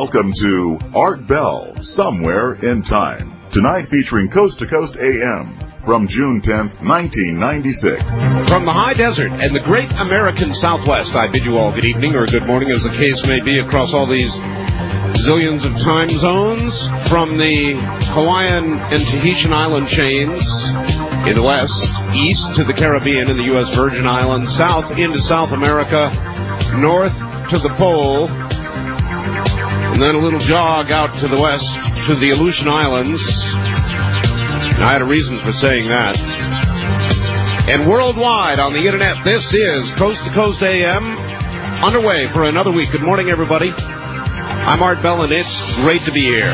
Welcome to Art Bell, Somewhere in Time. Tonight featuring Coast to Coast AM from June 10th, 1996. From the high desert and the great American Southwest, I bid you all good evening or good morning, as the case may be, across all these zillions of time zones. From the Hawaiian and Tahitian island chains in the west, east to the Caribbean and the U.S. Virgin Islands, south into South America, north to the pole, and then a little jog out to the west to the Aleutian Islands. And I had a reason for saying that. And worldwide on the internet, this is Coast to Coast AM, underway for another week. Good morning, everybody. I'm Art Bell, and it's great to be here.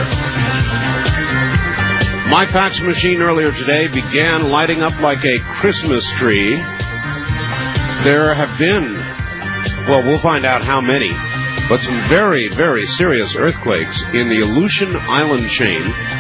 My fax machine earlier today began lighting up like a Christmas tree. There have been, well, we'll find out how many, but some very, very serious earthquakes in the Aleutian Island chain.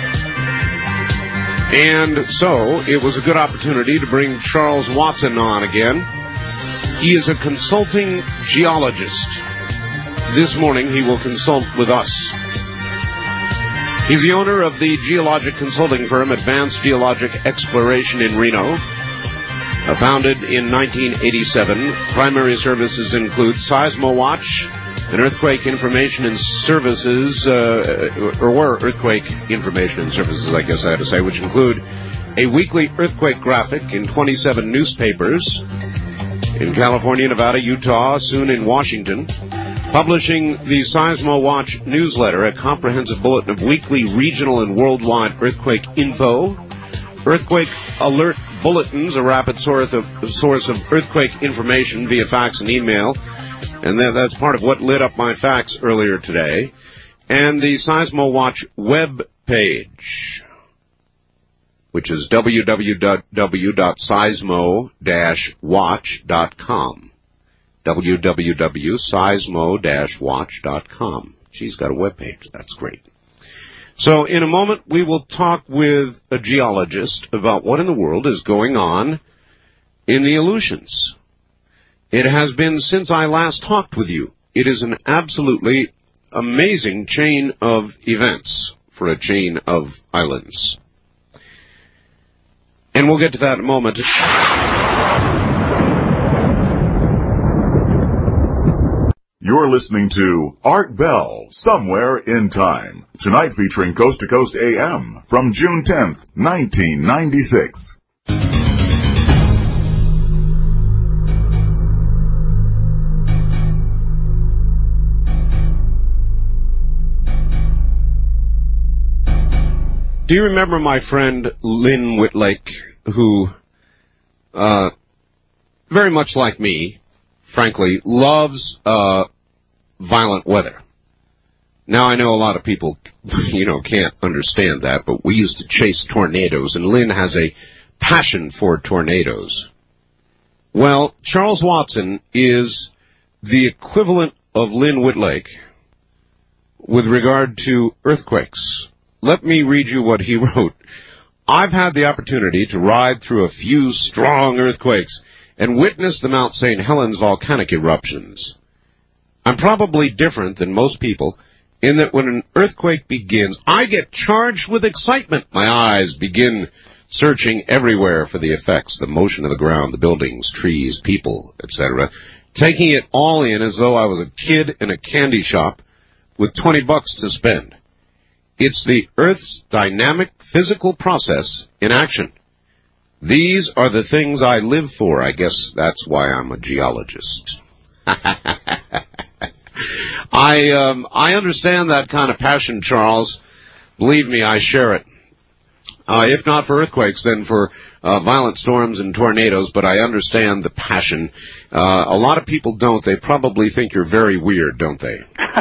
And so it was a good opportunity to bring Charles Watson on again. He is a consulting geologist. This morning he will consult with us. He's the owner of the geologic consulting firm Advanced Geologic Exploration in Reno. Founded in 1987, primary services include SeismoWatch, and earthquake information and services, or earthquake information and services, I guess I had to say, which include a weekly earthquake graphic in 27 newspapers in California, Nevada, Utah, soon in Washington, publishing the SeismoWatch newsletter, a comprehensive bulletin of weekly regional and worldwide earthquake info, earthquake alert bulletins, a rapid source of earthquake information via fax and email. And that's part of what lit up my fax earlier today. And the SeismoWatch web page, which is www.seismo-watch.com. www.seismo-watch.com. She's got a web page. That's great. So in a moment, we will talk with a geologist about what in the world is going on in the Aleutians. It has been since I last talked with you. It is an absolutely amazing chain of events for a chain of islands. And we'll get to that in a moment. You're listening to Art Bell, Somewhere in Time. Tonight featuring Coast to Coast AM from June 10th, 1996. Do you remember my friend Lynn Whitlake, who, very much like me, frankly, loves violent weather? Now, I know a lot of people, can't understand that, but we used to chase tornadoes, and Lynn has a passion for tornadoes. Well, Charles Watson is the equivalent of Lynn Whitlake with regard to earthquakes. Let me read you what he wrote. I've had the opportunity to ride through a few strong earthquakes and witness the Mount St. Helens volcanic eruptions. I'm probably different than most people in that when an earthquake begins, I get charged with excitement. My eyes begin searching everywhere for the effects, the motion of the ground, the buildings, trees, people, etc., taking it all in as though I was a kid in a candy shop with $20 to spend. It's the Earth's dynamic physical process in action. These are the things I live for. I guess that's why I'm a geologist. I understand that kind of passion, Charles. Believe me, I share it. If not for earthquakes, then for violent storms and tornadoes, but I understand the passion. A lot of people don't. They probably think you're very weird, don't they?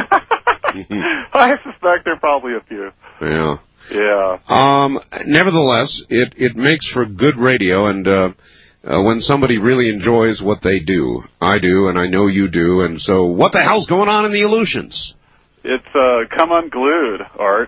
I suspect there are probably a few. Yeah. Yeah. Nevertheless, it makes for good radio, and when somebody really enjoys what they do, I do, and I know you do, and so what the hell's going on in the Aleutians? It's come unglued, Art.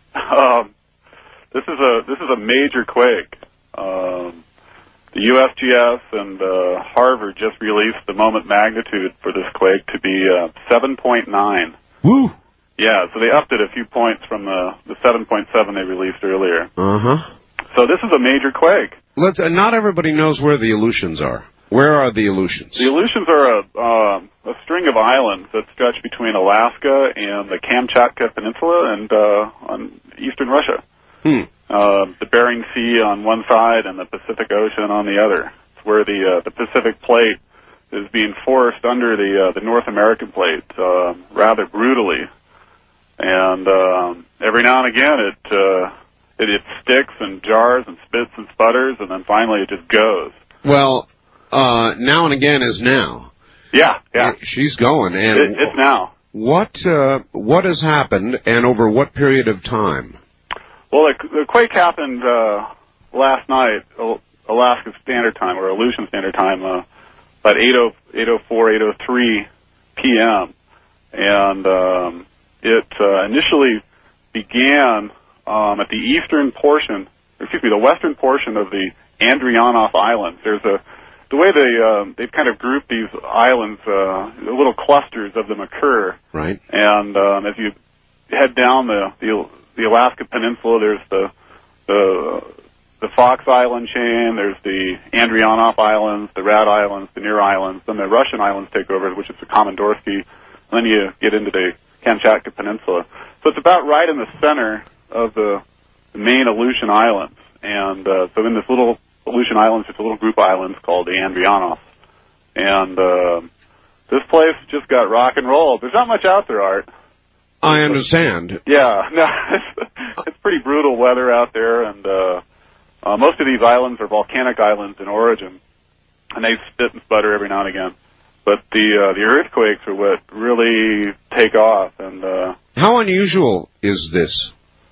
This is a major quake. The USGS and Harvard just released the moment magnitude for this quake to be 7.9. Woo! Yeah, so they upped it a few points from the 7.7 they released earlier. Uh-huh. So this is a major quake. Not everybody knows where the Aleutians are. Where are the Aleutians? The Aleutians are a string of islands that stretch between Alaska and the Kamchatka Peninsula and on eastern Russia. The Bering Sea on one side and the Pacific Ocean on the other. It's where the Pacific Plate is being forced under the North American Plate rather brutally. And every now and again it sticks and jars and spits and sputters, and then finally it just goes. Well, now and again is now. Yeah. She's going, and it's now. What has happened, and over what period of time? Well, the quake happened last night, Alaska Standard Time, or Aleutian Standard Time, about 8:04, 8:03 p.m. And it initially began at the the western portion of the Andrianov Islands. There's the way they've kind of grouped these islands, little clusters of them occur. Right. And as you head down the Alaska Peninsula, there's the Fox Island chain, there's the Andrianov Islands, the Rad Islands, the Near Islands, then the Russian islands take over, which is the Komandorsky, and then you get into the Kamchatka Peninsula. So it's about right in the center of the main Aleutian Islands. And so in this little Aleutian Islands, it's a little group of islands called the Andrianov. And this place just got rock and rolled. There's not much out there, Art. I understand. Yeah, no, it's pretty brutal weather out there, and most of these islands are volcanic islands in origin, and they spit and sputter every now and again. But the earthquakes are what really take off. And how unusual is this?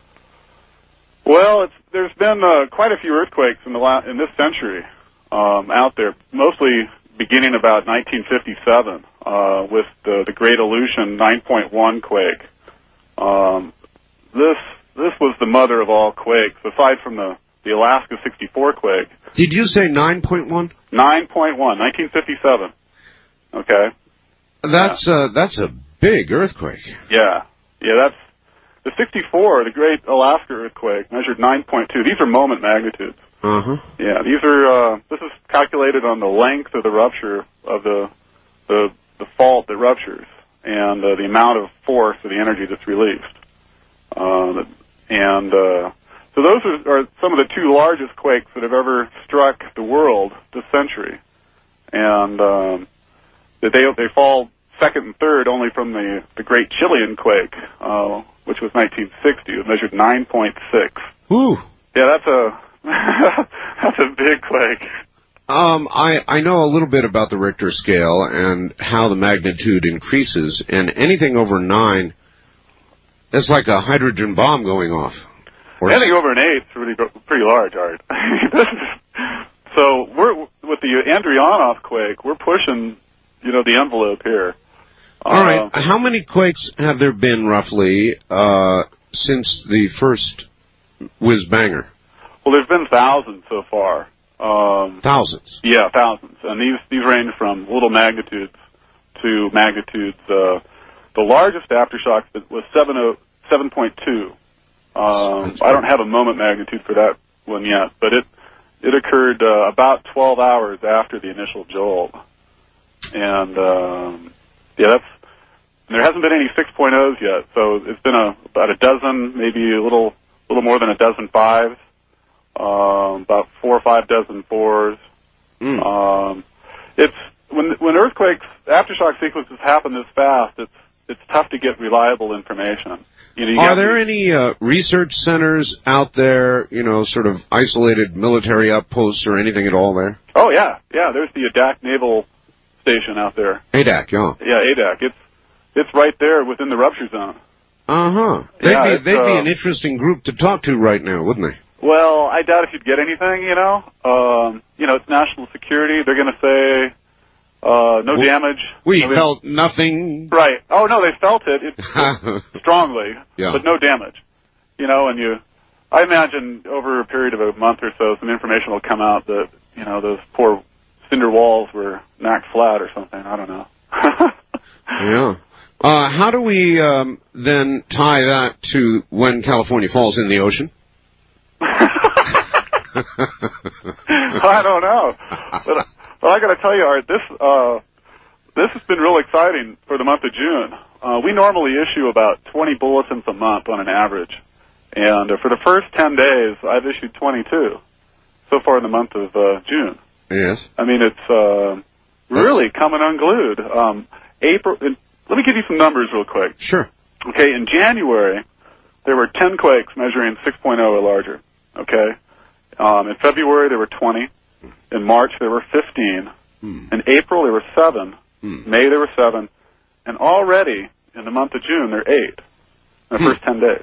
Well, there's been quite a few earthquakes in this century out there, mostly beginning about 1957 with the Great Aleutian 9.1 quake. This was the mother of all quakes, aside from the Alaska 64 quake. Did you say 9.1? 9.1, 1957. Okay. That's a big earthquake. Yeah, that's the 64. The Great Alaska earthquake measured 9.2. These are moment magnitudes. Uh-huh. Yeah, these are. This is calculated on the length of the rupture of the fault that ruptures, and the amount of force or the energy that's released. So those are some of the two largest quakes that have ever struck the world this century. And they fall second and third only from the Great Chilean quake, which was 1960. It measured 9.6. Ooh. Yeah, that's a big quake. I know a little bit about the Richter scale and how the magnitude increases, and anything over 9, it's like a hydrogen bomb going off. Anything over an 8 is pretty large, Art. So with the Andrianov quake, we're pushing, the envelope here. All right. How many quakes have there been roughly since the first whiz-banger? Well, there's been thousands so far. Thousands? Yeah, thousands. And these range from little magnitudes to magnitudes. The largest aftershock was 7.2. I don't have a moment magnitude for that one yet, but it occurred about 12 hours after the initial jolt. And there hasn't been any 6.0s yet, so it's been about a dozen, maybe a little more than a dozen 5s. About 4 or 5 dozen 4s. It's when earthquakes, aftershock sequences happen this fast. It's tough to get reliable information. Are there any research centers out there? Sort of isolated military outposts or anything at all there? Oh yeah. There's the Adak Naval Station out there. Adak, yeah. Yeah, Adak. It's right there within the rupture zone. Uh-huh. They'd be an interesting group to talk to right now, wouldn't they? Well, I doubt if you'd get anything, it's national security. They're going to say, no damage. We felt nothing. Right. Oh, no, they felt it strongly, yeah. But no damage. I imagine over a period of a month or so, some information will come out that, those poor cinder walls were knocked flat or something. I don't know. Yeah. How do we then tie that to when California falls in the ocean? I don't know, but I got to tell you, Art, this has been real exciting for the month of June. We normally issue about 20 bulletins a month on an average, and for the first 10 days, I've issued 22 so far in the month of June. Yes. I mean, it's really coming unglued. April. Let me give you some numbers real quick. Sure. Okay, in January, there were 10 quakes measuring 6.0 or larger. Okay. In February, there were 20. In March, there were 15. In April, there were 7. May, there were 7. And already, in the month of June, there are 8 in the first 10 days.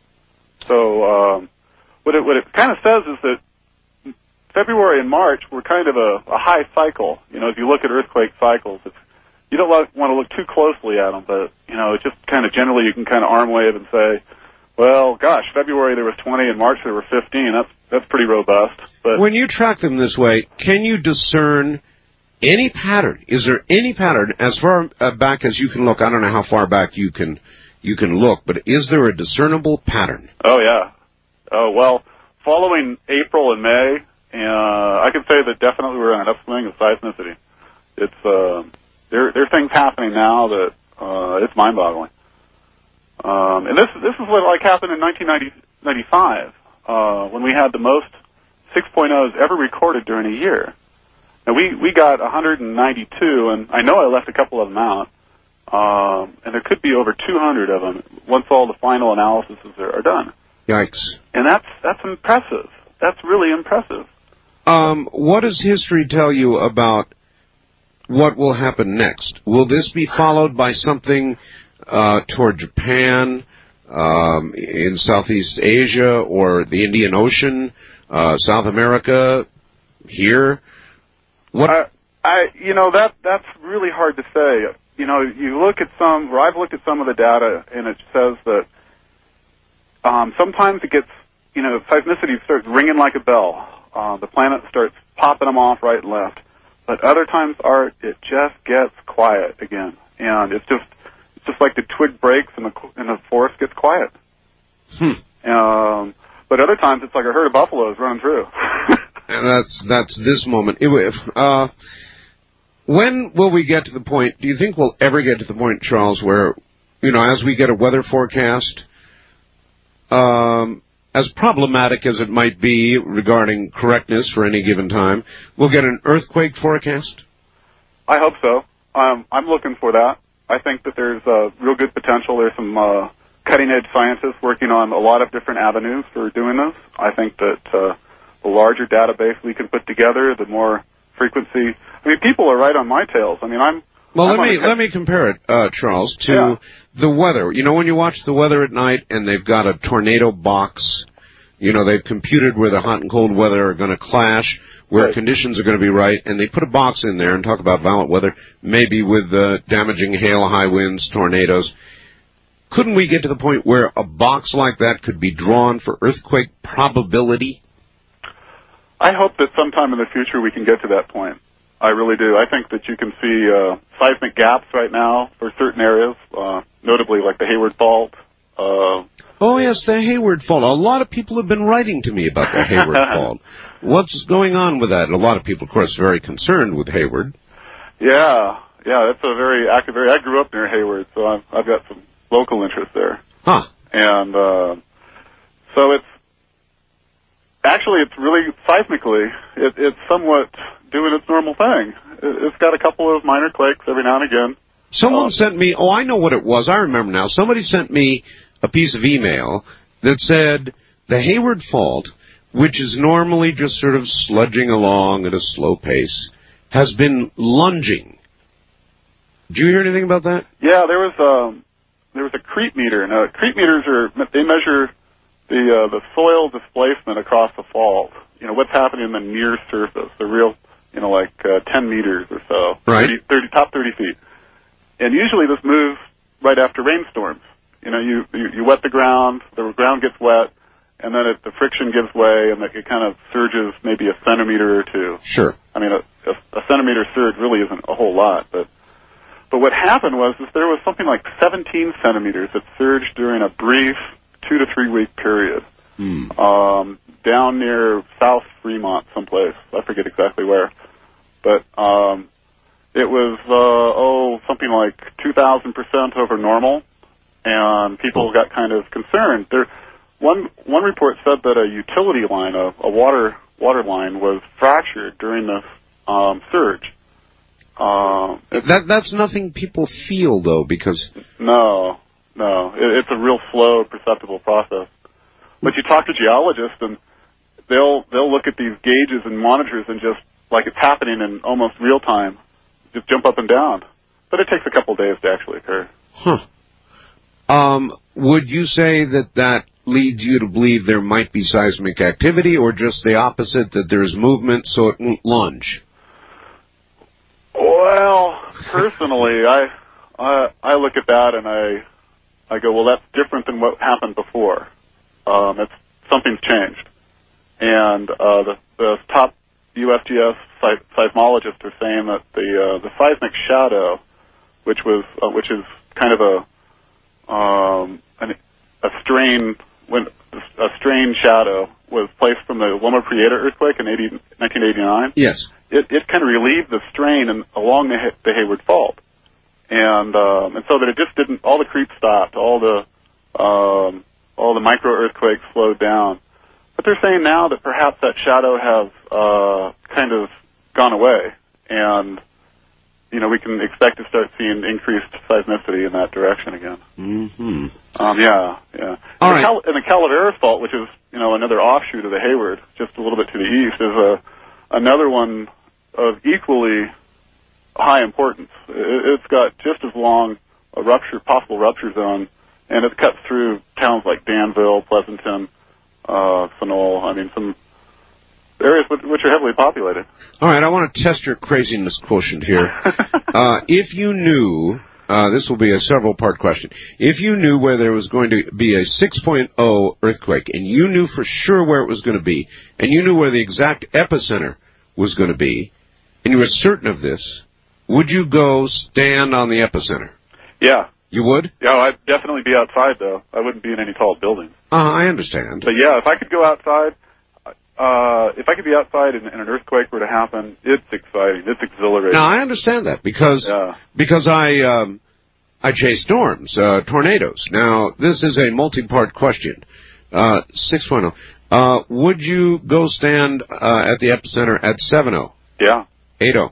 So what it kind of says is that February and March were kind of a high cycle. You know, if you look at earthquake cycles, you don't want to look too closely at them, but, you know, it's just kind of generally you can kind of arm wave and say, well, gosh, February there was 20 and March there were 15. That's pretty robust. But when you track them this way, can you discern any pattern? Is there any pattern as far back as you can look? I don't know how far back you can look, but is there a discernible pattern? Oh, yeah. Oh, well, following April and May, I can say that definitely we're on an upswing of seismicity. It's there are things happening now that it's mind-boggling. And this is what like happened in 1995 when we had the most 6.0s ever recorded during a year. Now we got 192, and I know I left a couple of them out, and there could be over 200 of them once all the final analyses are done. Yikes! And that's impressive. That's really impressive. What does history tell you about what will happen next? Will this be followed by something toward Japan, in Southeast Asia, or the Indian Ocean, South America, here? What? You know, that's really hard to say. You know, you look at I've looked at some of the data, and it says that sometimes it gets, you know, seismicity starts ringing like a bell. The planet starts popping them off right and left. But other times, Art, it just gets quiet again, and it's just like the twig breaks and the forest gets quiet. But other times, it's like a herd of buffaloes running through. And that's this moment. When will we get to the point? Do you think we'll ever get to the point, Charles, where, you know, as we get a weather forecast, as problematic as it might be regarding correctness for any given time, we'll get an earthquake forecast? I hope so. I'm looking for that. I think that there's real good potential. There's some cutting-edge scientists working on a lot of different avenues for doing this. I think that the larger database we can put together, the more frequency. I mean, people are right on my tails. I mean, let me compare it, Charles, to the weather. You know, when you watch the weather at night and they've got a tornado box, you know, they've computed where the hot and cold weather are going to clash, where conditions are going to be right, and they put a box in there and talk about violent weather, maybe with damaging hail, high winds, tornadoes. Couldn't we get to the point where a box like that could be drawn for earthquake probability? I hope that sometime in the future we can get to that point. I really do. I think that you can see seismic gaps right now for certain areas, notably like the Hayward Fault. Oh, yes, the Hayward Fault. A lot of people have been writing to me about the Hayward Fault. What's going on with that? A lot of people, of course, are very concerned with Hayward. Yeah, that's a very active area. I grew up near Hayward, so I've got some local interest there. Huh. And so it's really seismically, it's somewhat doing its normal thing. It's got a couple of minor quakes every now and again. Someone sent me, I know what it was. I remember now. Somebody sent me a piece of email that said the Hayward Fault, which is normally just sort of sludging along at a slow pace, has been lunging. Did you hear anything about that? Yeah, there was a creep meter. Now, creep meters they measure the soil displacement across the fault. You know, what's happening in the near surface, the real, you know, like 10 meters or so. Right. Top 30 feet. And usually this moves right after rainstorms. You know, you wet the ground gets wet, and then the friction gives way, and it kind of surges maybe a centimeter or two. Sure. I mean, a centimeter surge really isn't a whole lot, but But what happened was there was something like 17 centimeters that surged during a brief 2 to 3 week period. Down near South Fremont someplace. I forget exactly where. But it was, something like 2,000% over normal, and people got kind of concerned. One report said that a utility line, a water line, was fractured during this surge. That's nothing people feel, though, because... No. It's a real slow, perceptible process. But you talk to geologists, and they'll look at these gauges and monitors and just, like it's happening in almost real time, just jump up and down. But it takes a couple days to actually occur. Would you say that leads you to believe there might be seismic activity, or just the opposite, that there is movement so it won't lunge? Well, personally, I look at that and I go, well, that's different than what happened before. Something's changed. And the top USGS seismologists are saying that the seismic shadow, which is kind of a strain shadow, was placed from the Loma Prieta earthquake in 1989. Yes. It kind of relieved the strain along the Hayward Fault, and so that it just didn't. All the creep stopped. All the micro earthquakes slowed down. But they're saying now that perhaps that shadow has kind of gone away, and we can expect to start seeing increased seismicity in that direction again. Mm-hmm. Yeah. All right. And the Calaveras Fault, which is another offshoot of the Hayward, just a little bit to the east, is another one of equally high importance. It's got just as long a possible rupture zone, and it cuts through towns like Danville, Pleasanton, Sunol. Some areas which are heavily populated. All right, I want to test your craziness quotient here. If you knew, this will be a several-part question. If you knew where there was going to be a 6.0 earthquake, and you knew for sure where it was going to be, and you knew where the exact epicenter was going to be, and you were certain of this, would you go stand on the epicenter? Yeah. You would? Yeah, I'd definitely be outside, though. I wouldn't be in any tall buildings. I understand. But yeah, if I could go outside, if I could be outside and an earthquake were to happen, it's exciting. It's exhilarating. Now, I understand that because I chase storms, tornadoes. Now, this is a multi-part question. 6.0. Would you go stand at the epicenter at 7.0? Yeah. 8.0?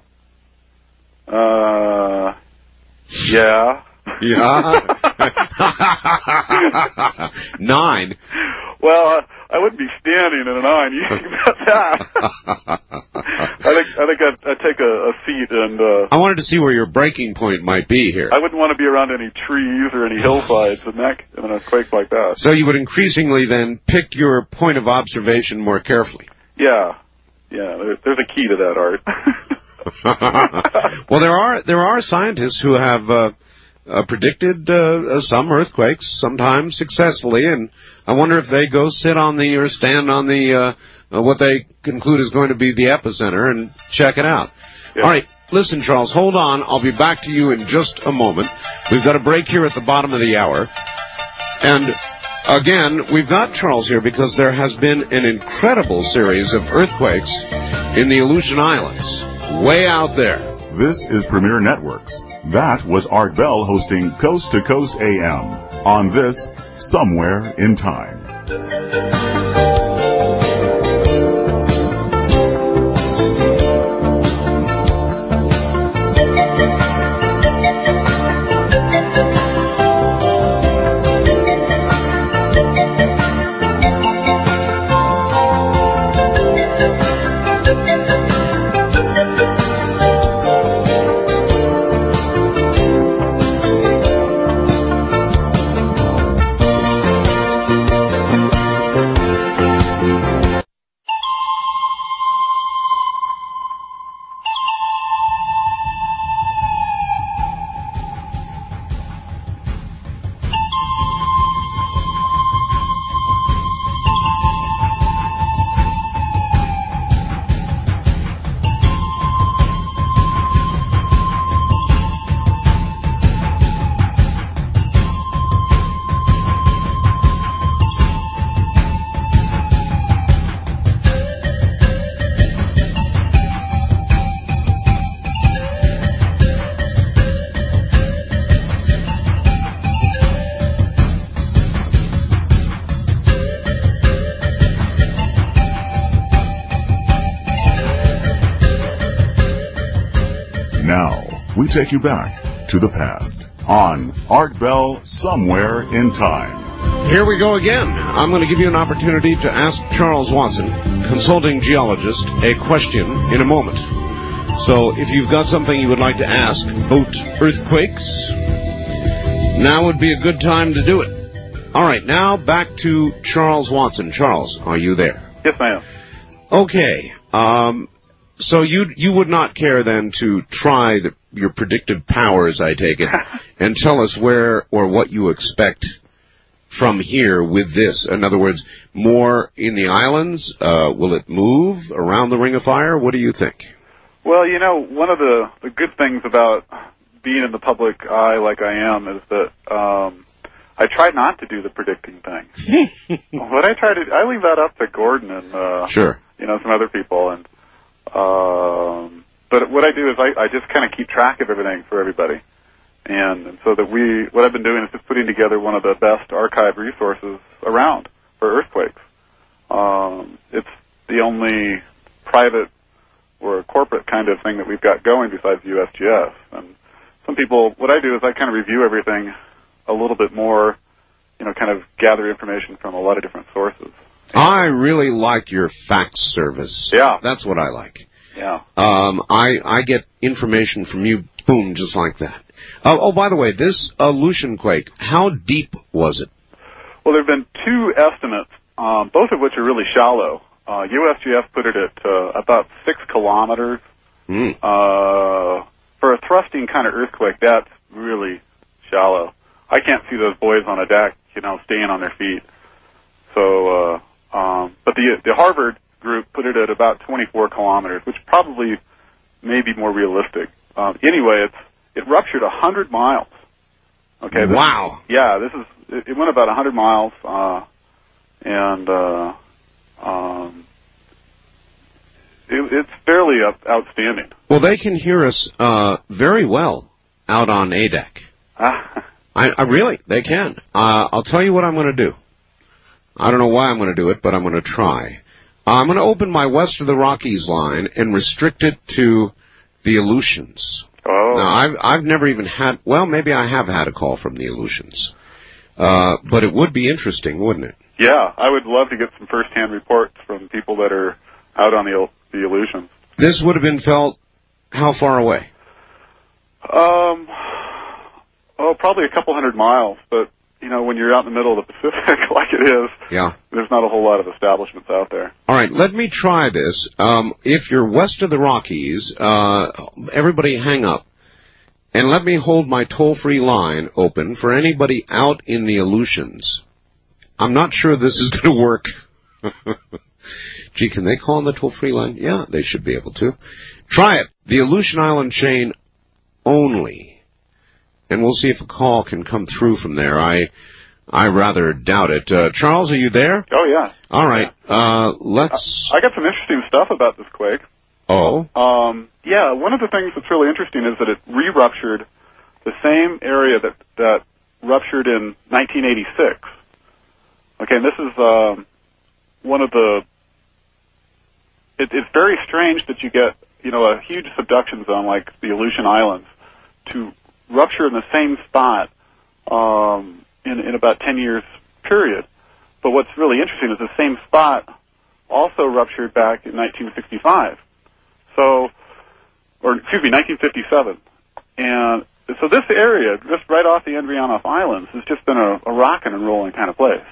Yeah. Yeah. 9. Well, I wouldn't be standing in a 9. You think about that? I think I'd take a seat and. I wanted to see where your breaking point might be here. I wouldn't want to be around any trees or any hillsides in a quake like that. So you would increasingly then pick your point of observation more carefully. Yeah. There's a key to that, Art. Well, there are scientists who have predicted some earthquakes, sometimes successfully, and I wonder if they go sit on or stand on the what they conclude is going to be the epicenter and check it out. Yeah. All right, listen, Charles, hold on. I'll be back to you in just a moment. We've got a break here at the bottom of the hour, and again, we've got Charles here because there has been an incredible series of earthquakes in the Aleutian Islands, way out there. This is Premier Networks. That was Art Bell hosting Coast to Coast AM on this Somewhere in Time. Now, we take you back to the past on Art Bell Somewhere in Time. Here we go again. I'm going to give you an opportunity to ask Charles Watson, consulting geologist, a question in a moment. So if you've got something you would like to ask about earthquakes, now would be a good time to do it. All right, now back to Charles Watson. Charles, are you there? Yes, I am. Okay. So you would not care then to try your predictive powers, I take it, and tell us where or what you expect from here with this. In other words, more in the islands? Will it move around the Ring of Fire? What do you think? Well, you know, one of the good things about being in the public eye like I am is that I try not to do the predicting thing. What I leave that up to Gordon and Sure. You know, some other people, and but what I do is I just kind of keep track of everything for everybody, and so that what I've been doing is just putting together one of the best archive resources around for earthquakes. It's the only private or corporate kind of thing that we've got going besides USGS. And some people, what I do is I kind of review everything a little bit more, you know, kind of gather information from a lot of different sources. I really like your fax service. Yeah. That's what I like. Yeah. I get information from you, boom, just like that. By the way, this Aleutian quake, how deep was it? Well, there have been two estimates, both of which are really shallow. USGS put it at about 6 kilometers. For a thrusting kind of earthquake, that's really shallow. I can't see those boys on a deck, you know, staying on their feet. So, but the Harvard group put it at about 24 kilometers, which probably may be more realistic. Anyway, it ruptured 100 miles. Okay. Wow. It went about 100 miles, it's fairly outstanding. Well, they can hear us very well out on ADEC. I really, they can. I'll tell you what I'm going to do. I don't know why I'm going to do it, but I'm going to try. I'm going to open my West of the Rockies line and restrict it to the Aleutians. Oh. Now, I've never even had, well, maybe I have had a call from the Aleutians. But it would be interesting, wouldn't it? Yeah, I would love to get some first-hand reports from people that are out on the Aleutians. This would have been felt how far away? Probably a couple hundred miles, but, you know, when you're out in the middle of the Pacific like it is, there's not a whole lot of establishments out there. All right, let me try this. If you're west of the Rockies, everybody hang up, and let me hold my toll-free line open for anybody out in the Aleutians. I'm not sure this is going to work. Gee, can they call on the toll-free line? Yeah, they should be able to. Try it. The Aleutian Island chain only. And we'll see if a call can come through from there. I rather doubt it. Charles, are you there? Oh, yeah. All right. Let's... I got some interesting stuff about this quake. Oh? Yeah, one of the things that's really interesting is that it re-ruptured the same area that ruptured in 1986. Okay, and this is one of the... It's very strange that you get, you know, a huge subduction zone like the Aleutian Islands to rupture in the same spot in about 10 years period. But what's really interesting is the same spot also ruptured back in 1965. 1957. And so this area, just right off the Andrianoff Islands, has just been a rocking and rolling kind of place.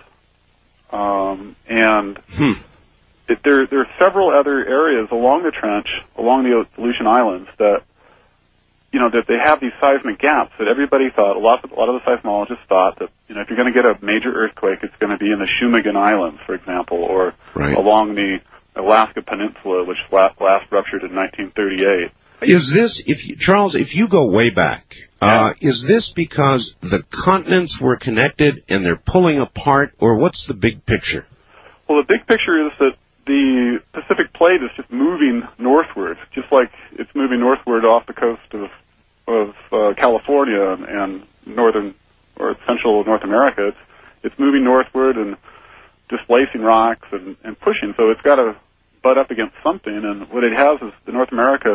There are several other areas along the trench, along the Aleutian Islands, that, you know, that they have these seismic gaps that everybody thought, a lot of the seismologists thought that, you know, if you're going to get a major earthquake, it's going to be in the Shumagon Islands, for example, or along the Alaska Peninsula, which last ruptured in 1938. Is this, Charles, if you go way back, is this because the continents were connected and they're pulling apart, or what's the big picture? Well, the big picture is that the Pacific Plate is just moving northward, just like it's moving northward off the coast of California and northern or central North America. It's moving northward and displacing rocks and pushing. So it's got to butt up against something. And what it has is the North America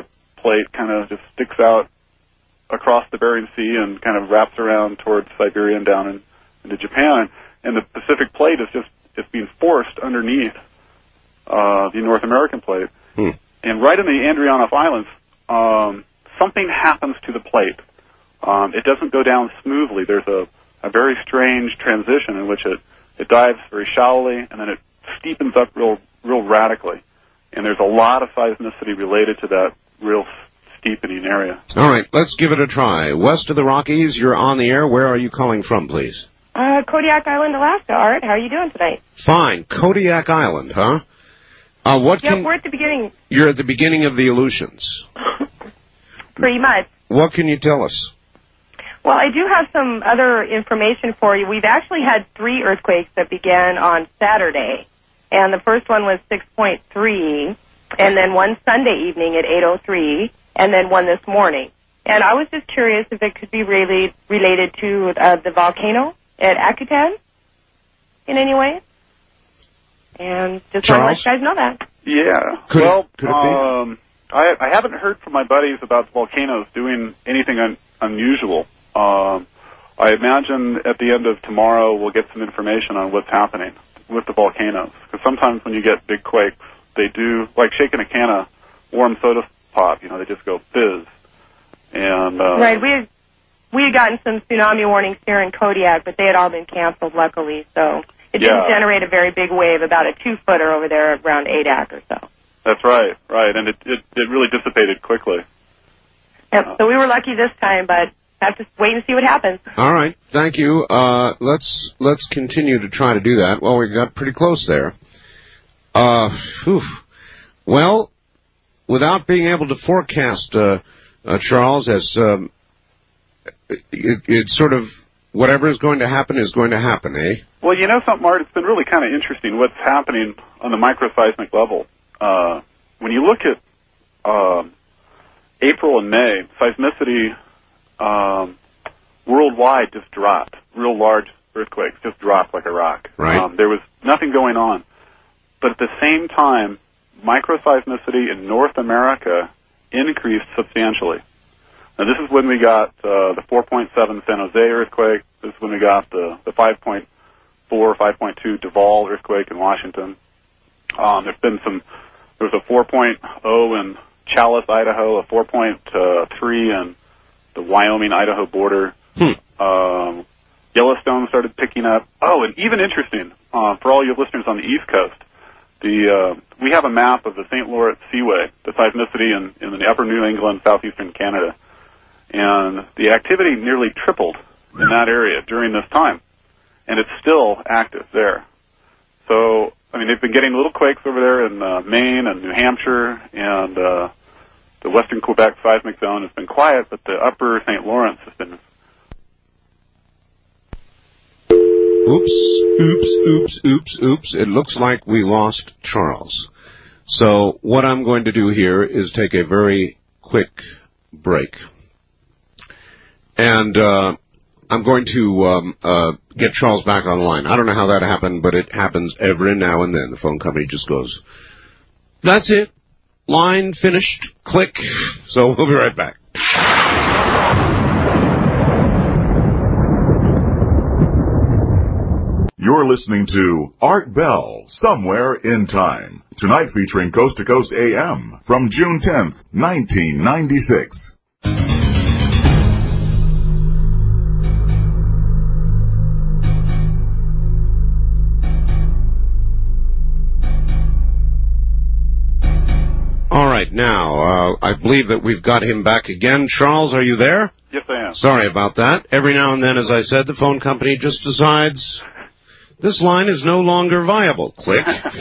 plate kind of just sticks out across the Bering Sea and kind of wraps around towards Siberia and down into Japan. And the Pacific plate is just it's being forced underneath the North American plate. And right in the Andreanof Islands, something happens to the plate. It doesn't go down smoothly. There's a very strange transition in which it dives very shallowly, and then it steepens up real radically. And there's a lot of seismicity related to that real steepening area. All right, let's give it a try. West of the Rockies, you're on the air. Where are you calling from, please? Kodiak Island, Alaska. Art, how are you doing tonight? Fine. Kodiak Island, huh? We're at the beginning. You're at the beginning of the Aleutians. Pretty much. What can you tell us? Well, I do have some other information for you. We've actually had 3 earthquakes that began on Saturday, and the first one was 6.3, and then one Sunday evening at 8:03, and then one this morning. And I was just curious if it could be related to the volcano at Akutan in any way. And just want to let you guys know that. Yeah. Could it be? I haven't heard from my buddies about the volcanoes doing anything unusual. I imagine at the end of tomorrow we'll get some information on what's happening with the volcanoes. Because sometimes when you get big quakes, they do, like shaking a can of warm soda pop, they just go fizz. And right, we had gotten some tsunami warnings here in Kodiak, but they had all been canceled, luckily. So it didn't generate a very big wave, about a 2-footer over there around Adak or so. That's right, and it really dissipated quickly. Yep, so we were lucky this time, but have to wait and see what happens. All right, thank you. Let's continue to try to do that. Well, we got pretty close there. Well, without being able to forecast, Charles, as it's sort of whatever is going to happen, eh? Well, you know something, Art? It's been really kind of interesting what's happening on the microseismic level. When you look at April and May, seismicity worldwide just dropped. Real large earthquakes just dropped like a rock. Right. There was nothing going on. But at the same time, microseismicity in North America increased substantially. Now, this is when we got the 4.7 San Jose earthquake. This is when we got the 5.4, 5.2 Duval earthquake in Washington. There was a 4.0 in Challis, Idaho, a 4.3 in the Wyoming-Idaho border. Yellowstone started picking up. Oh, and even interesting, for all your listeners on the East Coast, we have a map of the St. Lawrence Seaway, the seismicity in the upper New England, southeastern Canada. And the activity nearly tripled in that area during this time. And it's still active there. So, they've been getting little quakes over there in Maine and New Hampshire, and the western Quebec seismic zone has been quiet, but the upper St. Lawrence has been... Oops. It looks like we lost Charles. So what I'm going to do here is take a very quick break. And I'm going to get Charles back on the line. I don't know how that happened, but it happens every now and then. The phone company just goes, that's it. Line finished. Click. So we'll be right back. You're listening to Art Bell, Somewhere in Time. Tonight featuring Coast to Coast AM from June 10th, 1996. All right, now, I believe that we've got him back again. Charles, are you there? Yes, I am. Sorry about that. Every now and then, as I said, the phone company just decides this line is no longer viable. Click.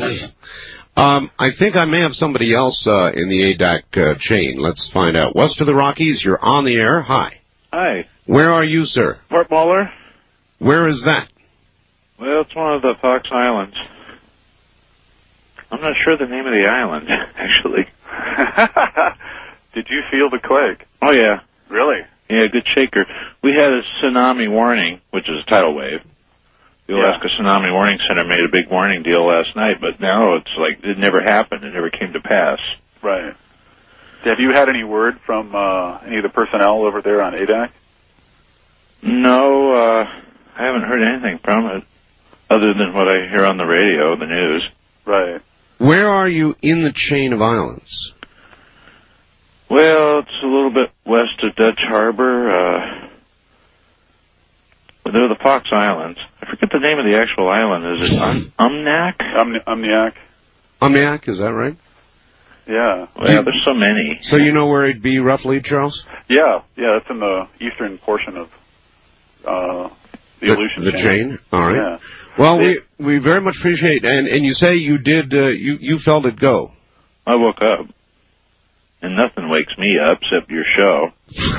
I think I may have somebody else in the ADAC chain. Let's find out. West of the Rockies, you're on the air. Hi. Hi. Where are you, sir? Fort Moeller. Where is that? Well, it's one of the Fox Islands. I'm not sure the name of the island, actually. Did you feel the quake? Oh, yeah. Really? Yeah, good shaker. We had a tsunami warning, which is a tidal wave. The Alaska Tsunami Warning Center made a big warning deal last night, but now it's like it never happened. It never came to pass. Right. Have you had any word from any of the personnel over there on Adak? No, I haven't heard anything from it, other than what I hear on the radio, the news. Right. Where are you in the chain of islands? Well, it's a little bit west of Dutch Harbor. They're the Fox Islands. I forget the name of the actual island. Is it Umnak? Umniak. Umniak, is that right? Yeah. Well, there's so many. So you know where it'd be roughly, Charles? Yeah, it's in the eastern portion of the Aleutian The chain? All right. Yeah. Well, we very much appreciate, and you say you did, you felt it go. I woke up, and nothing wakes me up except your show.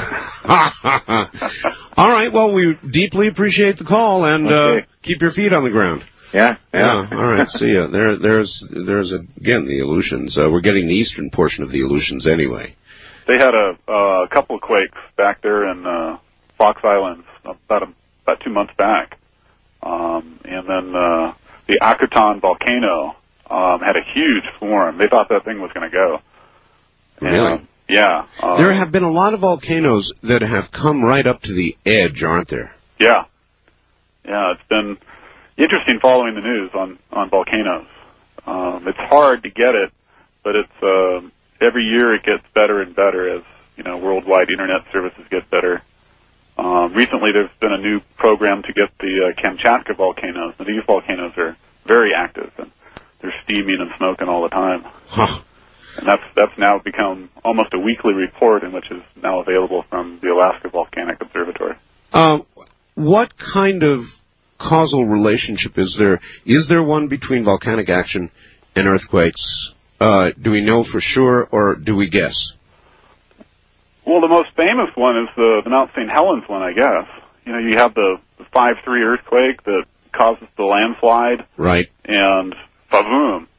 All right, well, we deeply appreciate the call, and keep your feet on the ground. Yeah. All right, see ya. There's again, the Aleutians. We're getting the eastern portion of the Aleutians anyway. They had a couple of quakes back there in Fox Islands about 2 months back. And then the Akutan volcano had a huge swarm. They thought that thing was going to go. Really? Yeah. There have been a lot of volcanoes that have come right up to the edge, aren't there? Yeah. Yeah, it's been interesting following the news on volcanoes. It's hard to get it, but it's every year it gets better and better as, worldwide internet services get better. Recently there's been a new program to get the Kamchatka volcanoes. And these volcanoes are very active, and they're steaming and smoking all the time. Huh. And that's now become almost a weekly report, in which is now available from the Alaska Volcanic Observatory. What kind of causal relationship is there? Is there one between volcanic action and earthquakes? Do we know for sure, or do we guess? Well, the most famous one is the Mount St. Helens one, I guess. You have the 5.3 earthquake that causes the landslide. Right. And boom.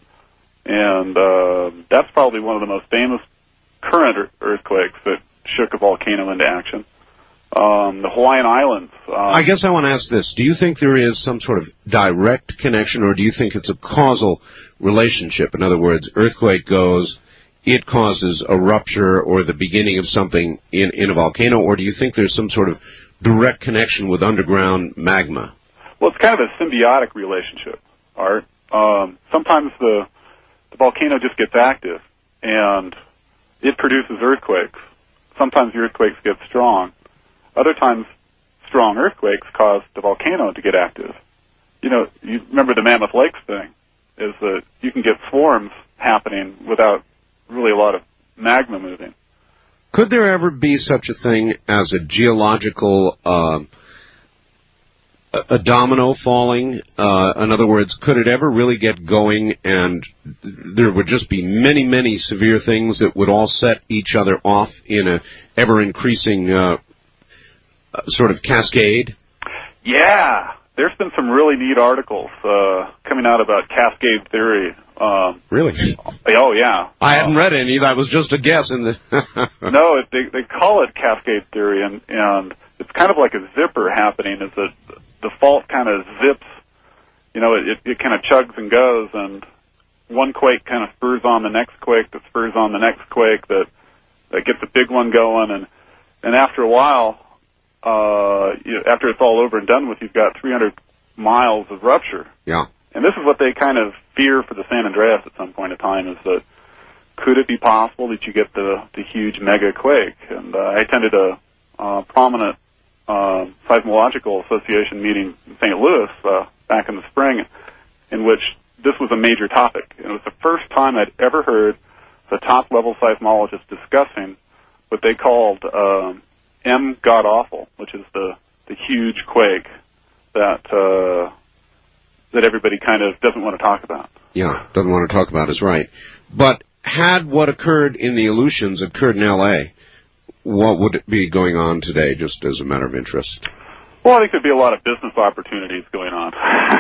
And that's probably one of the most famous current earthquakes that shook a volcano into action. The Hawaiian Islands. I guess I want to ask this. Do you think there is some sort of direct connection, or do you think it's a causal relationship? In other words, earthquake goes, it causes a rupture or the beginning of something in a volcano, or do you think there's some sort of direct connection with underground magma? Well, it's kind of a symbiotic relationship, Art. Sometimes the volcano just gets active, and it produces earthquakes. Sometimes the earthquakes get strong. Other times, strong earthquakes cause the volcano to get active. You remember the Mammoth Lakes thing, is that you can get swarms happening without really a lot of magma moving. Could there ever be such a thing as a geological, a domino falling? In other words, could it ever really get going and there would just be many, many severe things that would all set each other off in a ever-increasing sort of cascade? Yeah. There's been some really neat articles coming out about cascade theory. Really? Oh, yeah. I hadn't read any. That was just a guess. No, they call it cascade theory, and it's kind of like a zipper happening. Is that the fault kind of zips, it kind of chugs and goes, and one quake kind of spurs on the next quake that spurs on the next quake that gets a big one going, and after a while, after it's all over and done with, you've got 300 miles of rupture. Yeah. And this is what they kind of fear for the San Andreas at some point in time, is that could it be possible that you get the huge mega quake? And I attended a prominent seismological association meeting in St. Louis back in the spring, in which this was a major topic. And it was the first time I'd ever heard the top-level seismologists discussing what they called M God Awful, which is the huge quake that everybody kind of doesn't want to talk about. Yeah, doesn't want to talk about is right. But had what occurred in the Aleutians occurred in L.A., what would be going on today, just as a matter of interest? Well, I think there'd be a lot of business opportunities going on.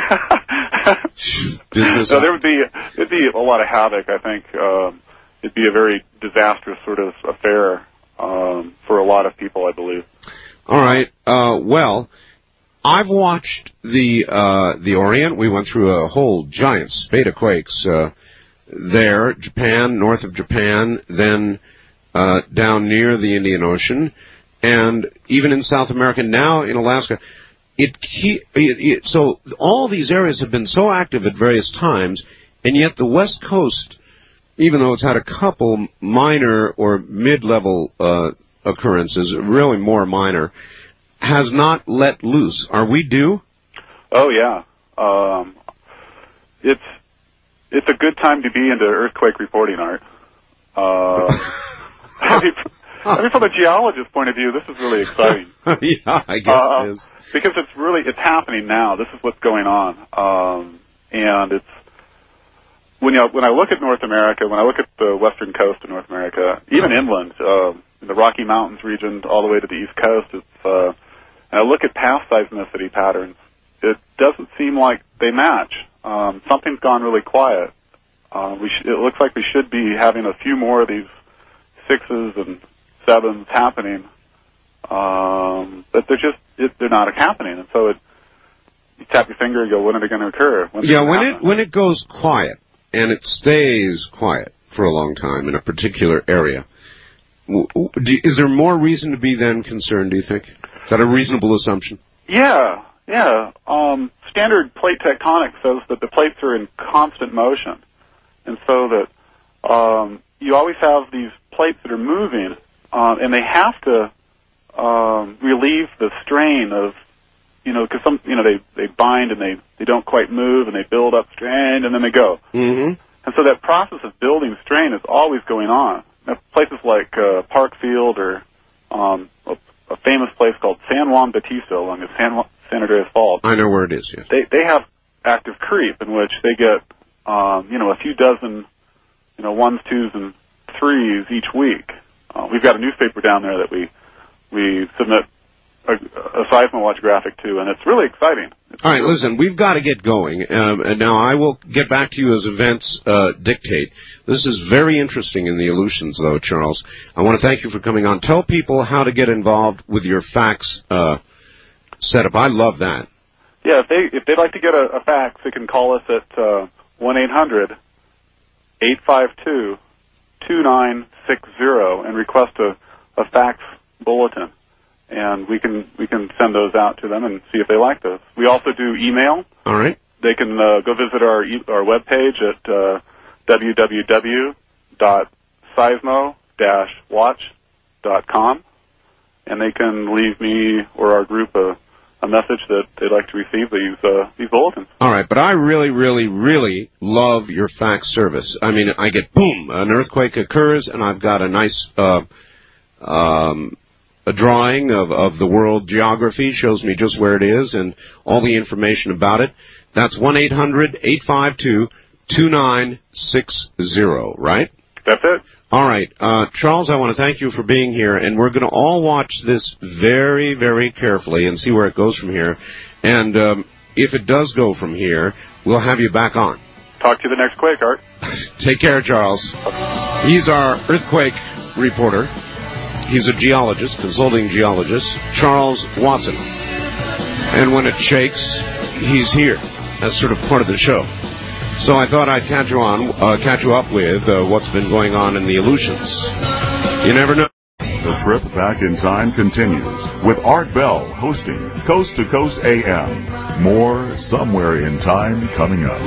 So there'd be a lot of havoc, I think. It'd be a very disastrous sort of affair for a lot of people, I believe. All right. Well, I've watched the Orient. We went through a whole giant spate of quakes there. Japan, north of Japan, then down near the Indian Ocean, and even in South America, now in Alaska. So all these areas have been so active at various times, and yet the West Coast, even though it's had a couple minor or mid-level occurrences, really more minor, has not let loose. Are we due? Oh, yeah. It's a good time to be into earthquake reporting, Art. I mean, from a geologist's point of view, this is really exciting. Yeah, I guess it is. Because it's happening now. This is what's going on. And it's, when I look at North America, when I look at the western coast of North America, even inland, in the Rocky Mountains region all the way to the East Coast, and I look at past seismicity patterns, it doesn't seem like they match. Something's gone really quiet. It looks like we should be having a few more of these 6s and 7s happening, but they're not happening. And so you tap your finger and go, when are they going to occur? When it goes quiet, and it stays quiet for a long time in a particular area, is there more reason to be then concerned, do you think? Is that a reasonable assumption? Yeah. Standard plate tectonics says that the plates are in constant motion, and so that you always have these plates that are moving, and they have to relieve the strain of, because they bind and they don't quite move and they build up strain and then they go. Mm-hmm. And so that process of building strain is always going on. Now, places like Parkfield or a famous place called San Juan Bautista along the San Andreas Fault. I know where it is, yes. They have active creep in which they get, a few dozen, 1s, 2s, and 3s each week. We've got a newspaper down there that we submit a seismowatch graphic to, and it's really exciting. All right, listen, we've got to get going. And now I will get back to you as events dictate. This is very interesting in the Aleutians, though, Charles. I want to thank you for coming on. Tell people how to get involved with your fax setup. I love that. Yeah, if they'd like to get a fax, they can call us at 1-800-852-2960 and request a fax bulletin. And we can send those out to them and see if they like those. We also do email. All right. They can go visit our webpage at www.seismo-watch.com, and they can leave me or our group a message that they'd like to receive these bulletins. All right, but I really, really, really love your fax service. I mean, I get, boom, an earthquake occurs, and I've got a nice a drawing of the world geography, shows me just where it is and all the information about it. That's 1-800-852-2960, right? That's it. All right. Charles, I want to thank you for being here, and we're going to all watch this very, very carefully and see where it goes from here. And if it does go from here, we'll have you back on. Talk to you the next quake, Art. Take care, Charles. He's our earthquake reporter. He's a geologist, consulting geologist, Charles Watson. And when it shakes, he's here. That's sort of part of the show. So I thought I'd catch you up with what's been going on in the Aleutians. You never know. The trip back in time continues with Art Bell hosting Coast to Coast AM. More Somewhere in Time coming up.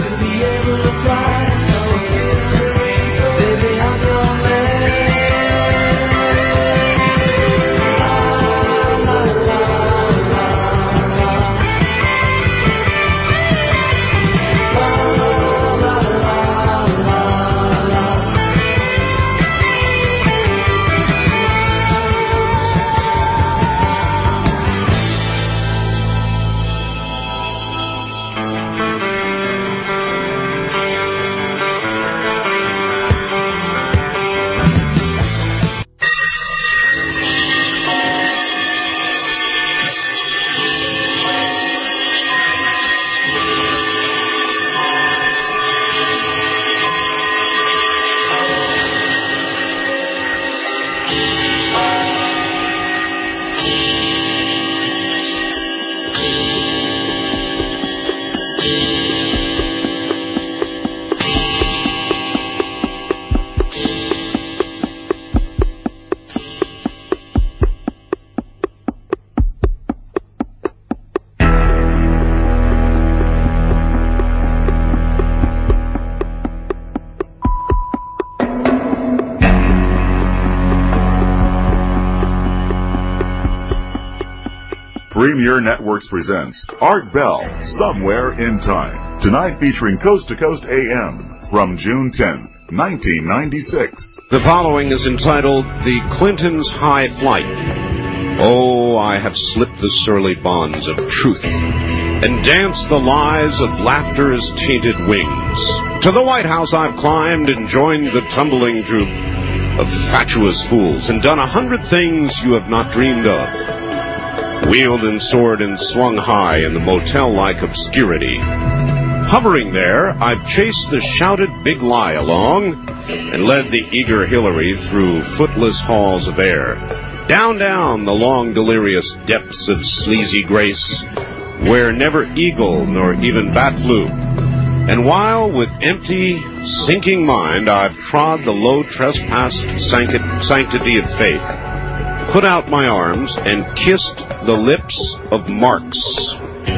Premier Networks presents Art Bell, Somewhere in Time. Tonight featuring Coast to Coast AM from June 10th, 1996. The following is entitled The Clintons' High Flight. Oh, I have slipped the surly bonds of truth and danced the lies of laughter's tainted wings. To the White House I've climbed and joined the tumbling troop of fatuous fools and done 100 things you have not dreamed of. Wielded sword and swung high in the motel-like obscurity. Hovering there, I've chased the shouted big lie along and led the eager Hillary through footless halls of air. Down, down the long delirious depths of sleazy grace, where never eagle nor even bat flew. And while with empty, sinking mind I've trod the low trespassed sanctity of faith, put out my arms and kissed the lips of Marx.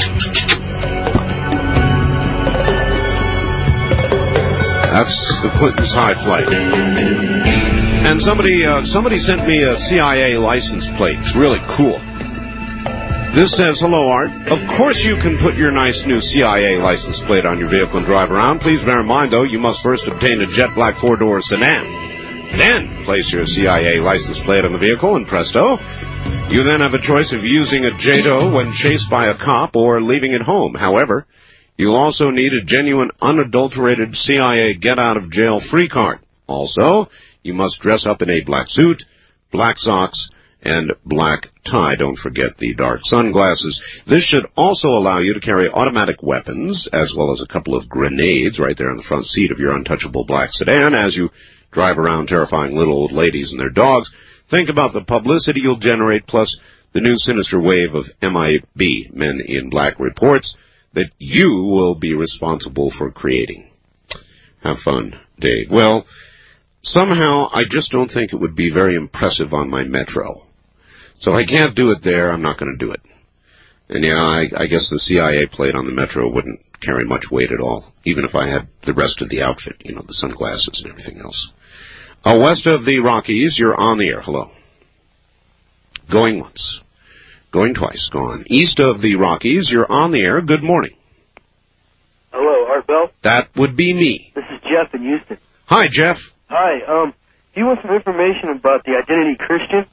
That's the Clintons' High Flight. And somebody sent me a CIA license plate. It's really cool. This says, "Hello, Art. Of course you can put your nice new CIA license plate on your vehicle and drive around. Please bear in mind, though, you must first obtain a jet black 4-door sedan. Then place your CIA license plate on the vehicle, and presto, you then have a choice of using a JATO when chased by a cop or leaving it home. However, you'll also need a genuine, unadulterated CIA get-out-of-jail-free card. Also, you must dress up in a black suit, black socks, and black tie. Don't forget the dark sunglasses. This should also allow you to carry automatic weapons, as well as a couple of grenades right there in the front seat of your untouchable black sedan as you drive around terrifying little old ladies and their dogs. Think about the publicity you'll generate, plus the new sinister wave of MIB, Men in Black reports, that you will be responsible for creating. Have fun, Dave. Well, somehow I just don't think it would be very impressive on my Metro. So I can't do it there. I'm not going to do it. And yeah, I guess the CIA plate on the Metro wouldn't carry much weight at all, even if I had the rest of the outfit, you know, the sunglasses and everything else. West of the Rockies, you're on the air. Hello. Going once. Going twice. Gone. East of the Rockies, you're on the air. Good morning. Hello, Art Bell? That would be me. This is Jeff in Houston. Hi, Jeff. Hi, do you want some information about the Identity Christian?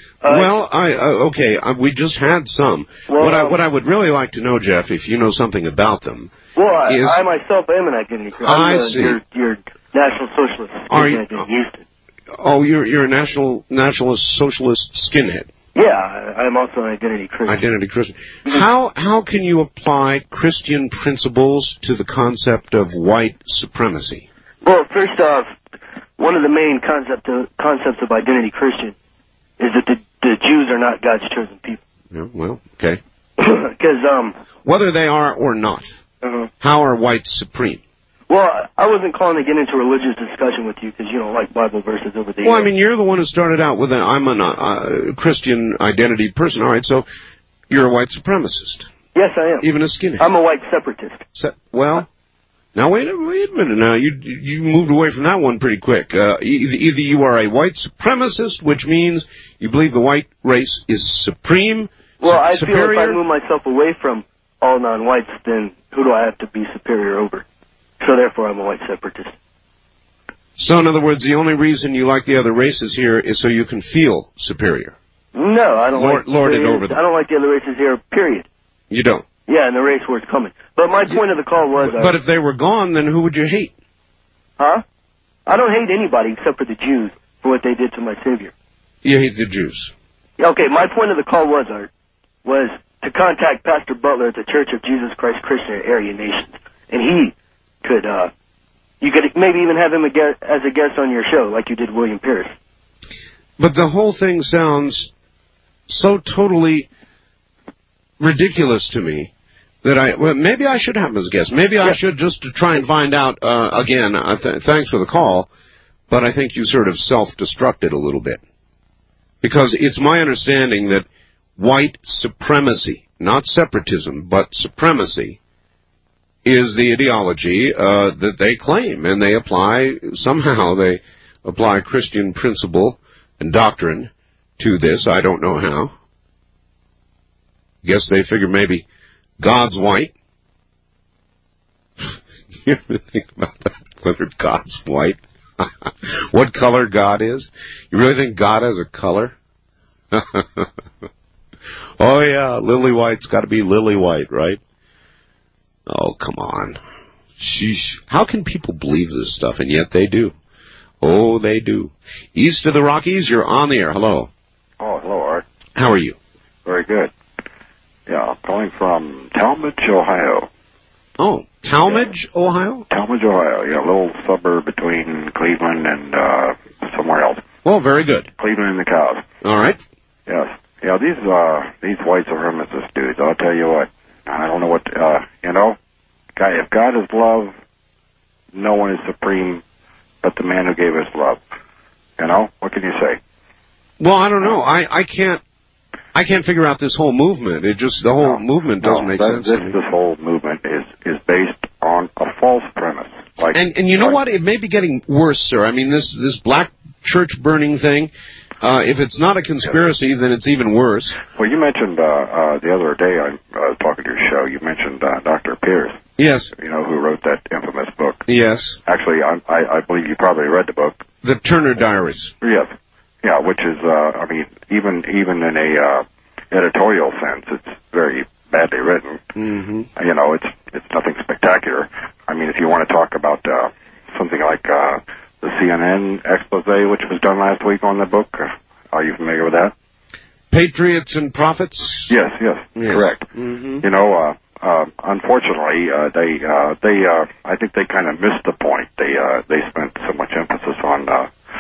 We just had some. Well, what I would really like to know, Jeff, if you know something about them, is... I myself am an Identity Christian. I see. Your National Socialist skinhead in Houston. Oh, you're a nationalist socialist skinhead. Yeah, I'm also an Identity Christian. Identity Christian. How can you apply Christian principles to the concept of white supremacy? Well, first off, one of the main concepts of Identity Christian is that the Jews are not God's chosen people. Yeah, well, okay. Because, whether they are or not, how are whites supreme? Well, I wasn't calling to get into a religious discussion with you because you don't like Bible verses over there. Well, I mean, you're the one who started out with I'm a Christian identity person. All right, so you're a white supremacist. Yes, I am. Even a skinhead. I'm a white separatist. Now wait a minute. Now you moved away from that one pretty quick. Either you are a white supremacist, which means you believe the white race is supreme. Well, I superior. feel if I move myself away from all non-whites, then who do I have to be superior over? So therefore, I'm a white separatist. So in other words, the only reason you like the other races here is so you can feel superior. No, I don't lord it over them. I don't like the other races here, period. You don't? Yeah, and the race war's coming. But my point of the call was... But if they were gone, then who would you hate? Huh? I don't hate anybody except for the Jews for what they did to my Savior. You hate the Jews. Okay, my point of the call was, Art, was to contact Pastor Butler at the Church of Jesus Christ Christian Aryan Nations. And he could, you could maybe even have him as a guest on your show, like you did William Pierce. But the whole thing sounds so totally ridiculous to me that maybe I should have him as a guest. Maybe I should, just to try and find out, again, thanks for the call, but I think you sort of self-destructed a little bit. Because it's my understanding that white supremacy, not separatism, but supremacy, is the ideology that they claim, and they apply Christian principle and doctrine to this. I don't know how. Guess they figure maybe God's white. You ever think about that? Whether God's white? What color God is? You really think God has a color? Oh, yeah, lily white's got to be lily white, right? Oh, come on. Sheesh. How can people believe this stuff? And yet they do. Oh, they do. East of the Rockies, you're on the air. Hello. Oh, hello, Art. How are you? Very good. Yeah, I'm calling from Talmadge, Ohio. Oh, Talmadge, Ohio? Talmadge, Ohio. Yeah, a little suburb between Cleveland and somewhere else. Oh, very good. Cleveland and the cows. All right. Yes. Yeah, these white supremacist dudes, I'll tell you what. I don't know what, if God is love, no one is supreme but the man who gave us love. What can you say? Well, I don't know. I can't figure out this whole movement. The whole movement doesn't make sense to me. This whole movement is based on a false premise. And you know what? It may be getting worse, sir. I mean, this black church burning thing, if it's not a conspiracy, then it's even worse. Well, you mentioned the other day, I was talking to your show, you mentioned Dr. Pierce. Yes. Who wrote that infamous book. Yes. Actually, I believe you probably read the book. The Turner Diaries. Yes. Yeah, which is, even in a editorial sense, it's very badly written. Mm-hmm. It's nothing spectacular. I mean, if you want to talk about something like the CNN expose, which was done last week on the book, are you familiar with that? Patriots and Prophets? Yes, correct. Mm-hmm. Unfortunately, I think they kind of missed the point. They spent so much emphasis on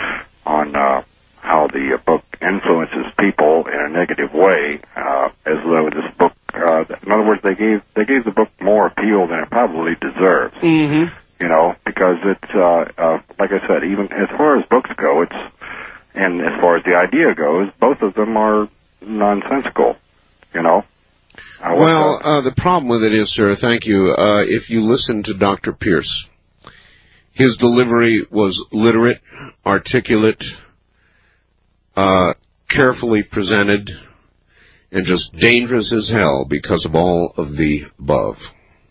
how the book influences people in a negative way, as though this book, in other words, they gave the book more appeal than it probably deserves. Mm-hmm. Because it's, like I said, even as far as books go, and as far as the idea goes, both of them are nonsensical, the problem with it is, sir, thank you, if you listen to Dr. Pierce, his delivery was literate, articulate, carefully presented, and just dangerous as hell because of all of the above.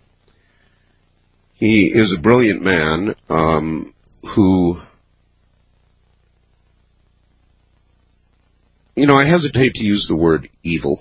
He is a brilliant man who, I hesitate to use the word evil,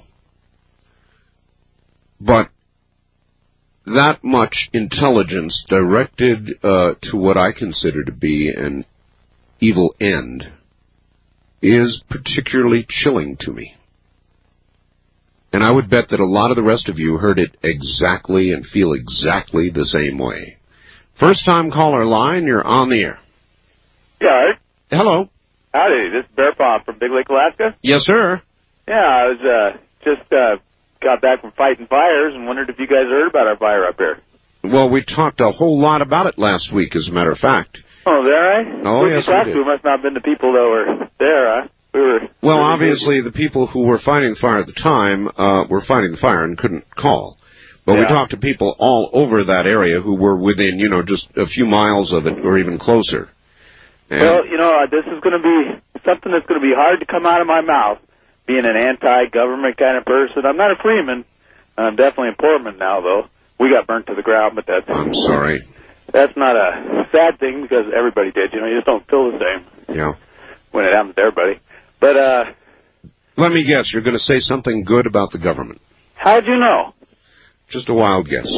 but that much intelligence directed to what I consider to be an evil end is particularly chilling to me. And I would bet that a lot of the rest of you heard it exactly and feel exactly the same way. First time caller line, you're on the air. Yeah. Hello. Howdy, this is Bear Paw from Big Lake, Alaska. Yes, sir. Yeah, I was just got back from fighting fires and wondered if you guys heard about our fire up here. Well, we talked a whole lot about it last week, as a matter of fact. Oh, is that right? Oh, yes, we did. We must not have been the people that were there, huh? Well, obviously, the people who were fighting the fire at the time were fighting the fire and couldn't call. But we talked to people all over that area who were within, just a few miles of it or even closer. And well, this is going to be something that's going to be hard to come out of my mouth, being an anti-government kind of person. I'm not a Freeman. I'm definitely a Portman now, though. We got burnt to the ground, but that's... I'm sorry. That's not a sad thing because everybody did. You just don't feel the same. Yeah. When it happens to everybody. But, let me guess, you're going to say something good about the government. How'd you know? Just a wild guess.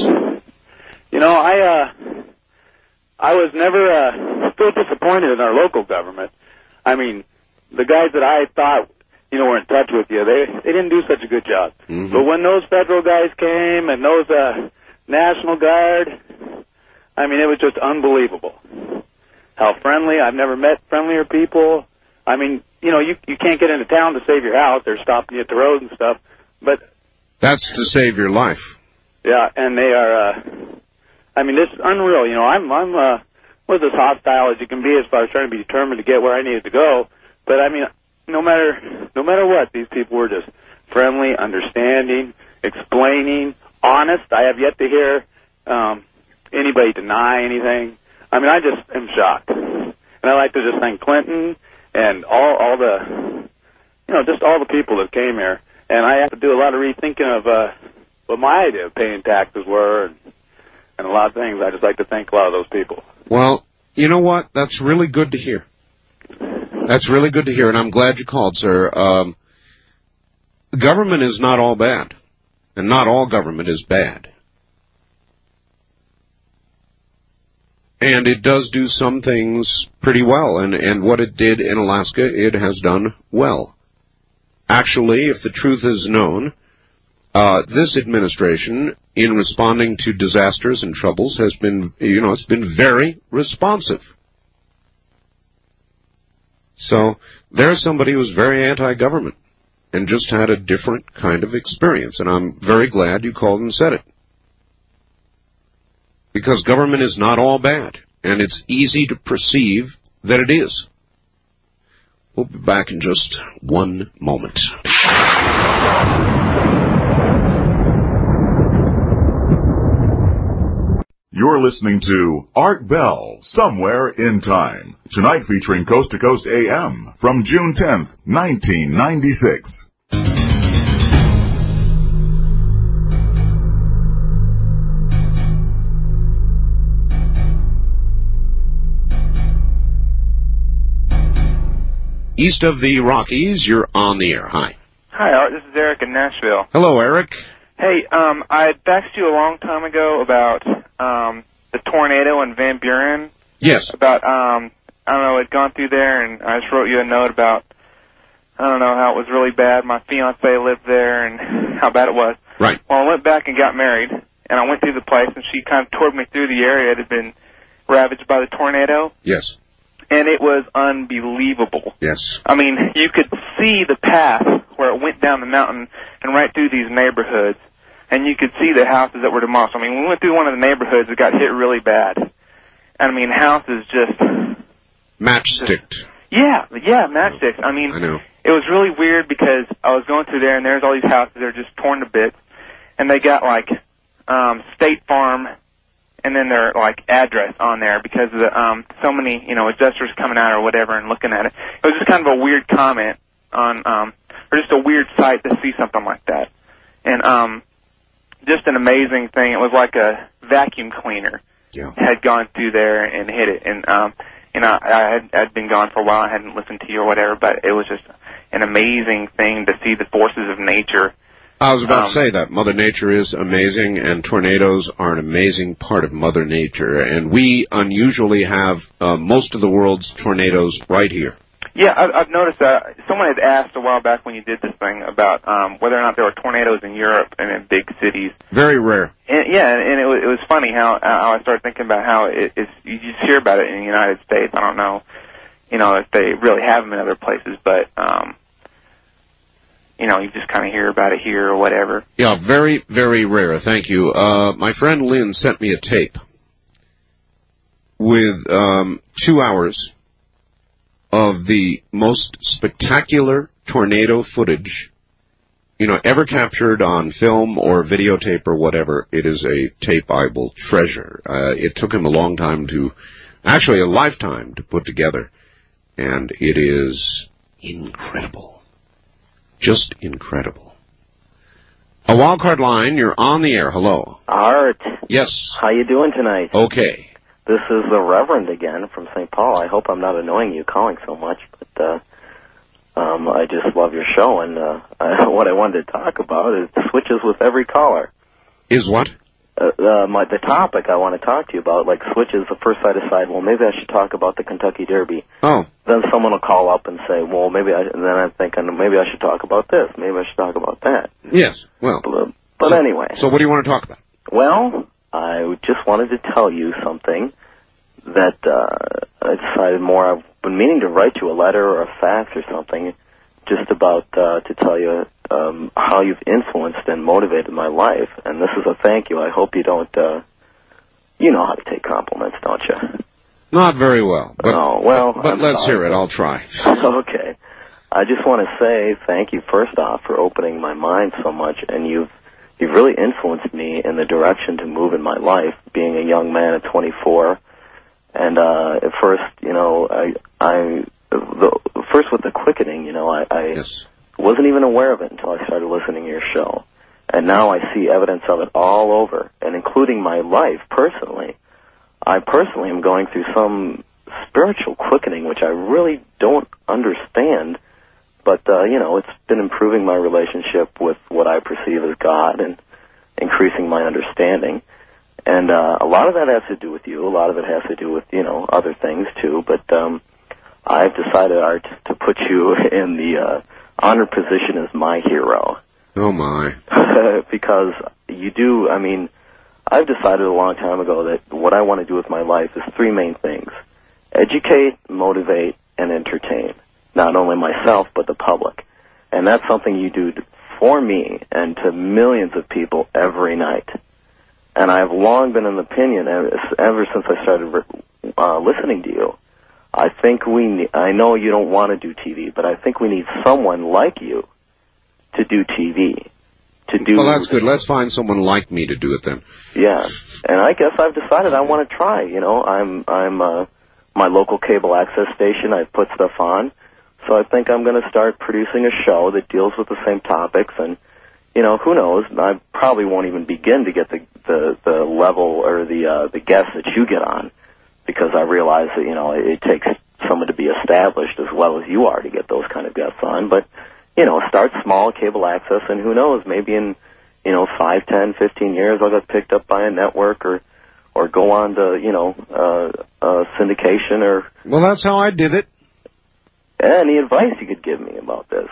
I was never, still disappointed in our local government. I mean, the guys that I thought, were in touch with you, they didn't do such a good job. Mm-hmm. But when those federal guys came and those, National Guard, I mean, it was just unbelievable. How friendly. I've never met friendlier people. I mean, you can't get into town to save your house. They're stopping you at the road and stuff. But that's to save your life. Yeah, and they are, this is unreal. I'm was as hostile as you can be as far as trying to be determined to get where I needed to go. But, no matter what, these people were just friendly, understanding, explaining, honest. I have yet to hear anybody deny anything. I just am shocked. And I like to just thank Clinton and all the, just all the people that came here. And I have to do a lot of rethinking of what my idea of paying taxes were and a lot of things. I just like to thank a lot of those people. Well, you know what? That's really good to hear. That's really good to hear, and I'm glad you called, sir. Government is not all bad, and not all government is bad. And it does do some things pretty well, and what it did in Alaska, it has done well. Actually, if the truth is known, this administration, in responding to disasters and troubles, has been, it's been very responsive. So there's somebody who's very anti-government and just had a different kind of experience, and I'm very glad you called and said it. Because government is not all bad, and it's easy to perceive that it is. We'll be back in just one moment. You're listening to Art Bell, Somewhere in Time. Tonight featuring Coast to Coast AM from June 10th, 1996. East of the Rockies, you're on the air. Hi. Hi, Art. This is Eric in Nashville. Hello, Eric. Hey, I texted you a long time ago about the tornado in Van Buren. Yes. About, I don't know, I'd gone through there, and I just wrote you a note about, I don't know, how it was really bad. My fiancée lived there, and how bad it was. Right. Well, I went back and got married, and I went through the place, and she kind of toured me through the area that had been ravaged by the tornado. Yes. And it was unbelievable. Yes. I mean, you could see the path where it went down the mountain and right through these neighborhoods, and you could see the houses that were demolished. I mean, when we went through one of the neighborhoods, it got hit really bad. I mean, houses just... Matchsticked. Yeah, matchsticks. I mean, I know. It was really weird because I was going through there, and there's all these houses that are just torn to bits, and they got, like, State Farm and then their, like, address on there because of the, so many, adjusters coming out or whatever and looking at it. It was just kind of a weird comment on, or just a weird sight to see something like that. And, just an amazing thing. It was like a vacuum cleaner had gone through there and hit it. And, I'd been gone for a while. I hadn't listened to you or whatever, but it was just an amazing thing to see the forces of nature. I was about to say that. Mother Nature is amazing, and tornadoes are an amazing part of Mother Nature. And we unusually have most of the world's tornadoes right here. Yeah, I've noticed that. Someone had asked a while back when you did this thing about whether or not there were tornadoes in Europe and in big cities. Very rare. And it was funny how I started thinking about how you just hear about it in the United States. I don't know, if they really have them in other places, but you just kind of hear about it here or whatever. Yeah, very, very rare. Thank you. My friend Lynn sent me a tape with 2 hours of the most spectacular tornado footage, ever captured on film or videotape or whatever. It is a tape I will treasure. It took him a long time actually a lifetime to put together, and it is incredible. Just incredible. A wildcard line, you're on the air. Hello. Art. Yes. How you doing tonight? Okay. This is the Reverend again from St. Paul. I hope I'm not annoying you calling so much, but I just love your show, and what I wanted to talk about is switches with every caller. Is what? The topic I want to talk to you about, like switches. The first I decide, well, maybe I should talk about the Kentucky Derby. Oh. Then someone will call up and say, well, and then I'm thinking, maybe I should talk about this. Maybe I should talk about that. Yes. Well. But anyway. So what do you want to talk about? Well, I just wanted to tell you something that I decided more. I've been meaning to write you a letter or a fax or something just about to tell you how you've influenced and motivated my life. And this is a thank you. I hope you don't, you know how to take compliments, don't you? Not very well. But, But let's sorry. hear it. I'll try. Okay. I just want to say thank you, first off, for opening my mind so much, and you've really influenced me in the direction to move in my life, being a young man at 24. And at first, first with the quickening, wasn't even aware of it until I started listening to your show. And now I see evidence of it all over, and including my life personally. I personally am going through some spiritual quickening, which I really don't understand. But, it's been improving my relationship with what I perceive as God and increasing my understanding. And a lot of that has to do with you. A lot of it has to do with, other things, too. But I've decided, Art, to put you in the honored position as my hero. Oh, my. Because you do, I've decided a long time ago that what I want to do with my life is three main things. Educate, motivate, and entertain. Not only myself, but the public. And that's something you do for me and to millions of people every night. And I've long been in the opinion, ever since I started listening to you, I know you don't want to do TV, but I think we need someone like you to do TV. Well, that's good. Let's find someone like me to do it then. Yeah. And I guess I've decided I want to try. I'm my local cable access station, I've put stuff on. So I think I'm going to start producing a show that deals with the same topics, and who knows? I probably won't even begin to get the level or the guests that you get on, because I realize that it takes someone to be established as well as you are to get those kind of guests on. But start small, cable access, and who knows? Maybe in 5, 10, 15 years, I'll get picked up by a network or go on to syndication or. Well, that's how I did it. Any advice you could give me about this?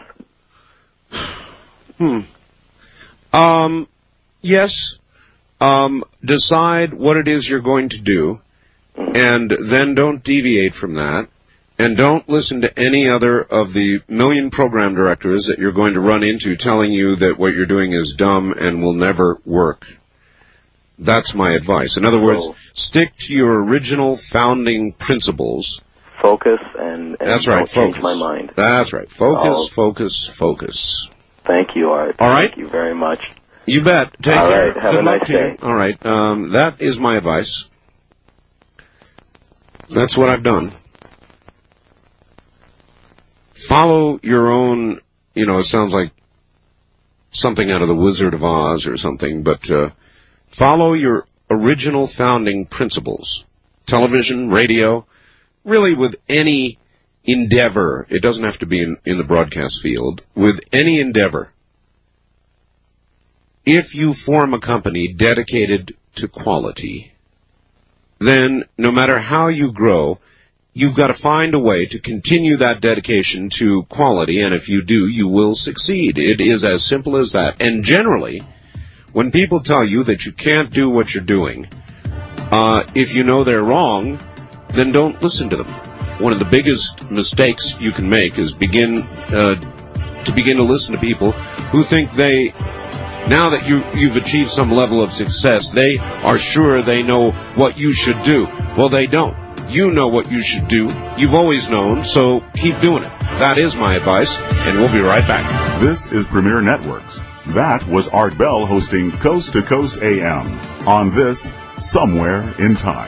Yes. Decide what it is you're going to do, and then don't deviate from that, and don't listen to any other of the million program directors that you're going to run into telling you that what you're doing is dumb and will never work. That's my advice. In other words, stick to your original founding principles. Focus and that's right, don't change my mind. That's right. Focus. Thank you, Art. All right. Thank you very much. You bet. Take care. All right. Have a nice day. All right. That is my advice. That's what I've done. Follow your own, it sounds like something out of the Wizard of Oz or something, but follow your original founding principles. Television, radio, really with any endeavor, it doesn't have to be in the broadcast field, with any endeavor, if you form a company dedicated to quality, then no matter how you grow, you've got to find a way to continue that dedication to quality, and if you do, you will succeed. It is as simple as that. And generally, when people tell you that you can't do what you're doing, if you know they're wrong, then don't listen to them. One of the biggest mistakes you can make is begin to listen to people who think now that you've achieved some level of success, they are sure they know what you should do. Well, they don't. You know what you should do. You've always known, so keep doing it. That is my advice, and we'll be right back. This is Premier Networks. That was Art Bell hosting Coast to Coast AM on this Somewhere in Time.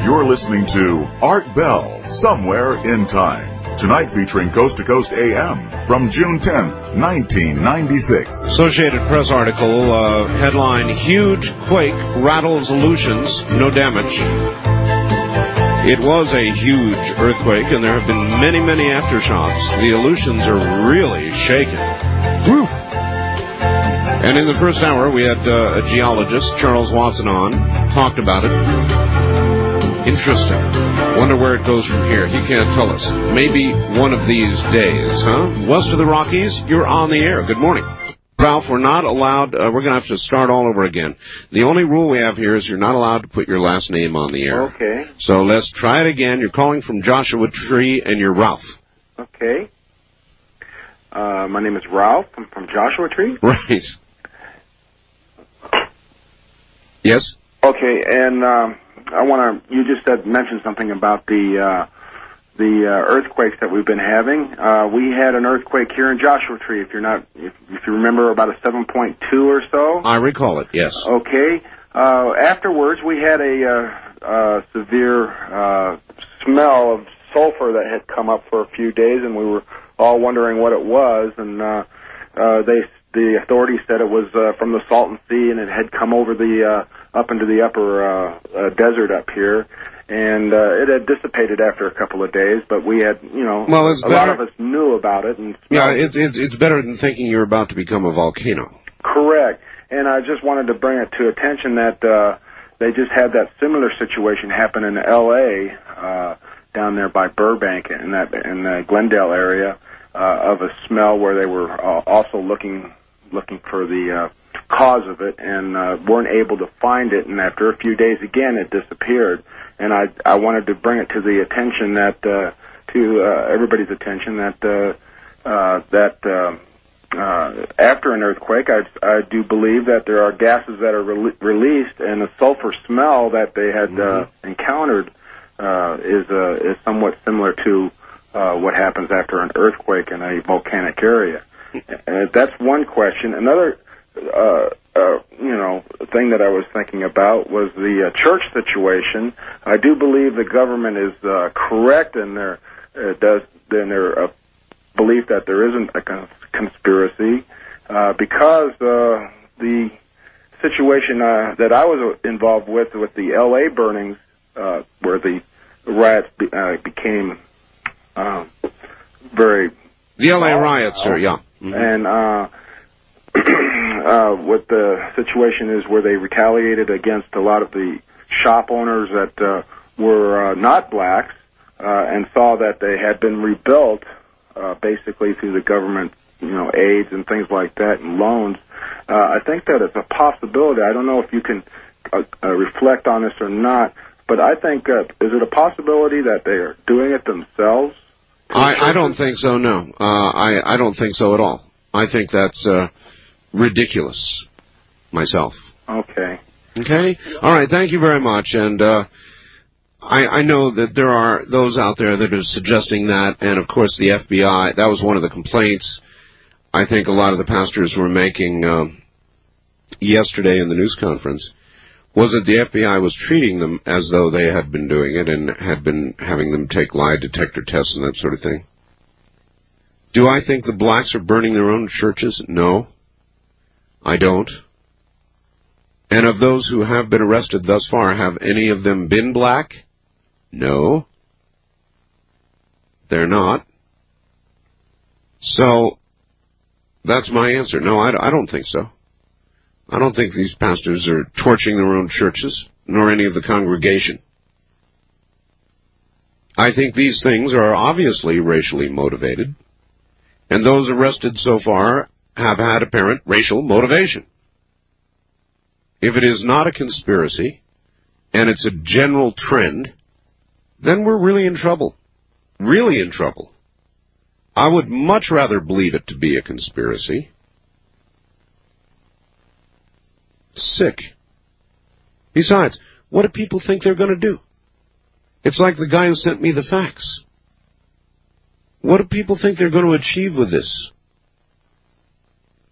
You're listening to Art Bell, Somewhere in Time. Tonight featuring Coast to Coast AM from June 10th, 1996. Associated Press article, headline, Huge Quake Rattles Aleutians, No Damage. It was a huge earthquake, and there have been many, many aftershocks. The Aleutians are really shaken. Woo! And in the first hour, we had a geologist, Charles Watson, on, talked about it. Interesting. Wonder where it goes from here. He can't tell us. Maybe one of these days, huh? West of the Rockies, you're on the air. Good morning. Ralph, we're not allowed, we're going to have to start all over again. The only rule we have here is you're not allowed to put your last name on the air. Okay. So let's try it again. You're calling from Joshua Tree, and you're Ralph. Okay. My name is Ralph. I'm from Joshua Tree. Right. Yes? Okay, and I want to. You just mentioned something about the earthquakes that we've been having. We had an earthquake here in Joshua Tree. If you remember, about a 7.2 or so. I recall it. Yes. Okay. Afterwards, we had a severe smell of sulfur that had come up for a few days, and we were all wondering what it was. And the authorities said it was from the Salton Sea, and it had come over up into the upper desert up here, and it had dissipated after a couple of days. But we had, well, a lot of us knew about it. And it's better than thinking you're about to become a volcano. Correct. And I just wanted to bring it to attention that they just had that similar situation happen in L.A. Down there by Burbank in the Glendale area of a smell where they were also looking for the cause of it and weren't able to find it. And after a few days, again, it disappeared. And I wanted to bring it to the attention that to everybody's attention that after an earthquake, I do believe that there are gases that are released, and the sulfur smell that they had encountered is somewhat similar to what happens after an earthquake in a volcanic area. That's one question. Another thing that I was thinking about was the church situation. I do believe the government is correct in their belief that there isn't a conspiracy because the situation that I was involved with the L.A. burnings, where the riots became very... The L.A. riots, sir, yeah. Mm-hmm. And what the situation is where they retaliated against a lot of the shop owners that were not blacks and saw that they had been rebuilt basically through the government, aids and things like that and loans. I think that it's a possibility. I don't know if you can reflect on this or not, but I think, is it a possibility that they are doing it themselves? I don't think so, no. I don't think so at all. I think that's ridiculous myself. Okay. Okay? All right, thank you very much. And I know that there are those out there that are suggesting that, and of course the FBI, that was one of the complaints I think a lot of the pastors were making yesterday in the news conference, was that the FBI was treating them as though they had been doing it and had been having them take lie detector tests and that sort of thing. Do I think the blacks are burning their own churches? No, I don't. And of those who have been arrested thus far, have any of them been black? No. They're not. So, that's my answer. No, I don't think so. I don't think these pastors are torching their own churches, nor any of the congregation. I think these things are obviously racially motivated, and those arrested so far have had apparent racial motivation. If it is not a conspiracy, and it's a general trend, then we're really in trouble. Really in trouble. I would much rather believe it to be a conspiracy. Sick. Besides, what do people think they're going to do? It's like the guy who sent me the fax. What do people think they're going to achieve with this?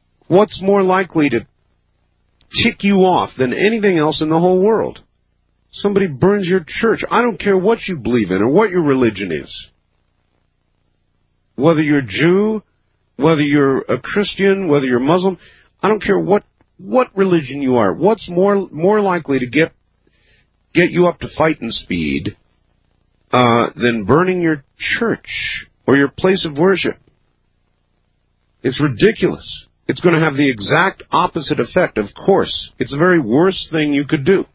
What's more likely to tick you off than anything else in the whole world? Somebody burns your church. I don't care what you believe in or what your religion is. Whether you're Jew, whether you're a Christian, whether you're Muslim, I don't care what religion you are. What's more likely to get you up to fighting speed than burning your church or your place of worship? It's ridiculous. It's going to have the exact opposite effect, of course. It's the very worst thing you could do.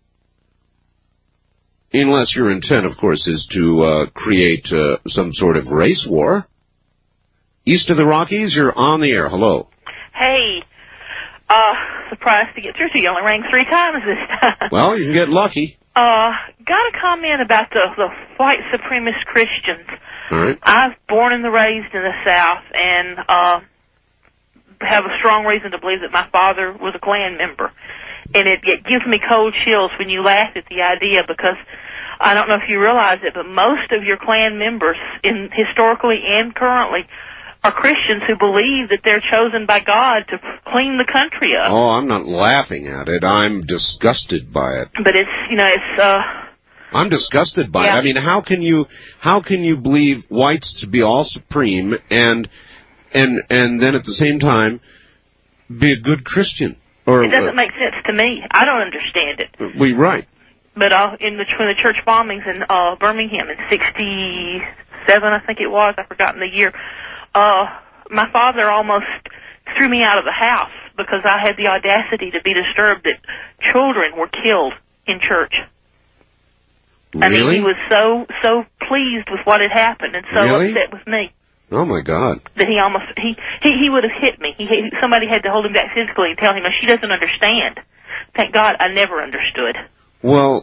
Unless your intent, of course, is to create some sort of race war. East of the Rockies, you're on the air. Hello. Hey. Surprised to get through to you. Only rang 3 times this time. Well, you can get lucky. Got a comment about the white supremacist Christians. All right. I was born and raised in the South, and have a strong reason to believe that my father was a Klan member. And it gives me cold chills when you laugh at the idea, because I don't know if you realize it, but most of your Klan members, historically and currently, are Christians who believe that they're chosen by God to clean the country up. Oh, I'm not laughing at it. I'm disgusted by it. But I'm disgusted by it. I mean, how can you believe whites to be all supreme and then at the same time be a good Christian? Or it doesn't make sense to me. I don't understand it. Right. But when the church bombings in Birmingham in '67, I think it was, I've forgotten the year, my father almost threw me out of the house because I had the audacity to be disturbed that children were killed in church. Really? I mean, he was so pleased with what had happened and so upset with me. Oh my God! That he almost he would have hit me. Somebody had to hold him back physically and tell him, she doesn't understand. Thank God I never understood. Well,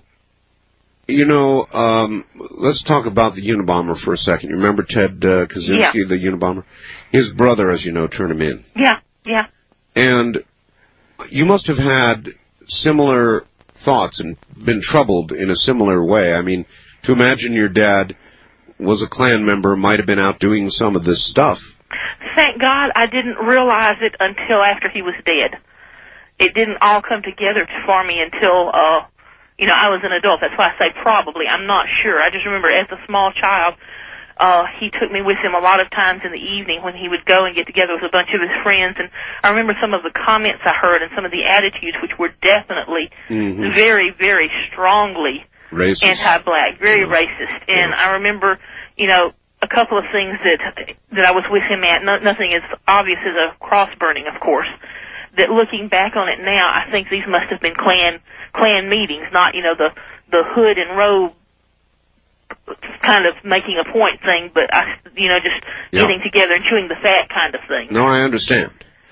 let's talk about the Unabomber for a second. You remember Ted Kaczynski, the Unabomber? His brother, as you know, turned him in. Yeah. And you must have had similar thoughts and been troubled in a similar way. I mean, to imagine your dad was a Klan member, might have been out doing some of this stuff. Thank God I didn't realize it until after he was dead. It didn't all come together for me until, I was an adult. That's why I say probably. I'm not sure. I just remember as a small child, he took me with him a lot of times in the evening when he would go and get together with a bunch of his friends. And I remember some of the comments I heard and some of the attitudes, which were definitely very, very strongly racist. Anti-black, very racist. And I remember, a couple of things that I was with him at, nothing as obvious as a cross burning, of course, that looking back on it now, I think these must have been Klan meetings, not, the hood and robe kind of making a point thing, but, just getting together and chewing the fat kind of thing. No, I understand.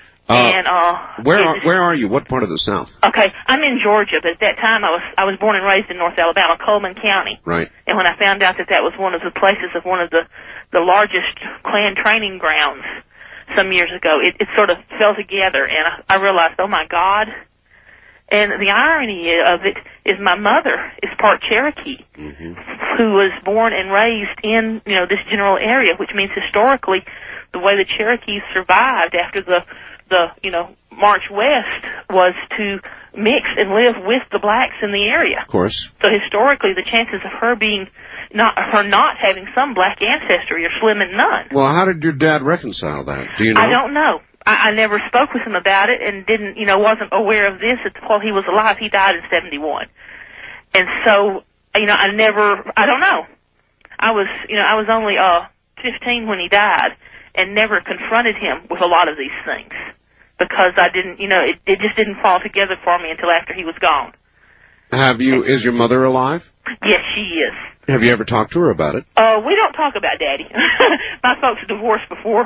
Where are you? What part of the South? Okay, I'm in Georgia, but at that time I was born and raised in North Alabama, Coleman County. Right. And when I found out that was one of the places of one of the largest Klan training grounds some years ago, it sort of fell together, and I realized, oh my God. And the irony of it is my mother is part Cherokee, who was born and raised in, this general area, which means historically the way the Cherokees survived after the March West was to mix and live with the blacks in the area. Of course. So historically, the chances of her not having some black ancestry are slim and none. Well, how did your dad reconcile that? Do you know? I don't know. I never spoke with him about it and wasn't aware of this while he was alive. He died in 1971. And so, I don't know. I was only 15 when he died and never confronted him with a lot of these things. Because I didn't, it just didn't fall together for me until after he was gone. Is your mother alive? Yes, she is. Have you ever talked to her about it? We don't talk about Daddy. My folks divorced before,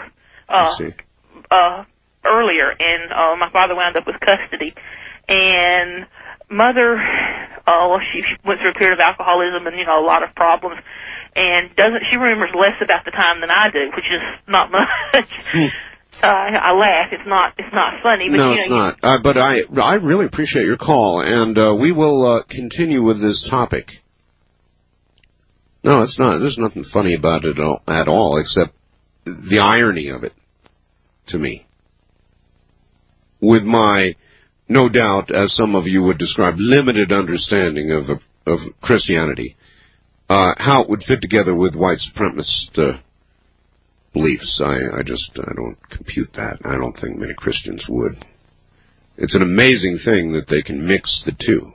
earlier, and my father wound up with custody. And Mother, she went through a period of alcoholism and, a lot of problems. And she remembers less about the time than I do, which is not much. I laugh. It's not funny. But, no, it's not. But I really appreciate your call, and we will continue with this topic. No, it's not. There's nothing funny about it at all, except the irony of it, to me. With my, no doubt, as some of you would describe, limited understanding of of Christianity, how it would fit together with white supremacist beliefs. I don't compute that. I don't think many Christians would. It's an amazing thing that they can mix the two.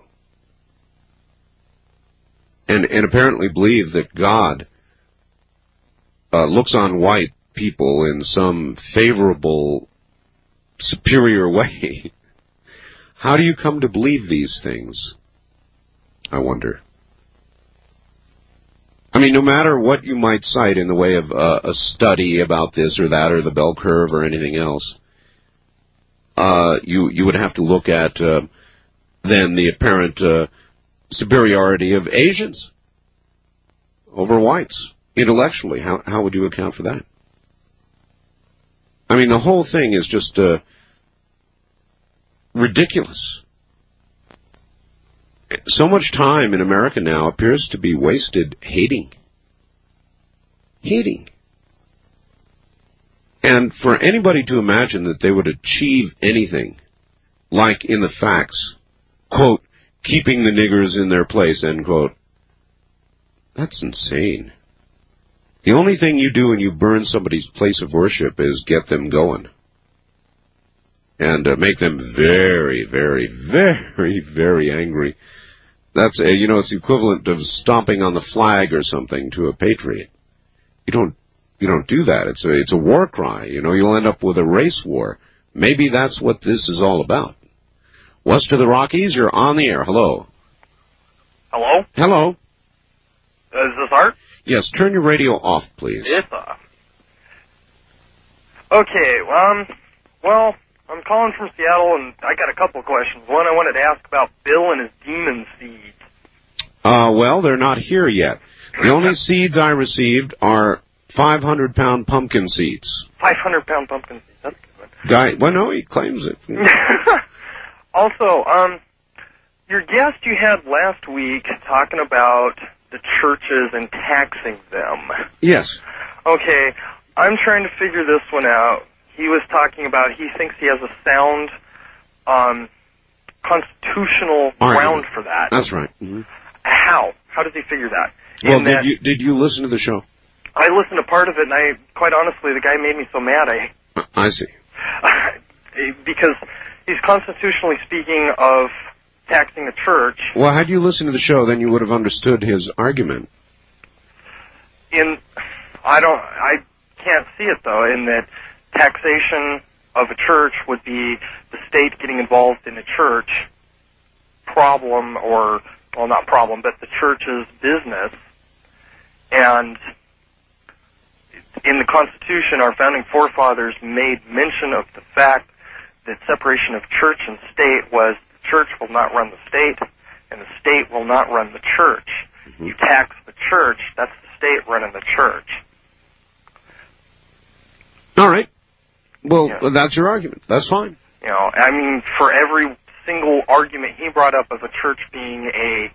And apparently believe that God looks on white people in some favorable, superior way. How do you come to believe these things? I wonder. I mean, no matter what you might cite in the way of a study about this or that or the bell curve or anything else, you would have to look at then the apparent superiority of Asians over whites intellectually. How would you account for that? I mean, the whole thing is just ridiculous. So much time in America now appears to be wasted hating. And for anybody to imagine that they would achieve anything, like in the facts, quote, keeping the niggers in their place, end quote, that's insane. The only thing you do when you burn somebody's place of worship is get them going. And make them very, very, very, very angry. That's it's the equivalent of stomping on the flag or something to a patriot. You don't do that. It's a war cry. You'll end up with a race war. Maybe that's what this is all about. West of the Rockies, you're on the air. Hello. Hello? Hello. Is this Art? Yes, turn your radio off, please. It's off. Okay, well, I'm calling from Seattle, and I got a couple of questions. One, I wanted to ask about Bill and his demon seeds. Well, they're not here yet. The only seeds I received are 500-pound pumpkin seeds. 500-pound pumpkin seeds. That's a good one. Well, no, he claims it. Also, your guest you had last week talking about the churches and taxing them. Yes. Okay, I'm trying to figure this one out. He was talking about he thinks he has a sound constitutional ground for that. That's right. Mm-hmm. How? How does he figure that? Well, did you listen to the show? I listened to part of it, and quite honestly, the guy made me so mad. I see. Because he's constitutionally speaking of taxing the church. Well, had you listened to the show, then you would have understood his argument. I can't see it though, in that taxation of a church would be the state getting involved in a church problem, or, well, not problem, but the church's business. And in the Constitution, our founding forefathers made mention of the fact that separation of church and state was the church will not run the state, and the state will not run the church. Mm-hmm. You tax the church, that's the state running the church. All right. Well, that's your argument. That's fine. I mean, for every single argument he brought up of a church being a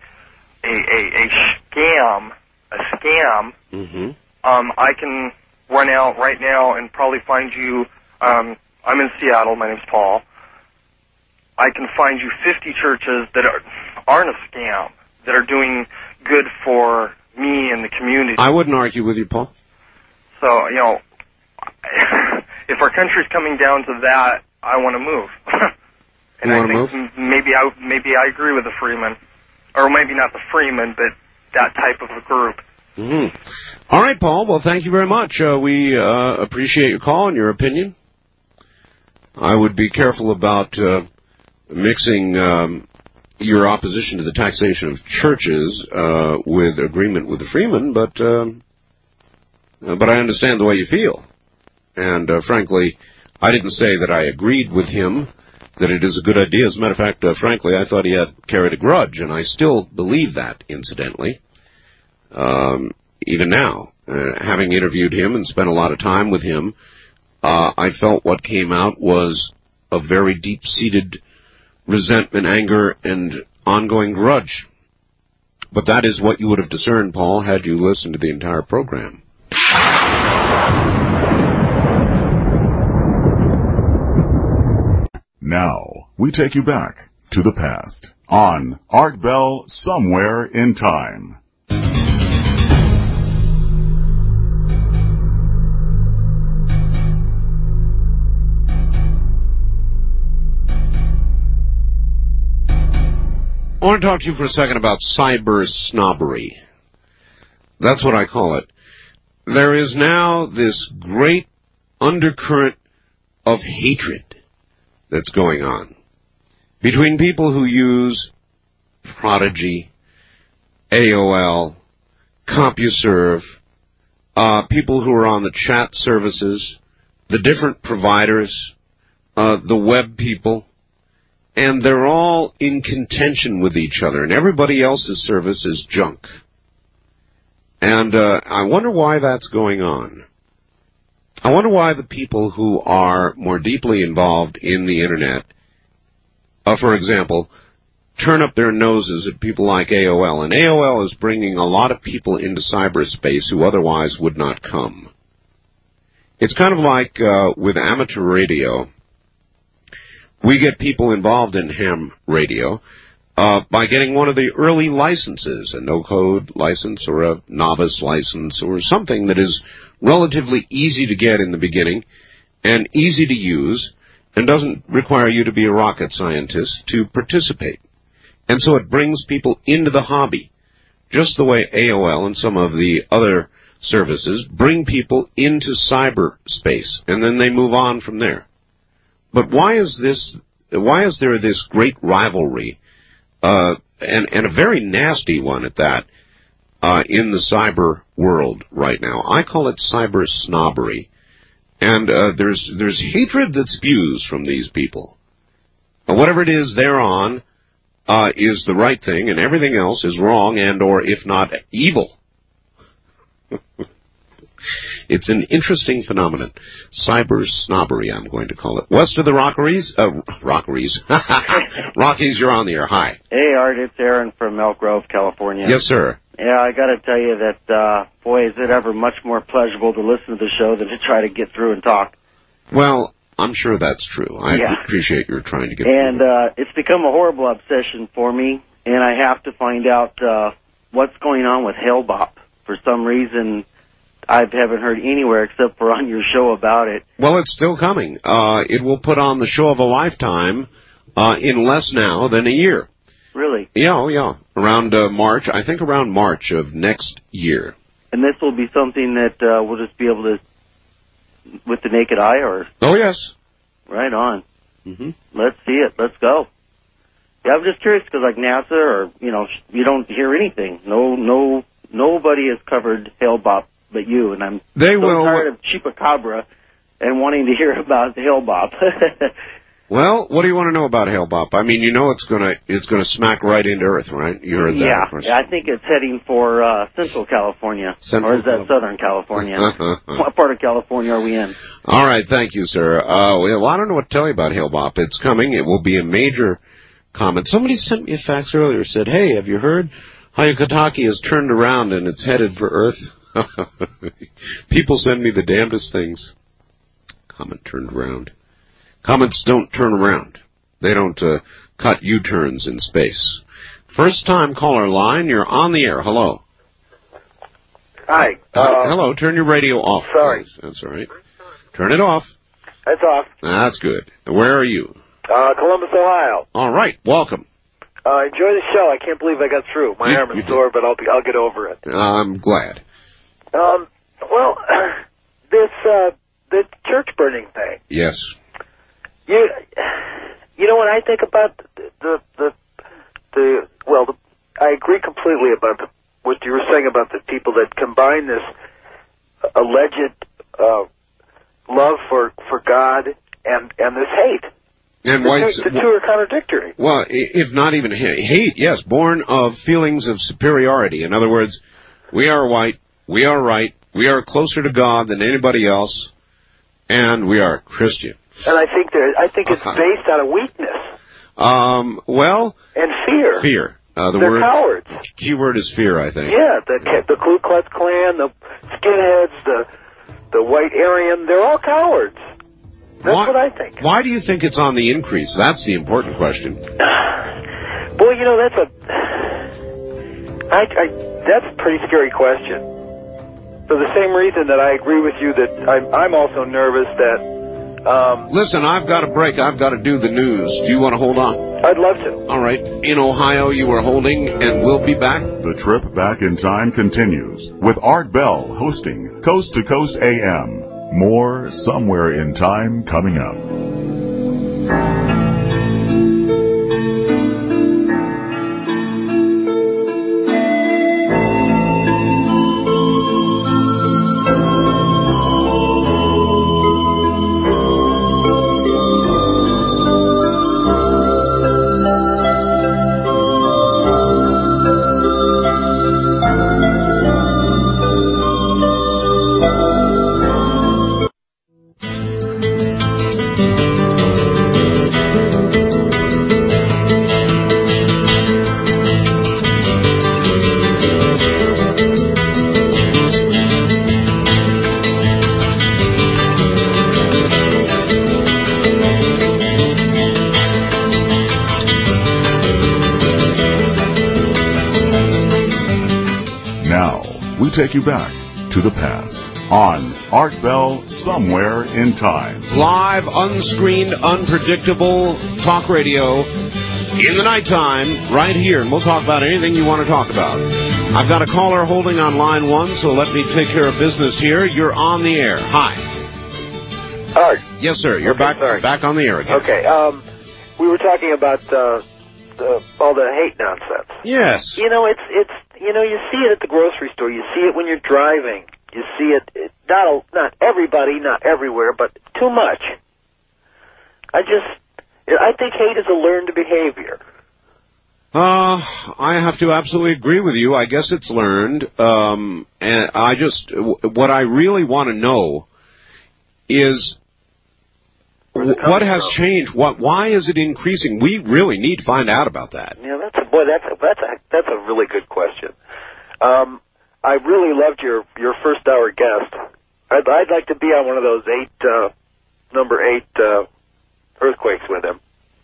scam, mm-hmm. I can run out right now and probably find you, I'm in Seattle, my name's Paul. I can find you 50 churches that aren't a scam, that are doing good for me and the community. I wouldn't argue with you, Paul. So, if our country's coming down to that, I want to move. And you I want to think move? maybe I agree with the Freeman. Or maybe not the Freeman, but that type of a group. Mm-hmm. All right, Paul. Well, thank you very much. We appreciate your call and your opinion. I would be careful about mixing your opposition to the taxation of churches with agreement with the Freeman, but I understand the way you feel. And frankly, I didn't say that I agreed with him that it is a good idea. As a matter of fact, frankly, I thought he had carried a grudge, and I still believe that, incidentally. Even now, having interviewed him and spent a lot of time with him, I felt what came out was a very deep-seated resentment, anger, and ongoing grudge. But that is what you would have discerned, Paul, had you listened to the entire program. Now, we take you back to the past. on Art Bell Somewhere in Time. I want to talk to you for a second about cyber snobbery. That's what I call it. There is now this great undercurrent of hatred that's going on between people who use Prodigy, AOL, CompuServe, people who are on the chat services, the different providers, the web people, and they're all in contention with each other, and everybody else's service is junk. And I wonder why that's going on. I wonder why the people who are more deeply involved in the Internet, for example, turn up their noses at people like AOL. And AOL is bringing a lot of people into cyberspace who otherwise would not come. It's kind of like with amateur radio. We get people involved in ham radio by getting one of the early licenses, a no-code license or a novice license or something that is relatively easy to get in the beginning and easy to use and doesn't require you to be a rocket scientist to participate. And so it brings people into the hobby, just the way AOL and some of the other services bring people into cyberspace, and then they move on from there. But why is there this great rivalry, and a very nasty one at that, in the cyber world right now? I call it cyber snobbery. And there's hatred that spews from these people. Whatever it is they're on is the right thing, and everything else is wrong and or, if not, evil. It's an interesting phenomenon. Cyber snobbery, I'm going to call it. West of the Rockies, Rockies, you're on the air. Hi. Hey, Art, it's Aaron from Elk Grove, California. Yes, sir. Yeah, I got to tell you that, boy, is it ever much more pleasurable to listen to the show than to try to get through and talk. Well, I'm sure that's true. I appreciate your trying to get and, through. And it's become a horrible obsession for me, and I have to find out what's going on with Hale-Bopp. For some reason, I haven't heard anywhere except for on your show about it. Well, it's still coming. It will put on the show of a lifetime in less now than a year. Really? Yeah. Around March, I think around March of next year. And this will be something that we'll just be able to, with the naked eye, or? Oh, yes. Right on. Mm-hmm. Let's see it. Let's go. Yeah, I'm just curious because, like NASA, or you don't hear anything. Nobody has covered Hale-Bopp but you, and I'm tired of Chupacabra and wanting to hear about Hale-Bopp. Well, what do you want to know about Hale-Bopp? I mean, it's gonna smack right into Earth, right? You heard that, of course. Yeah, I think it's heading for Central California, or is that Southern California? What part of California are we in? All right, thank you, sir. Well, I don't know what to tell you about Hale-Bopp. It's coming. It will be a major comet. Somebody sent me a fax earlier. Said, "Hey, have you heard Hayakatake has turned around and it's headed for Earth?" People send me the damnedest things. Comet turned around. Comets don't turn around. They don't cut U-turns in space. First time caller line, you're on the air. Hello. Hi. Hello, turn your radio off. Sorry. Please. That's all right. Turn it off. That's off. That's good. Where are you? Columbus, Ohio. All right, welcome. Enjoy the show. I can't believe I got through. My arm is sore, but I'll get over it. I'm glad. Well, the church burning thing. Yes. You know when I think about I agree completely about what you were saying about the people that combine this alleged love for God and this hate. And the two are contradictory. Well, if not even hate, yes, born of feelings of superiority. In other words, we are white, we are right, we are closer to God than anybody else, and we are Christian. And I think it's based on a weakness. Well, and fear. Fear. They're cowards. Key word is fear, I think. Yeah, the Ku Klux Klan, the skinheads, the white Aryan, they're all cowards. That's what I think. Why do you think it's on the increase? That's the important question. Boy, you know, that's a pretty scary question. For the same reason that I agree with you that I'm also nervous that... Listen, I've got a break. I've got to do the news. Do you want to hold on? I'd love to. All right. In Ohio, you are holding, and we'll be back. The trip back in time continues with Art Bell hosting Coast to Coast AM. More Somewhere in Time coming up. Take you back to the past on Art Bell Somewhere in Time. Live, unscreened, unpredictable talk radio in the nighttime right here. And we'll talk about anything you want to talk about. I've got a caller holding on line 1, so let me take care of business here. You're on the air. Hi. Art. Yes, sir. You're back on the air again. Okay. We were talking about all the hate nonsense. Yes. You know, it's you know, you see it at the grocery store. You see it when you're driving. You see it, not everybody, not everywhere, but too much. I think hate is a learned behavior. I have to absolutely agree with you. I guess it's learned. And what I really want to know is what has changed? Why is it increasing? We really need to find out about that. Yeah, that's a really good question. I really loved your first hour guest. I'd like to be on one of those number 8 earthquakes with him.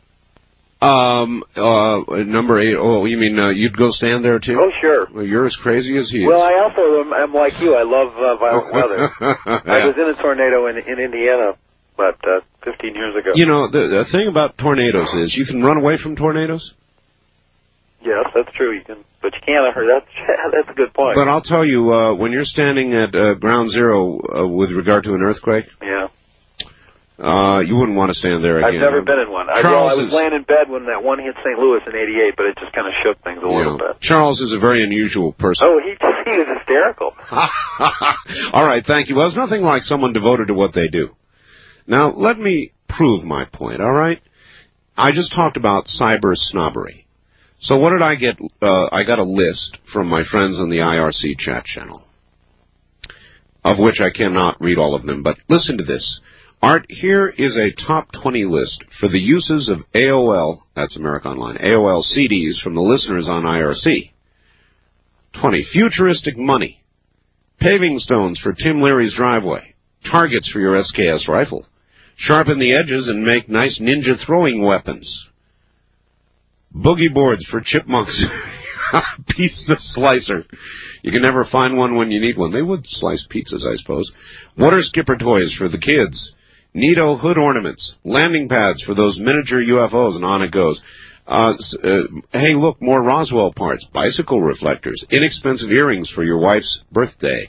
Number 8. Oh, you mean you'd go stand there too? Oh, sure. Well, you're as crazy as he is. Well, I also am like you. I love violent weather. Yeah. I was in a tornado in Indiana about 15 years ago. You know, the thing about tornadoes is you can run away from tornadoes. Yes, that's true. You can, but you can't. That's a good point. But I'll tell you, when you're standing at ground zero with regard to an earthquake, yeah, you wouldn't want to stand there again. I've never been in one. I was laying in bed when that one hit St. Louis in '88, but it just kind of shook things a little bit. Charles is a very unusual person. Oh, he was hysterical. All right, thank you. Well, it's nothing like someone devoted to what they do. Now, let me prove my point, all right? I just talked about cyber snobbery. So what did I get? I got a list from my friends on the IRC chat channel, of which I cannot read all of them, but listen to this. Art, here is a top 20 list for the uses of AOL, that's America Online, AOL CDs from the listeners on IRC. 20. Futuristic money. Paving stones for Tim Leary's driveway. Targets for your SKS rifle. Sharpen the edges and make nice ninja throwing weapons. Boogie boards for chipmunks. Pizza slicer. You can never find one when you need one. They would slice pizzas, I suppose. Water skipper toys for the kids. Neato hood ornaments. Landing pads for those miniature UFOs, and on it goes. Hey, look, more Roswell parts. Bicycle reflectors. Inexpensive earrings for your wife's birthday.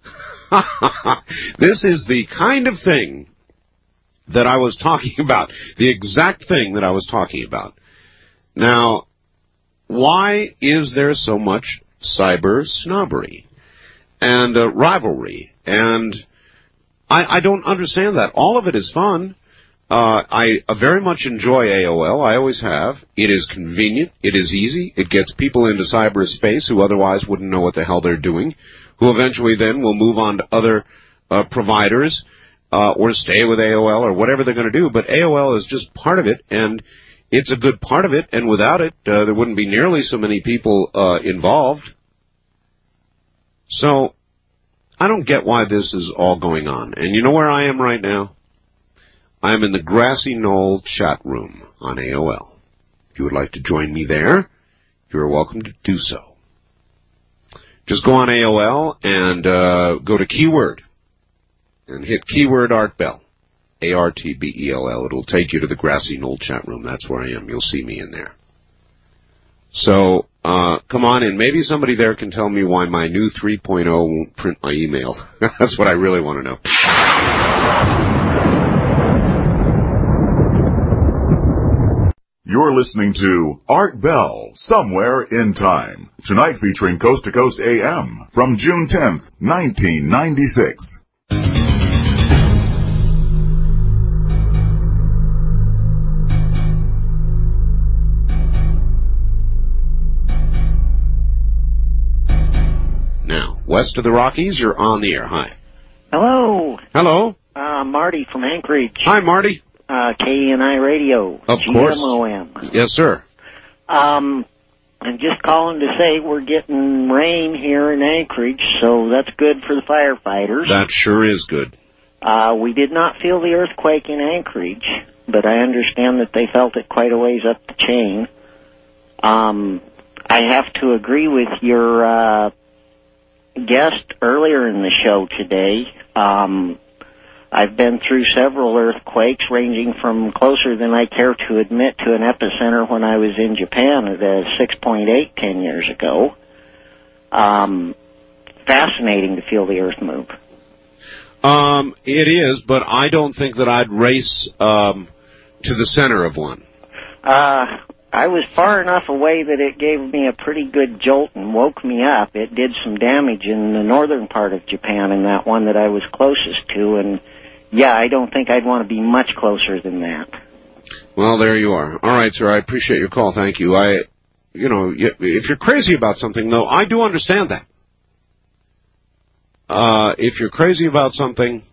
This is the kind of thing that I was talking about. The exact thing that I was talking about. Now, why is there so much cyber snobbery and rivalry? And I don't understand that. All of it is fun. I very much enjoy AOL. I always have. It is convenient. It is easy. It gets people into cyberspace who otherwise wouldn't know what the hell they're doing, who eventually then will move on to other providers or stay with AOL or whatever they're going to do. But AOL is just part of it, and it's a good part of it, and without it, there wouldn't be nearly so many people involved. So, I don't get why this is all going on. And you know where I am right now? I am in the Grassy Knoll chat room on AOL. If you would like to join me there, you're welcome to do so. Just go on AOL and go to keyword and hit keyword Art Bell, ARTBELL. It'll take you to the Grassy Knoll chat room. That's where I am. You'll see me in there. So come on in. Maybe somebody there can tell me why my new 3.0 won't print my email. That's what I really want to know. You're listening to Art Bell, Somewhere in Time. Tonight featuring Coast to Coast AM from June 10th, 1996. Now, west of the Rockies, you're on the air. Hi. Hello. Hello. Marty from Anchorage. Hi, Marty. KNI Radio. Of course. GMOM. Yes, sir. I'm just calling to say we're getting rain here in Anchorage, so that's good for the firefighters. That sure is good. We did not feel the earthquake in Anchorage, but I understand that they felt it quite a ways up the chain. I have to agree with your guest earlier in the show today. I've been through several earthquakes, ranging from closer than I care to admit to an epicenter when I was in Japan at a 6.8 10 years ago. Fascinating to feel the earth move. It is, but I don't think that I'd race to the center of one. I was far enough away that it gave me a pretty good jolt and woke me up. It did some damage in the northern part of Japan in that one that I was closest to, and yeah, I don't think I'd want to be much closer than that. Well, there you are. All right, sir, I appreciate your call. Thank you. If you're crazy about something, though, I do understand that. If you're crazy about something,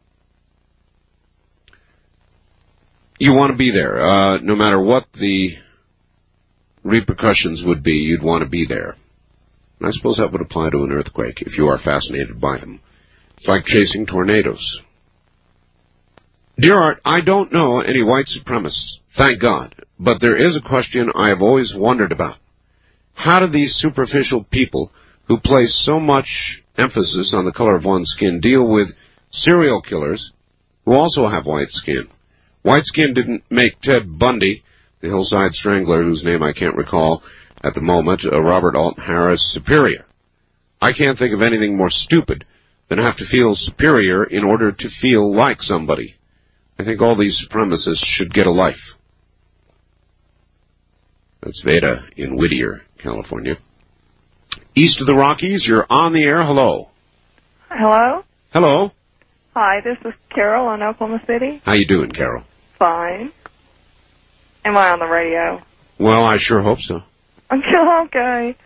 you want to be there. No matter what the repercussions would be, you'd want to be there. And I suppose that would apply to an earthquake if you are fascinated by them. It's like chasing tornadoes. Dear Art, I don't know any white supremacists, thank God, but there is a question I have always wondered about. How do these superficial people who place so much emphasis on the color of one's skin deal with serial killers who also have white skin? White skin didn't make Ted Bundy, the hillside strangler whose name I can't recall at the moment, Robert Alton Harris, superior. I can't think of anything more stupid than have to feel superior in order to feel like somebody. I think all these supremacists should get a life. That's Veda in Whittier, California. East of the Rockies, you're on the air. Hello. Hello? Hello. Hi, this is Carol in Oklahoma City. How you doing, Carol? Fine. Am I on the radio? Well, I sure hope so. Okay.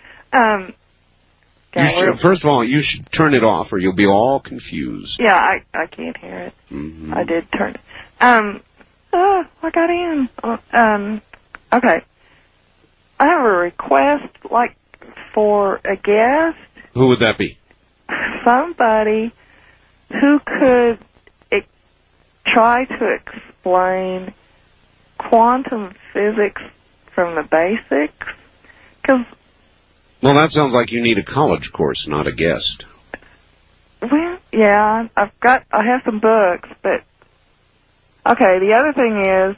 First of all, you should turn it off or you'll be all confused. Yeah, I can't hear it. Mm-hmm. I did turn it. I got in. Okay. I have a request, for a guest. Who would that be? Somebody who could try to explain quantum physics from the basics. Well, that sounds like you need a college course, not a guest. Well, yeah, I have some books, but okay. The other thing is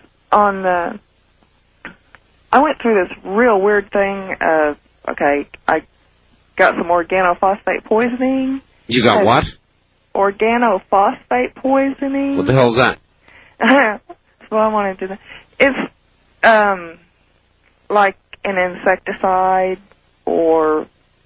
I went through this real weird thing of I got some organophosphate poisoning. You got what? Organophosphate poisoning. What the hell is that? That's what I wanted to know. It's like an insecticide, or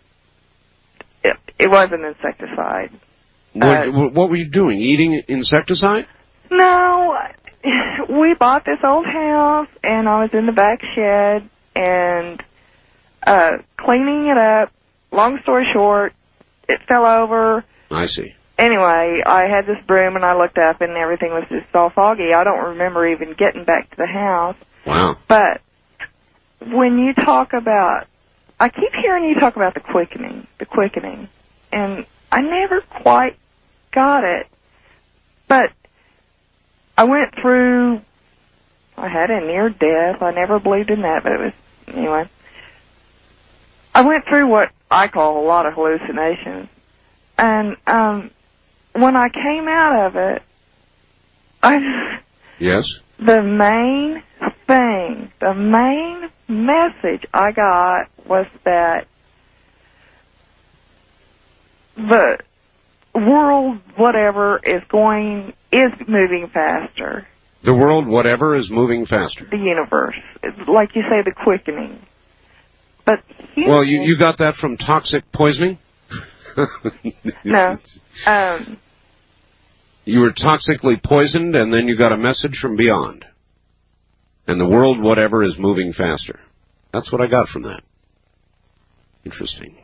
it was an insecticide. What were you doing? Eating insecticide? No, we bought this old house, and I was in the back shed, and cleaning it up. Long story short, it fell over. I see. Anyway, I had this broom, and I looked up, and everything was just all foggy. I don't remember even getting back to the house. Wow. But when you talk about, I keep hearing you talk about the quickening, and I never quite got it. But I went through I had a near death. I never believed in that, but it was, anyway. I went through what I call a lot of hallucinations. And when I came out of it, Yes? the main thing, the main message I got was that the world, whatever, is moving faster. The world, whatever, is moving faster. The universe. It's like you say, the quickening. But well, you got that from toxic poisoning? No. You were toxically poisoned, and then you got a message from beyond. And the world, whatever, is moving faster. That's what I got from that. Interesting.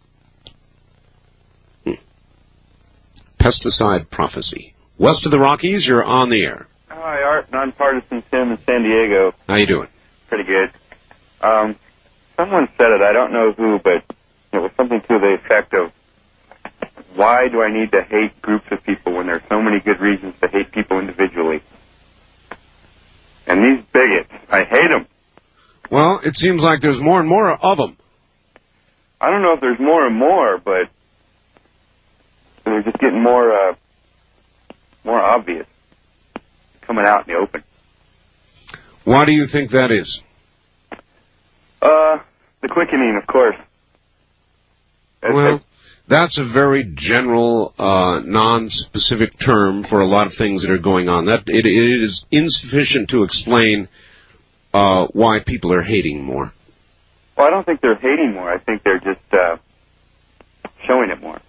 Pesticide prophecy. West of the Rockies, you're on the air. Hi, Art. Nonpartisan Tim in San Diego. How you doing? Pretty good. Someone said it, I don't know who, but it was something to the effect of, why do I need to hate groups of people when there are so many good reasons to hate people individually? And these bigots, I hate them. Well, it seems like there's more and more of them. I don't know if there's more and more, but they're just getting more obvious, coming out in the open. Why do you think that is? The quickening, of course. Well, that's a very general, non-specific term for a lot of things that are going on. That it is insufficient to explain why people are hating more. Well, I don't think they're hating more. I think they're just showing it more.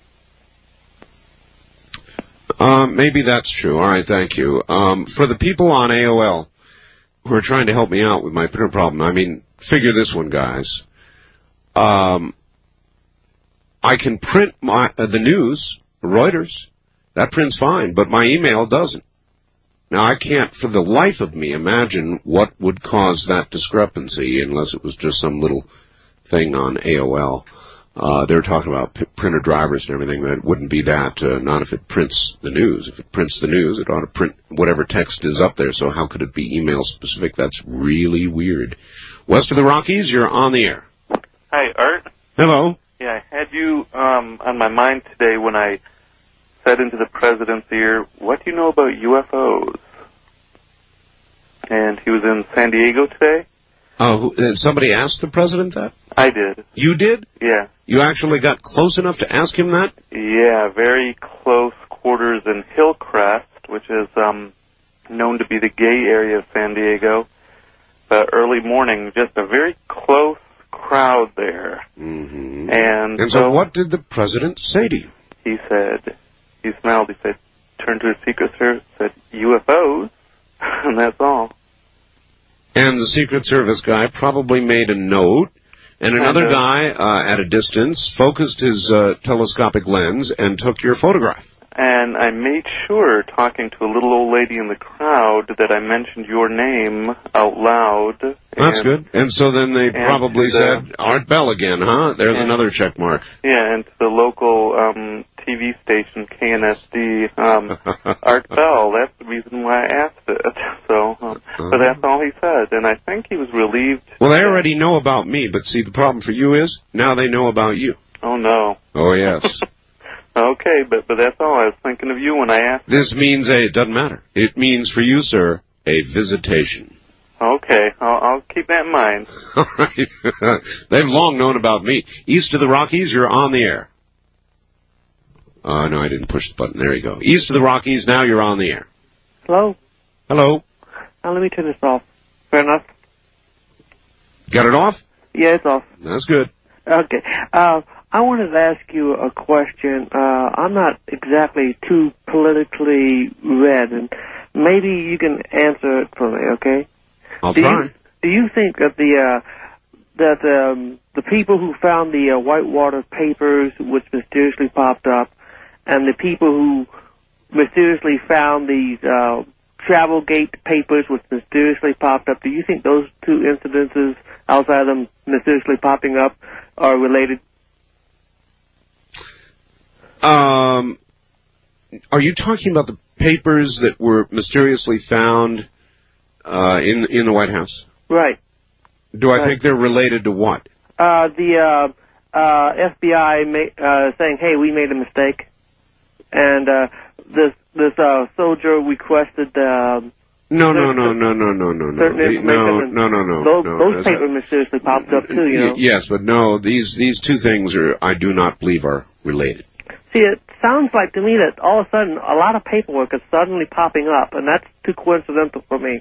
Maybe that's true. All right, thank you. For the people on AOL who are trying to help me out with my printer problem, I mean, figure this one, guys. I can print the news, Reuters. That prints fine, but my email doesn't. Now, I can't for the life of me imagine what would cause that discrepancy unless it was just some little thing on AOL. They're talking about printer drivers and everything. That wouldn't be that, not if it prints the news. If it prints the news, it ought to print whatever text is up there, so how could it be email specific? That's really weird. West of the Rockies, you're on the air. Hi, Art. Hello. Yeah, I had you on my mind today when I said into the president's ear, what do you know about UFOs? And he was in San Diego today. Oh, somebody asked the president that? I did. You did? Yeah. You actually got close enough to ask him that? Yeah, very close quarters in Hillcrest, which is known to be the gay area of San Diego. Early morning, just a very close crowd there. Mm-hmm. And so what did the president say to you? He said, he smiled, he said, turned to his Secret Service, said, UFOs, and that's all. And the Secret Service guy probably made a note, and another guy at a distance focused his telescopic lens and took your photograph. And I made sure, talking to a little old lady in the crowd, that I mentioned your name out loud. That's good. And so then they probably said, Art Bell again, huh? There's another check mark. Yeah, and to the local TV station, KNSD, Art Bell, that's the reason why I asked it. So, but that's all he said. And I think he was relieved. Well, they already know about me, but see, the problem for you is, now they know about you. Oh, no. Oh, yes. Okay, but that's all. I was thinking of you when I asked. This means it doesn't matter. It means for you, sir, a visitation. Okay, I'll keep that in mind. All right. They've long known about me. East of the Rockies, you're on the air. No, I didn't push the button. There you go. East of the Rockies, now you're on the air. Hello? Hello? Let me turn this off. Fair enough. Got it off? Yeah, it's off. That's good. Okay. I wanted to ask you a question. I'm not exactly too politically read, and maybe you can answer it for me, okay? I'll try. Do you think that the people who found the Whitewater papers, which mysteriously popped up, and the people who mysteriously found these Travelgate papers, which mysteriously popped up, do you think those two incidences, outside of them mysteriously popping up, are related? Are you talking about the papers that were mysteriously found in the White House? Right. Do I think they're related to what? The FBI saying, "Hey, we made a mistake," and this soldier requested. No. Those papers mysteriously popped up too. You know. Yes, but no. These two things I do not believe are related. See, it sounds like to me that all of a sudden a lot of paperwork is suddenly popping up, and that's too coincidental for me.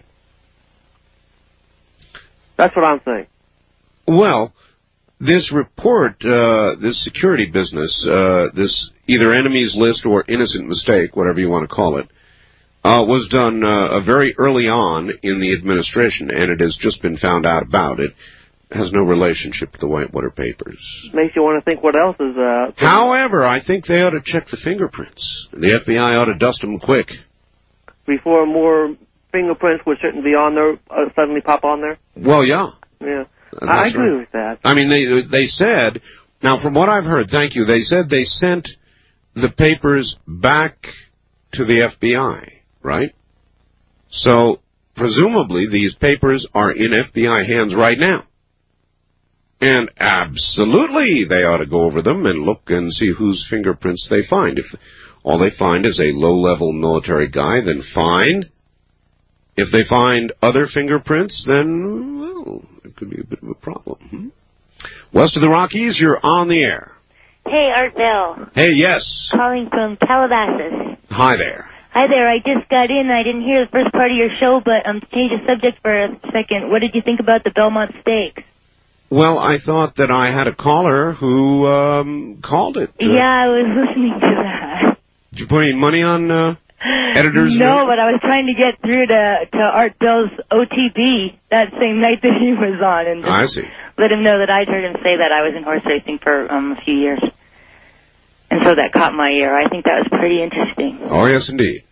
That's what I'm saying. Well, this report, this security business, this either enemies list or innocent mistake, whatever you want to call it, was done very early on in the administration, and it has just been found out about. It has no relationship to the Whitewater Papers. Makes you want to think what else is... However, I think they ought to check the fingerprints. The FBI ought to dust them quick. Before more fingerprints which shouldn't be on there suddenly pop on there? Well, yeah. Yeah. I agree with that. I mean, they said... Now, from what I've heard, thank you, they said they sent the papers back to the FBI, right? So, presumably, these papers are in FBI hands right now. And absolutely, they ought to go over them and look and see whose fingerprints they find. If all they find is a low-level military guy, then fine. If they find other fingerprints, then, well, it could be a bit of a problem. West of the Rockies, you're on the air. Hey, Art Bell. Hey, yes. Calling from Calabasas. Hi there. Hi there. I just got in. I didn't hear the first part of your show, but to change the subject for a second, what did you think about the Belmont Stakes? Well, I thought that I had a caller who called it. Yeah, I was listening to that. Did you put any money on editors? No, but I was trying to get through to Art Bell's OTB that same night that he was on, and I see. Let him know that I'd heard him say that I was in horse racing for a few years. And so that caught my ear. I think that was pretty interesting. Oh, yes, indeed.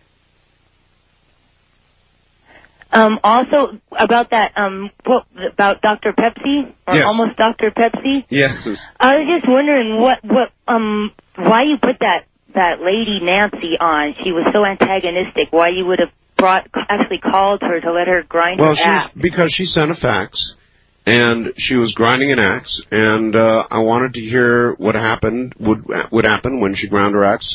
Also, about that, about Dr. Pepsi, or yes. Almost Dr. Pepsi. Yes. I was just wondering why you put that lady Nancy on. She was so antagonistic. Why you would have actually called her to let her grind her axe. Because she sent a fax, and she was grinding an axe, and I wanted to hear what happened would happen when she ground her axe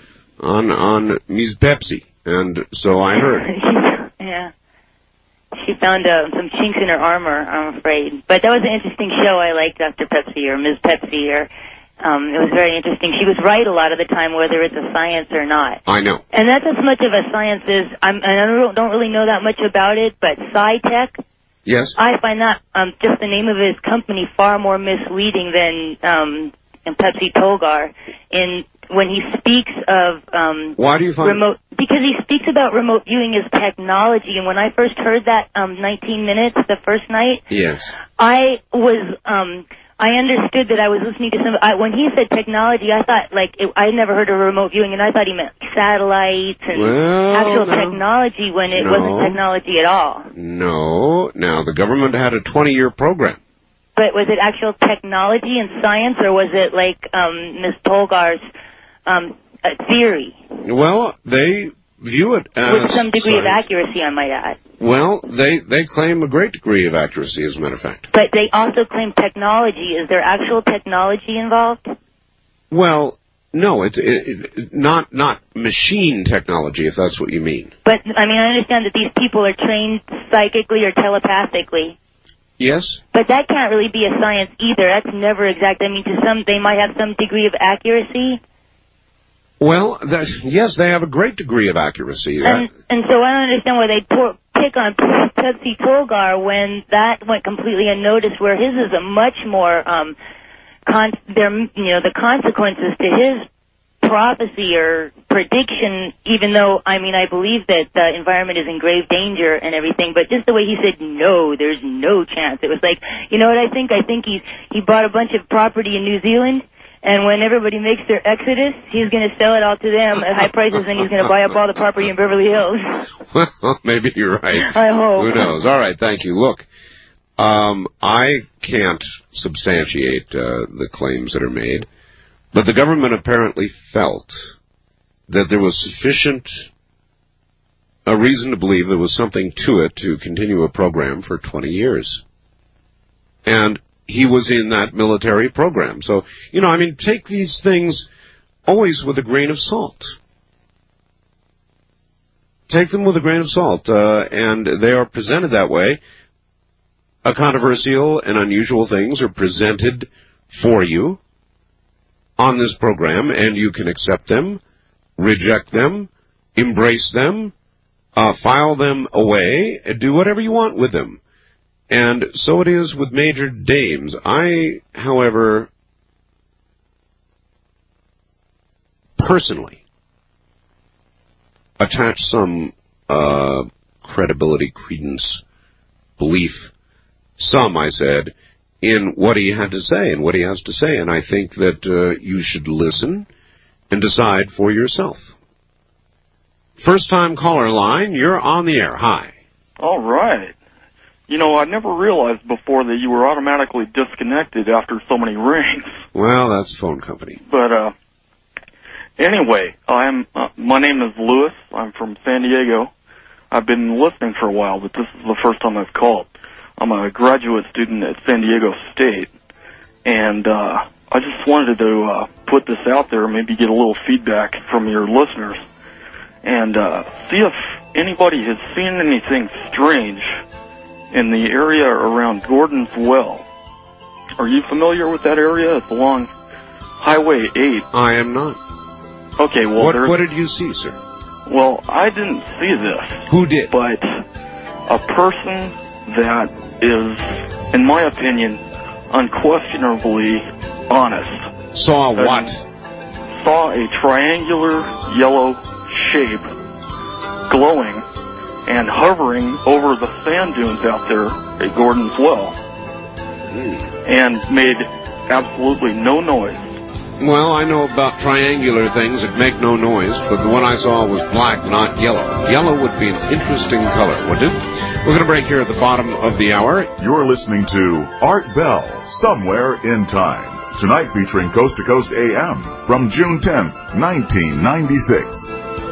on Ms. Pepsi, and so I heard. Yeah. She found some chinks in her armor, I'm afraid. But that was an interesting show. I liked Dr. Pepsi or Ms. Pepsi. It was very interesting. She was right a lot of the time, whether it's a science or not. I know. And that's as much of a science as... I don't really know that much about it, but SciTech... Yes. I find that just the name of his company far more misleading than Pepsi Tolgar. When he speaks of why do you find remote? Because he speaks about remote viewing as technology, and when I first heard that 19 minutes the first night, yes, I understood that I was listening to when he said technology, I thought I never heard of remote viewing, and I thought he meant satellites and actual technology when it wasn't technology at all. No. Now, the government had a 20-year program. But was it actual technology and science, or was it like Ms. Tolgar's theory? Well, they view it as with some degree of accuracy, I might add. Well, they claim a great degree of accuracy, as a matter of fact. But they also claim technology. Is there actual technology involved? Well, no, it's not machine technology, if that's what you mean. But, I mean, I understand that these people are trained psychically or telepathically. Yes. But that can't really be a science either. That's never exact. I mean, they might have some degree of accuracy. Well, yes, they have a great degree of accuracy. And so I don't understand why they pick on Pepsi Tolgar when that went completely unnoticed, where his is a much more, the consequences to his prophecy or prediction, even though, I mean, I believe that the environment is in grave danger and everything, but just the way he said, no, there's no chance. It was like, you know what I think? I think he bought a bunch of property in New Zealand, and when everybody makes their exodus, he's going to sell it all to them at high prices, and he's going to buy up all the property in Beverly Hills. Well, maybe you're right. I hope. Who knows? All right, thank you. Look, I can't substantiate the claims that are made, but the government apparently felt that there was sufficient a reason to believe there was something to it to continue a program for 20 years. And he was in that military program. So, take these things always with a grain of salt. Take them with a grain of salt, and they are presented that way. Controversial and unusual things are presented for you on this program, and you can accept them, reject them, embrace them, file them away, do whatever you want with them. And so it is with Major Dames. I, however, personally attach some credibility, credence, belief, some, I said, in what he had to say and what he has to say. And I think that you should listen and decide for yourself. First-time caller line, you're on the air. Hi. All right. I never realized before that you were automatically disconnected after so many rings. Well, that's the phone company. But, anyway, my name is Lewis. I'm from San Diego. I've been listening for a while, but this is the first time I've called. I'm a graduate student at San Diego State, and I just wanted to put this out there, maybe get a little feedback from your listeners, and see if anybody has seen anything strange in the area around Gordon's Well. Are you familiar with that area? It's along Highway 8. I am not. Okay, well, what did you see, sir? Well, I didn't see this. Who did? But a person that is, in my opinion, unquestionably honest. Saw what? Saw a triangular yellow shape glowing and hovering over the sand dunes out there at Gordon's Well. And made absolutely no noise. Well, I know about triangular things that make no noise, but the one I saw was black, not yellow. Yellow would be an interesting color, wouldn't it? We're going to break here at the bottom of the hour. You're listening to Art Bell, Somewhere in Time. Tonight featuring Coast to Coast AM from June 10th, 1996.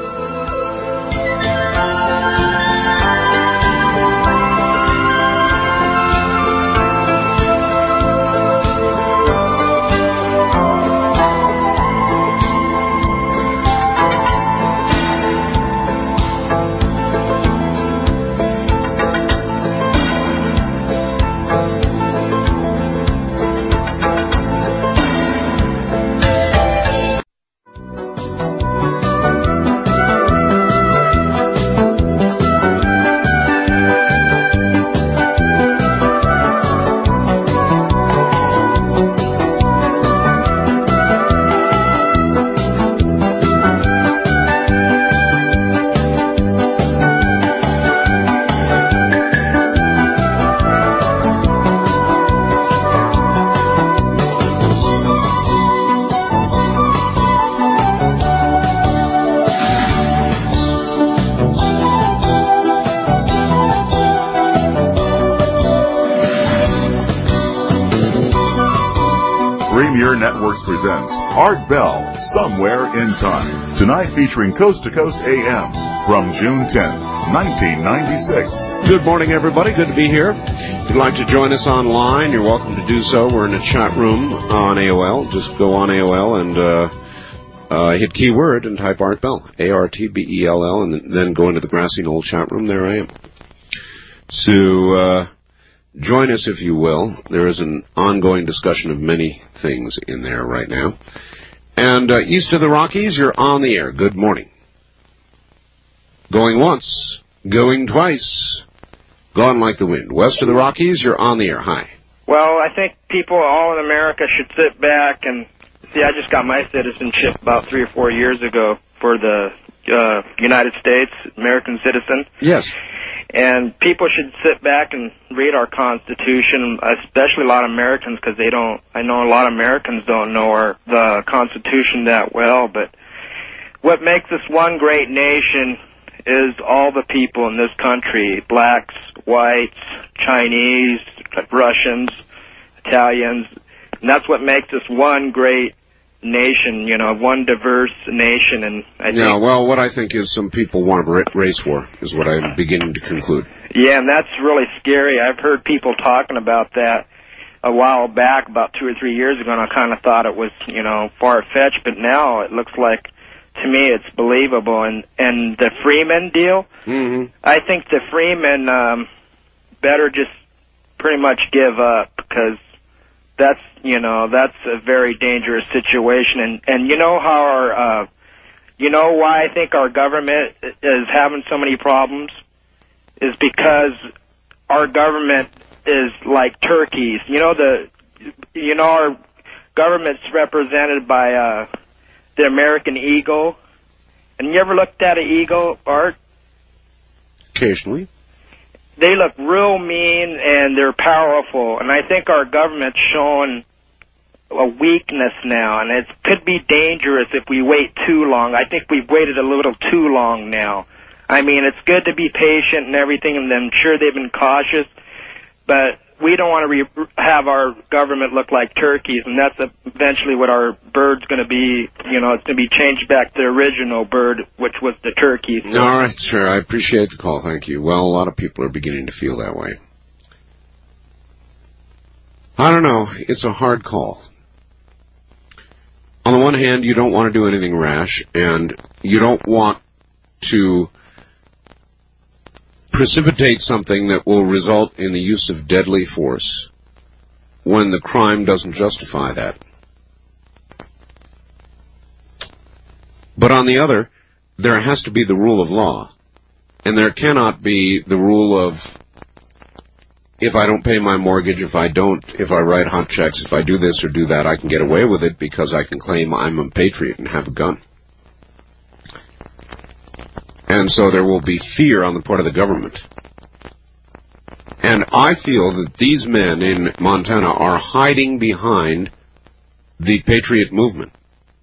Networks presents Art Bell, Somewhere in Time. Tonight featuring Coast to Coast AM from June 10th, 1996. Good morning, everybody. Good to be here. If you'd like to join us online, you're welcome to do so. We're in a chat room on AOL. Just go on AOL and hit keyword and type Art Bell, ARTBELL, and then go into the grassy knoll chat room. There I am. So, join us if you will. There is an ongoing discussion of many things in there right now. And east of the Rockies, you're on the air. Good morning. Going once, going twice, gone like the wind. West of the Rockies, you're on the air. Hi. Well, I think people all in America should sit back and see. I just got my citizenship about 3 or 4 years ago for the United States, American citizen. Yes. And people should sit back and read our Constitution, especially a lot of Americans, because they don't. I know a lot of Americans don't know the Constitution that well. But what makes us one great nation is all the people in this country: blacks, whites, Chinese, Russians, Italians, and that's what makes us one great nation, one diverse nation, and I think... Yeah, well, what I think is some people want a race war, is what I'm beginning to conclude. Yeah, and that's really scary. I've heard people talking about that a while back, about 2 or 3 years ago, and I kind of thought it was, far-fetched, but now it looks like, to me, it's believable. And the Freeman deal, I think the Freeman better just pretty much give up, because that's a very dangerous situation. And you know how why I think our government is having so many problems is because our government is like turkeys. Our government's represented by the American eagle. And you ever looked at an eagle, Art? Occasionally. They look real mean and they're powerful. And I think our government's showing a weakness now, and it could be dangerous if we wait too long. I think we've waited a little too long now. I mean, it's good to be patient and everything, and I'm sure they've been cautious, but we don't want to have our government look like turkeys, and that's eventually what our bird's going to be. It's going to be changed back to the original bird, which was the turkey. All right, sure. I appreciate the call. Thank you. Well, a lot of people are beginning to feel that way. I don't know. It's a hard call. On the one hand, you don't want to do anything rash, and you don't want to precipitate something that will result in the use of deadly force when the crime doesn't justify that. But on the other, there has to be the rule of law, and there cannot be the rule of, if I don't pay my mortgage, if I write hot checks, if I do this or do that, I can get away with it because I can claim I'm a patriot and have a gun. And so there will be fear on the part of the government. And I feel that these men in Montana are hiding behind the patriot movement.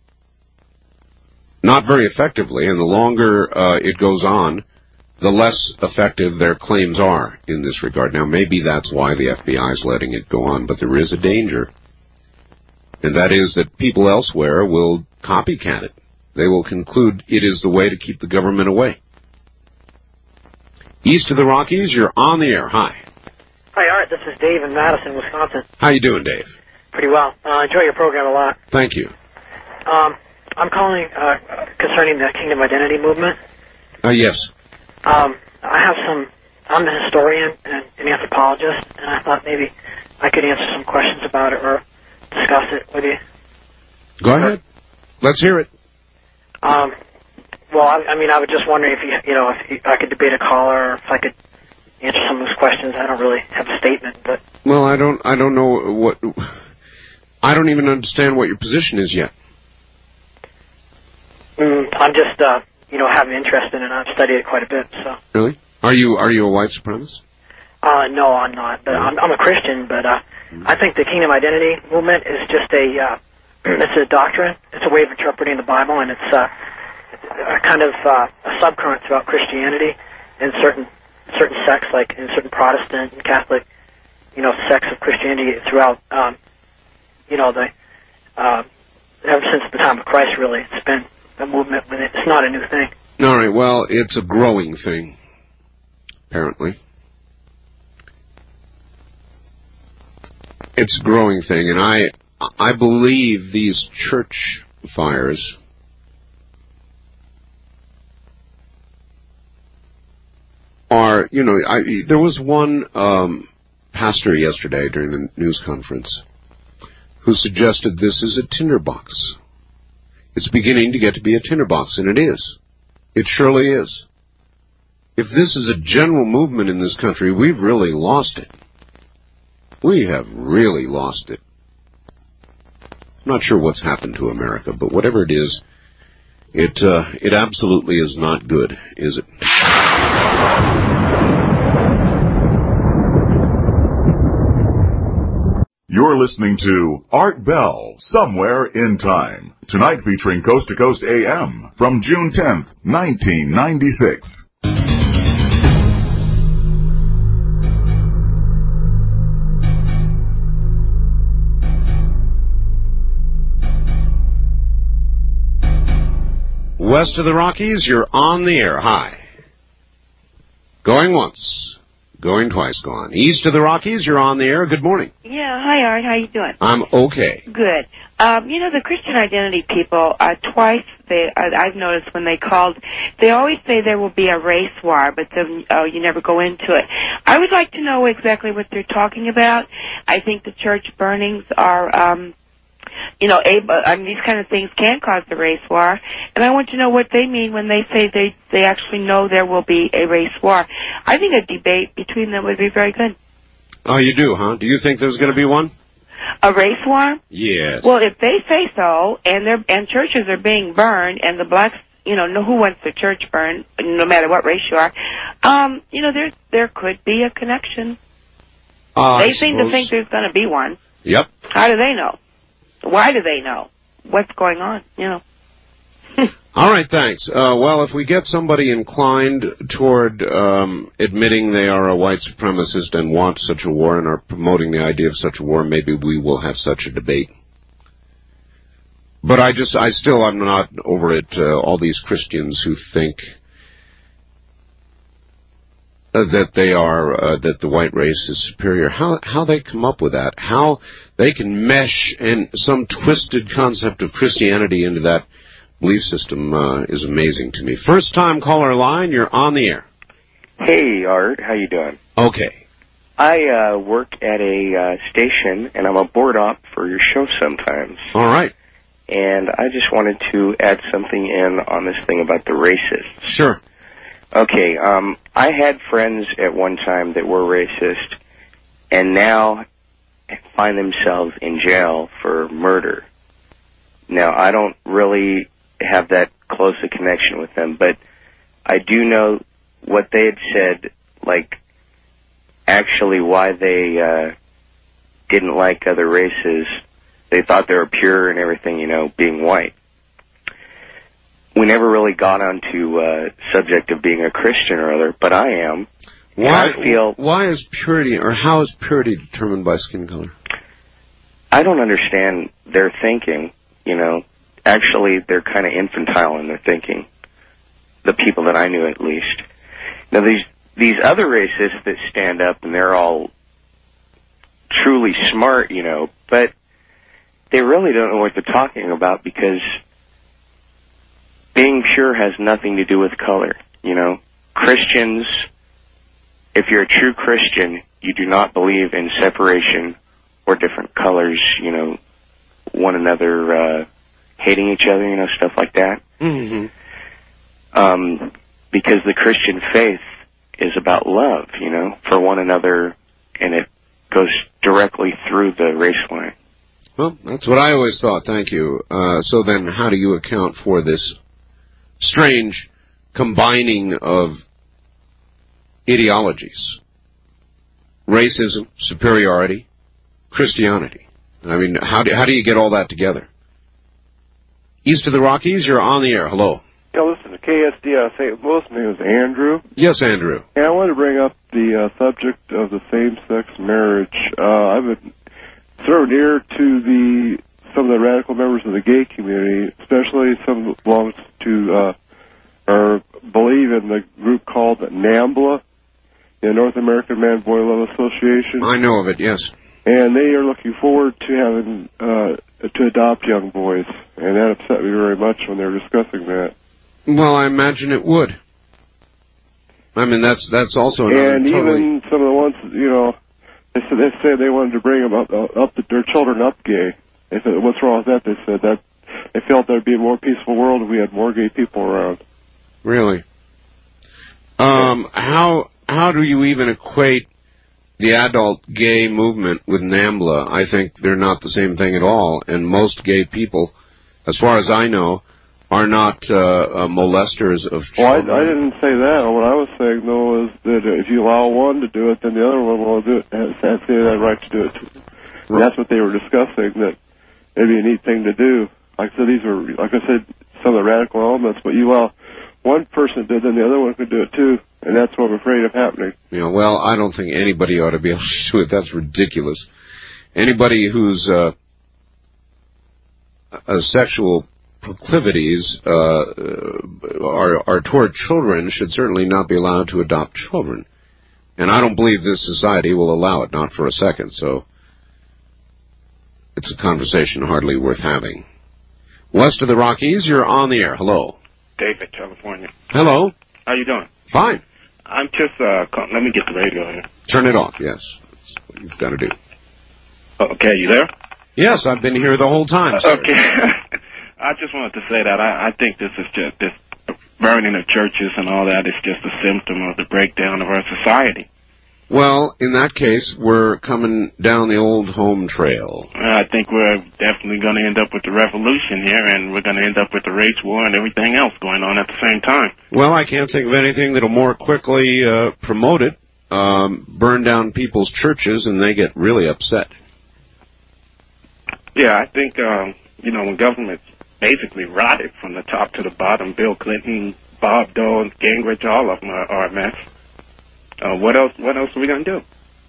Not very effectively, and the longer it goes on, the less effective their claims are in this regard. Now, maybe that's why the FBI is letting it go on, but there is a danger. And that is that people elsewhere will copycat it. They will conclude it is the way to keep the government away. East of the Rockies, you're on the air. Hi. Hi, Art. This is Dave in Madison, Wisconsin. How you doing, Dave? Pretty well. I enjoy your program a lot. Thank you. I'm calling concerning the Kingdom Identity movement. Yes. I'm a historian and an anthropologist, and I thought maybe I could answer some questions about it or discuss it with you. Go ahead. Let's hear it. Well, I was just wondering if I could debate a caller, or if I could answer some of those questions. I don't really have a statement, but. Well, I don't know I don't even understand what your position is yet. I'm just, have an interest in it. I've studied it quite a bit, so. Really? Are you a white supremacist? No, I'm not. But I'm a Christian, but I think the Kingdom Identity movement is just it's a doctrine. It's a way of interpreting the Bible, and it's a kind of a subcurrent throughout Christianity in certain sects, like in certain Protestant and Catholic, sects of Christianity throughout, ever since the time of Christ, really. It's been a movement with it. It's not a new thing. All right, well, it's a growing thing, apparently. It's a growing thing, and I believe these church fires are, there was one pastor yesterday during the news conference who suggested this is a tinderbox. It's beginning to get to be a tinderbox, and it is. It surely is. If this is a general movement in this country, we've really lost it. We have really lost it. I'm not sure what's happened to America, but whatever it is, it absolutely is not good, is it? You're listening to Art Bell, Somewhere in Time. Tonight featuring Coast to Coast AM from June 10th, 1996. West of the Rockies, you're on the air. Hi. Going once. Going twice. Gone. East of the Rockies, you're on the air. Good morning. Yeah, hi Art, how you doing? I'm okay. Good. The Christian Identity people, twice I've noticed when they called, they always say there will be a race war, but then you never go into it. I would like to know exactly what they're talking about. I think the church burnings are, these kind of things can cause the race war, and I want to know what they mean when they say they actually know there will be a race war. I think a debate between them would be very good. Oh, you do, huh? Do you think there's going to be one? A race war? Yes. Well, if they say so, and churches are being burned, and the blacks, who wants their church burned, no matter what race you are, there could be a connection. They seem to think there's going to be one. Yep. How do they know? Why do they know? What's going on? All right, thanks. Well, if we get somebody inclined toward admitting they are a white supremacist and want such a war and are promoting the idea of such a war, maybe we will have such a debate. But I'm not over it. All these Christians who think that that the white race is superior. How they come up with that? How they can mesh in some twisted concept of Christianity into that belief system is amazing to me. First time caller line, you're on the air. Hey, Art, how you doing? Okay. I work at a station, and I'm a board op for your show sometimes. All right. And I just wanted to add something in on this thing about the racists. Sure. Okay, I had friends at one time that were racist, and now find themselves in jail for murder. Now, I don't really have that close a connection with them, but I do know what they had said, like, actually why they didn't like other races. They thought they were pure and everything, being white. We never really got onto subject of being a Christian or other, but I am. Why is purity, or how is purity determined by skin color? I don't understand their thinking, Actually, they're kind of infantile in their thinking. The people that I knew, at least. Now, these other racists that stand up and they're all truly smart, but they really don't know what they're talking about, because being pure has nothing to do with color, Christians, if you're a true Christian, you do not believe in separation or different colors, one another hating each other, stuff like that. Mm-hmm. Because the Christian faith is about love, for one another, and it goes directly through the race line. Well, that's what I always thought. Thank you. So then how do you account for this strange combining of ideologies? Racism, superiority, Christianity. I mean, how do you get all that together? East of the Rockies, you're on the air. Hello. Yeah, listen to KSD St. Louis. My name is Andrew. Yes, Andrew. And I want to bring up the subject of the same-sex marriage. I've been sort of near to some of the radical members of the gay community, especially some that belong to or believe in the group called NAMBLA, the North American Man Boy Love Association. I know of it, yes. And they are looking forward to having to adopt young boys, and that upset me very much when they were discussing that. Well, I imagine it would. I mean, that's also another and even some of the ones, they said they wanted to bring them their children up gay. They said, what's wrong with that? They said that they felt there'd be a more peaceful world if we had more gay people around. Really? How do you even equate the adult gay movement with NAMBLA? I think they're not the same thing at all, and most gay people, as far as I know, are not molesters of children. Well, I didn't say that. What I was saying, though, is that if you allow one to do it, then the other one will do it, has the right to do it, too. And that's what they were discussing, that it'd be a neat thing to do. Like I said, some of the radical elements, but you allow one person did, then the other one could do it, too. And that's what I'm afraid of happening. Yeah, well, I don't think anybody ought to be able to do it. That's ridiculous. Anybody whose sexual proclivities are toward children should certainly not be allowed to adopt children. And I don't believe this society will allow it, not for a second. So it's a conversation hardly worth having. West of the Rockies, you're on the air. Hello. David, California. Hello. How you doing? Fine. I'm just, let me get the radio here. Turn it off, yes. That's what you've got to do. Okay, you there? Yes, I've been here the whole time, sir. Okay. I just wanted to say that I think this is just, this burning of churches and all that is just a symptom of the breakdown of our society. Well, in that case, we're coming down the old home trail. I think we're definitely going to end up with the revolution here, and we're going to end up with the race war and everything else going on at the same time. Well, I can't think of anything that'll more quickly promote it. Burn down people's churches, and they get really upset. Yeah, I think, when government's basically rotted from the top to the bottom, Bill Clinton, Bob Dole, Gingrich, all of them are a mess. What else are we going to do?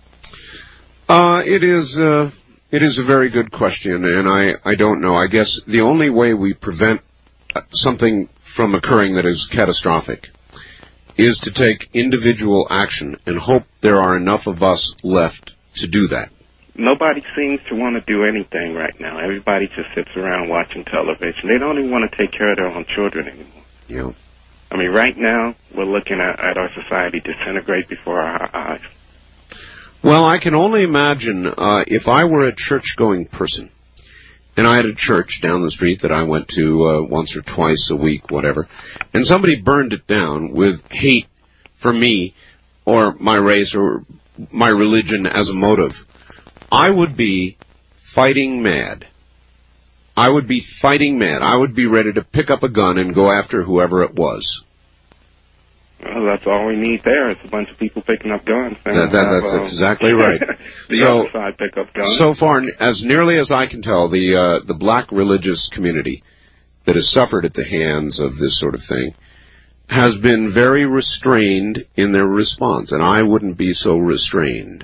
It is a very good question, and I don't know. I guess the only way we prevent something from occurring that is catastrophic is to take individual action and hope there are enough of us left to do that. Nobody seems to want to do anything right now. Everybody just sits around watching television. They don't even want to take care of their own children anymore. Yeah. I mean, right now, we're looking at our society disintegrate before our eyes. Well, I can only imagine if I were a church-going person, and I had a church down the street that I went to once or twice a week, whatever, and somebody burned it down with hate for me or my race or my religion as a motive, I would be fighting mad. I would be fighting mad. I would be ready to pick up a gun and go after whoever it was. Well, that's all we need there. It's a bunch of people picking up guns. That's exactly right. The other side pick up guns. So far, as nearly as I can tell, the black religious community that has suffered at the hands of this sort of thing has been very restrained in their response, and I wouldn't be so restrained.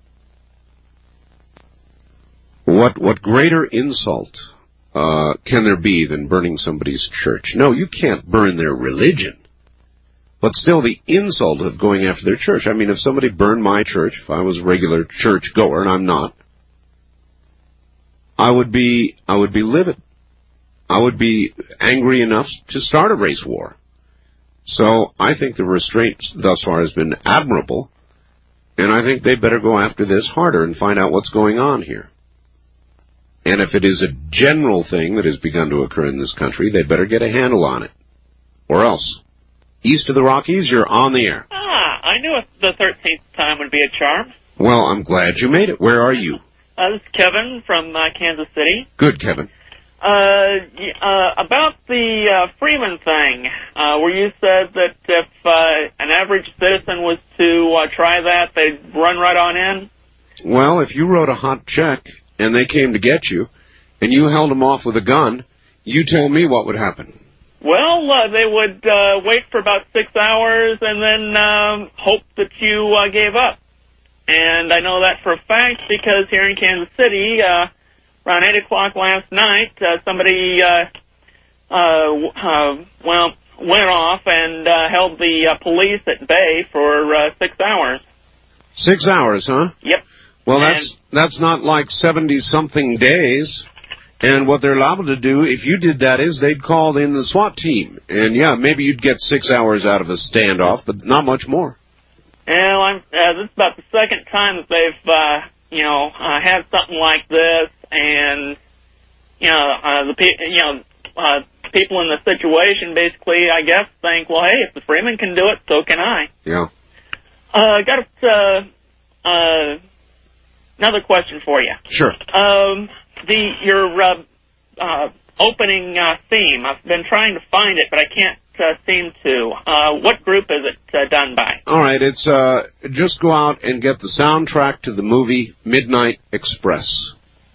What greater insult can there be than burning somebody's church? No, you can't burn their religion. But still the insult of going after their church. I mean, if somebody burned my church, if I was a regular church goer, and I'm not, I would be livid. I would be angry enough to start a race war. So I think the restraint thus far has been admirable, and I think they better go after this harder and find out what's going on here. And if it is a general thing that has begun to occur in this country, they better get a handle on it. Or else. East of the Rockies, you're on the air. I knew the 13th time would be a charm. Well, I'm glad you made it. Where are you? This is Kevin from Kansas City. Good, Kevin. About the Freeman thing, where you said that if an average citizen was to try that, they'd run right on in? Well, if you wrote a hot check and they came to get you, and you held them off with a gun, you tell me what would happen. Well, they would wait for about 6 hours and then hope that you gave up. And I know that for a fact because here in Kansas City, around 8 o'clock last night, somebody went off and held the police at bay for 6 hours. 6 hours, huh? Yep. Well, that's not like 70-something days. And what they're liable to do, if you did that, is they'd call in the SWAT team. And, yeah, maybe you'd get 6 hours out of a standoff, but not much more. Well, this is about the second time that they've, had something like this. And, people in the situation basically, I guess, think, well, hey, if the Freeman can do it, so can I. Yeah. Got another question for you. Sure. Your opening theme, I've been trying to find it, but I can't seem to. What group is it done by? All right, it's just go out and get the soundtrack to the movie Midnight Express.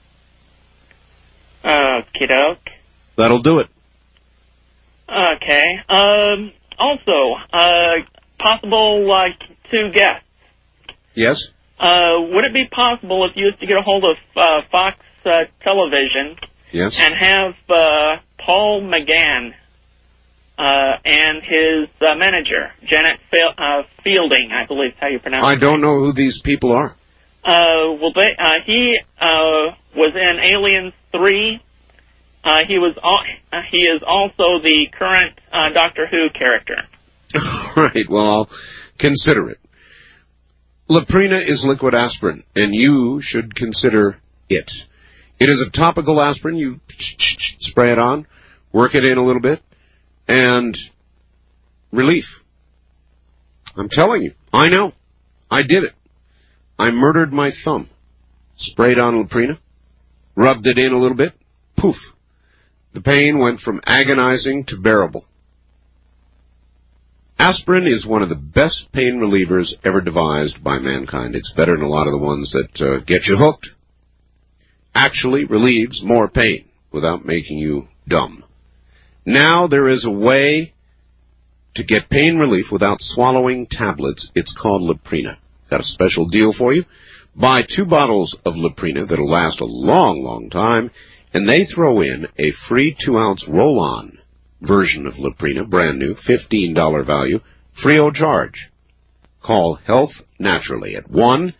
Okey-doke. That'll do it. Okay. Also, possible two guests. Yes? Would it be possible if you used to get a hold of Fox Television yes. and have Paul McGann and his manager, Janet Fielding, I believe is how you pronounce it. I don't know who these people are. He was in Aliens 3. He is also the current Doctor Who character. Right, well, I'll consider it. Loprena is liquid aspirin, and you should consider it. It is a topical aspirin. You spray it on, work it in a little bit, and relief. I'm telling you, I know. I did it. I murdered my thumb. Sprayed on Loprena, rubbed it in a little bit, poof. The pain went from agonizing to bearable. Aspirin is one of the best pain relievers ever devised by mankind. It's better than a lot of the ones that get you hooked. Actually relieves more pain without making you dumb. Now there is a way to get pain relief without swallowing tablets. It's called Loprena. Got a special deal for you. Buy 2 bottles of Loprena that'll last a long, long time, and they throw in a free 2-ounce roll-on version of Loprena, brand new, $15 value, free of charge. Call Health Naturally at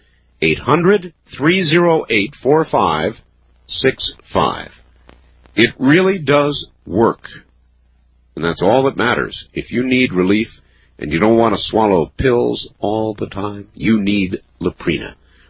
1-800-308-4565. It really does work, and that's all that matters. If you need relief and you don't want to swallow pills all the time, you need Loprena.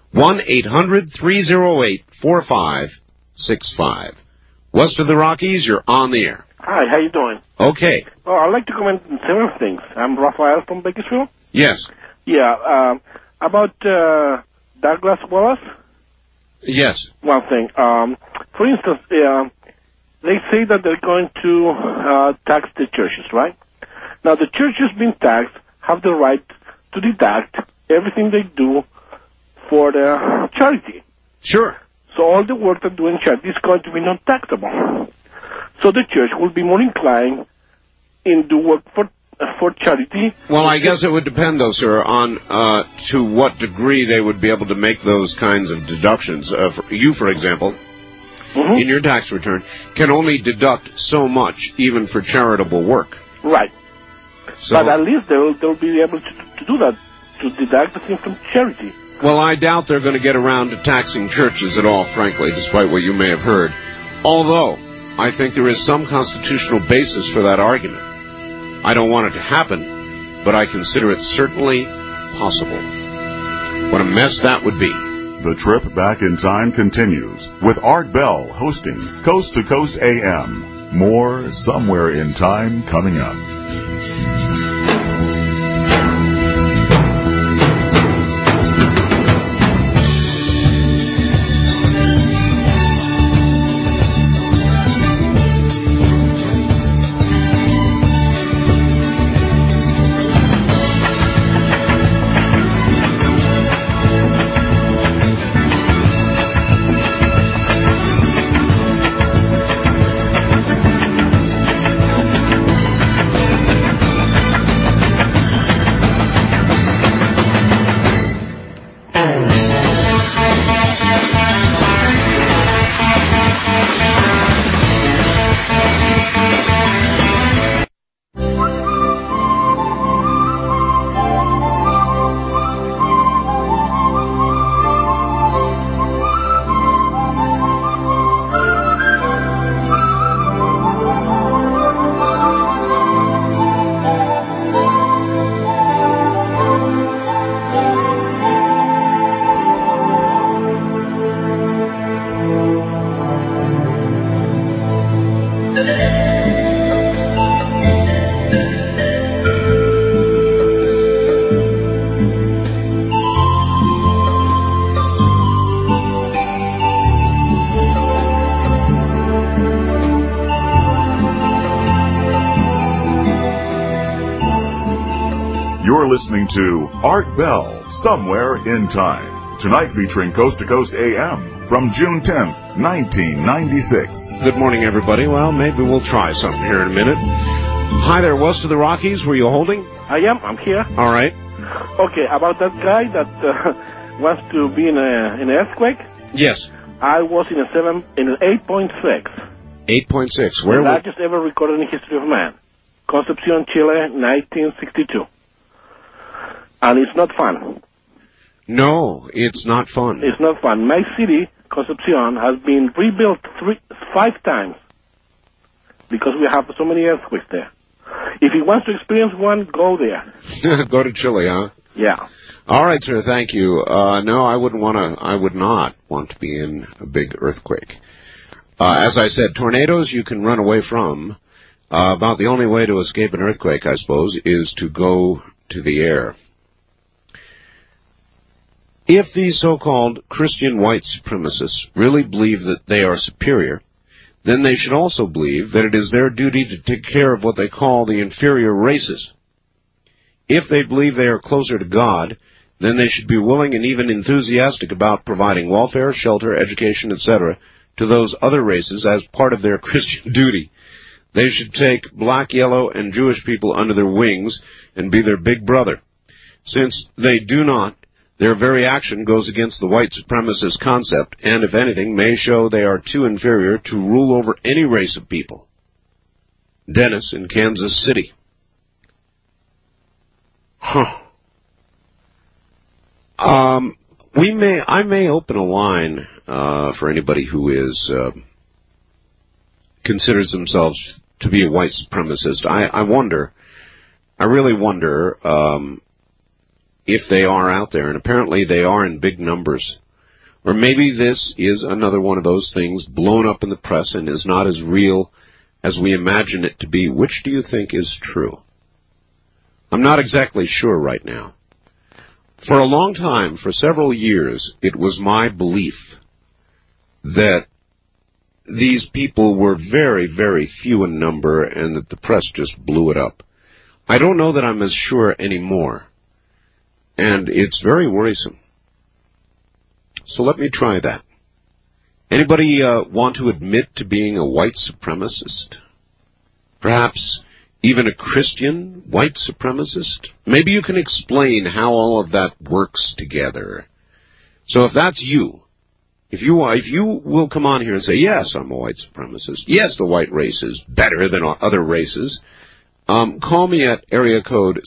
1-800-308-4565. West of the Rockies, you're on the air. Hi, how you doing? Okay. Well, I'd like to comment on several things. I'm Raphael from Bakersfield. Yes. Yeah, about Douglas Wallace. Yes. One thing. For instance, they say that they're going to tax the churches, right? Now, the churches being taxed have the right to deduct everything they do for the charity. Sure. So all the work they do in charity is going to be non-taxable. So the church will be more inclined in do work for charity. Well, I guess it would depend, though, sir, on to what degree they would be able to make those kinds of deductions. You, for example, in your tax return, can only deduct so much, even for charitable work. Right. So, but at least they'll be able to do that, to deduct the thing from charity. Well, I doubt they're going to get around to taxing churches at all, frankly, despite what you may have heard. Although, I think there is some constitutional basis for that argument. I don't want it to happen, but I consider it certainly possible. What a mess that would be. The trip back in time continues with Art Bell hosting Coast to Coast AM. More Somewhere in Time coming up. You're listening to Art Bell, Somewhere in Time. Tonight featuring Coast to Coast AM from June 10th, 1996. Good morning, everybody. Well, maybe we'll try something here in a minute. Hi there, West of the Rockies. Were you holding? I am. I'm here. All right. Okay, about that guy that wants to be in an earthquake? Yes. I was in an 8.6. 8.6. Where? The largest ever recorded in the history of man. Concepcion, Chile, 1962. And it's not fun. No, it's not fun. It's not fun. My city, Concepcion, has been rebuilt 5 times because we have so many earthquakes there. If you want to experience one, go there. Go to Chile, huh? Yeah. All right, sir. Thank you. No, I would not want to be in a big earthquake. As I said, tornadoes you can run away from. About the only way to escape an earthquake, I suppose, is to go to the air. If these so-called Christian white supremacists really believe that they are superior, then they should also believe that it is their duty to take care of what they call the inferior races. If they believe they are closer to God, then they should be willing and even enthusiastic about providing welfare, shelter, education, etc. to those other races as part of their Christian duty. They should take black, yellow, and Jewish people under their wings and be their big brother. Since they do not, their very action goes against the white supremacist concept, and, if anything, may show they are too inferior to rule over any race of people. Dennis in Kansas City. I may open a line for anybody who is considers themselves to be a white supremacist. I really wonder if they are out there, and apparently they are in big numbers. Or maybe this is another one of those things blown up in the press and is not as real as we imagine it to be. Which do you think is true? I'm not exactly sure right now. For a long time, for several years, it was my belief that these people were very, very few in number and that the press just blew it up. I don't know that I'm as sure anymore. And it's very worrisome. So let me try that. Anybody want to admit to being a white supremacist? Perhaps even a Christian white supremacist? Maybe you can explain how all of that works together. So if that's you, if you will come on here and say, yes, I'm a white supremacist. Yes, the white race is better than other races. Call me at area code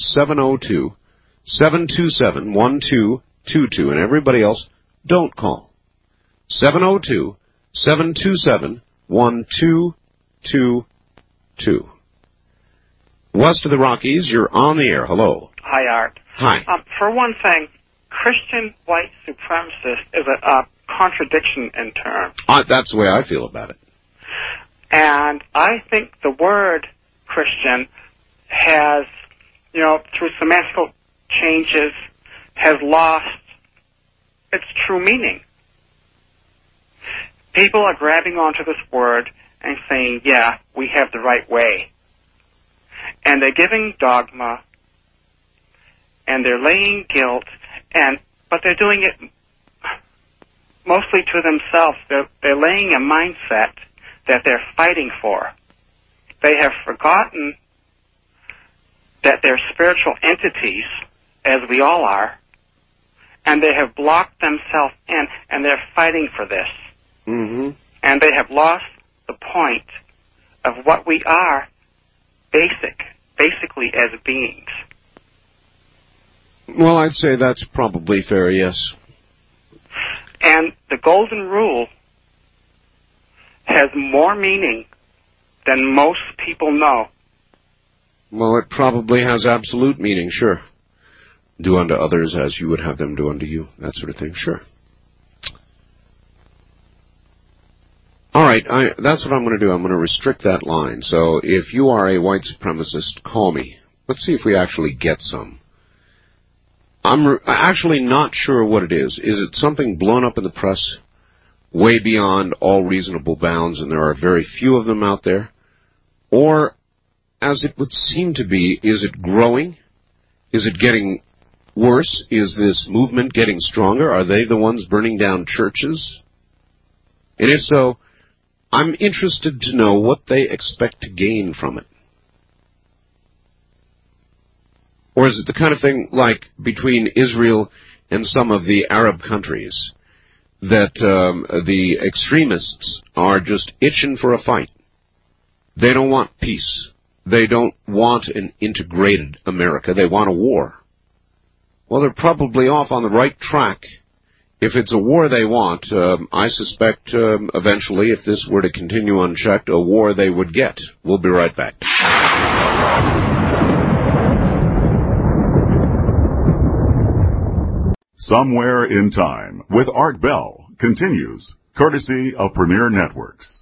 702-727-1222, and everybody else, don't call. 702-727-1222. West of the Rockies, you're on the air. Hello. Hi, Art. Hi. For one thing, Christian white supremacist is a contradiction in terms. That's the way I feel about it. And I think the word Christian has, through semantical changes, has lost its true meaning. People are grabbing onto this word and saying, yeah, we have the right way. And they're giving dogma, and they're laying guilt, but they're doing it mostly to themselves. They're laying a mindset that they're fighting for. They have forgotten that they're spiritual entities, as we all are, and they have blocked themselves in, and they're fighting for this. Mm-hmm. And they have lost the point of what we are basically as beings. Well, I'd say that's probably fair, yes. And the golden rule has more meaning than most people know. Well, it probably has absolute meaning, sure. Do unto others as you would have them do unto you, that sort of thing, sure. All right, that's what I'm going to do. I'm going to restrict that line. So if you are a white supremacist, call me. Let's see if we actually get some. I'm actually not sure what it is. Is it something blown up in the press way beyond all reasonable bounds, and there are very few of them out there? Or, as it would seem to be, is it growing? Is it getting worse? Is this movement getting stronger? Are they the ones burning down churches? And if so, I'm interested to know what they expect to gain from it. Or is it the kind of thing like between Israel and some of the Arab countries that the extremists are just itching for a fight? They don't want peace. they don't want an integrated America. They want a war. Well, they're probably off on the right track. If it's a war they want, I suspect eventually, if this were to continue unchecked, a war they would get. We'll be right back. Somewhere in Time with Art Bell continues, courtesy of Premier Networks.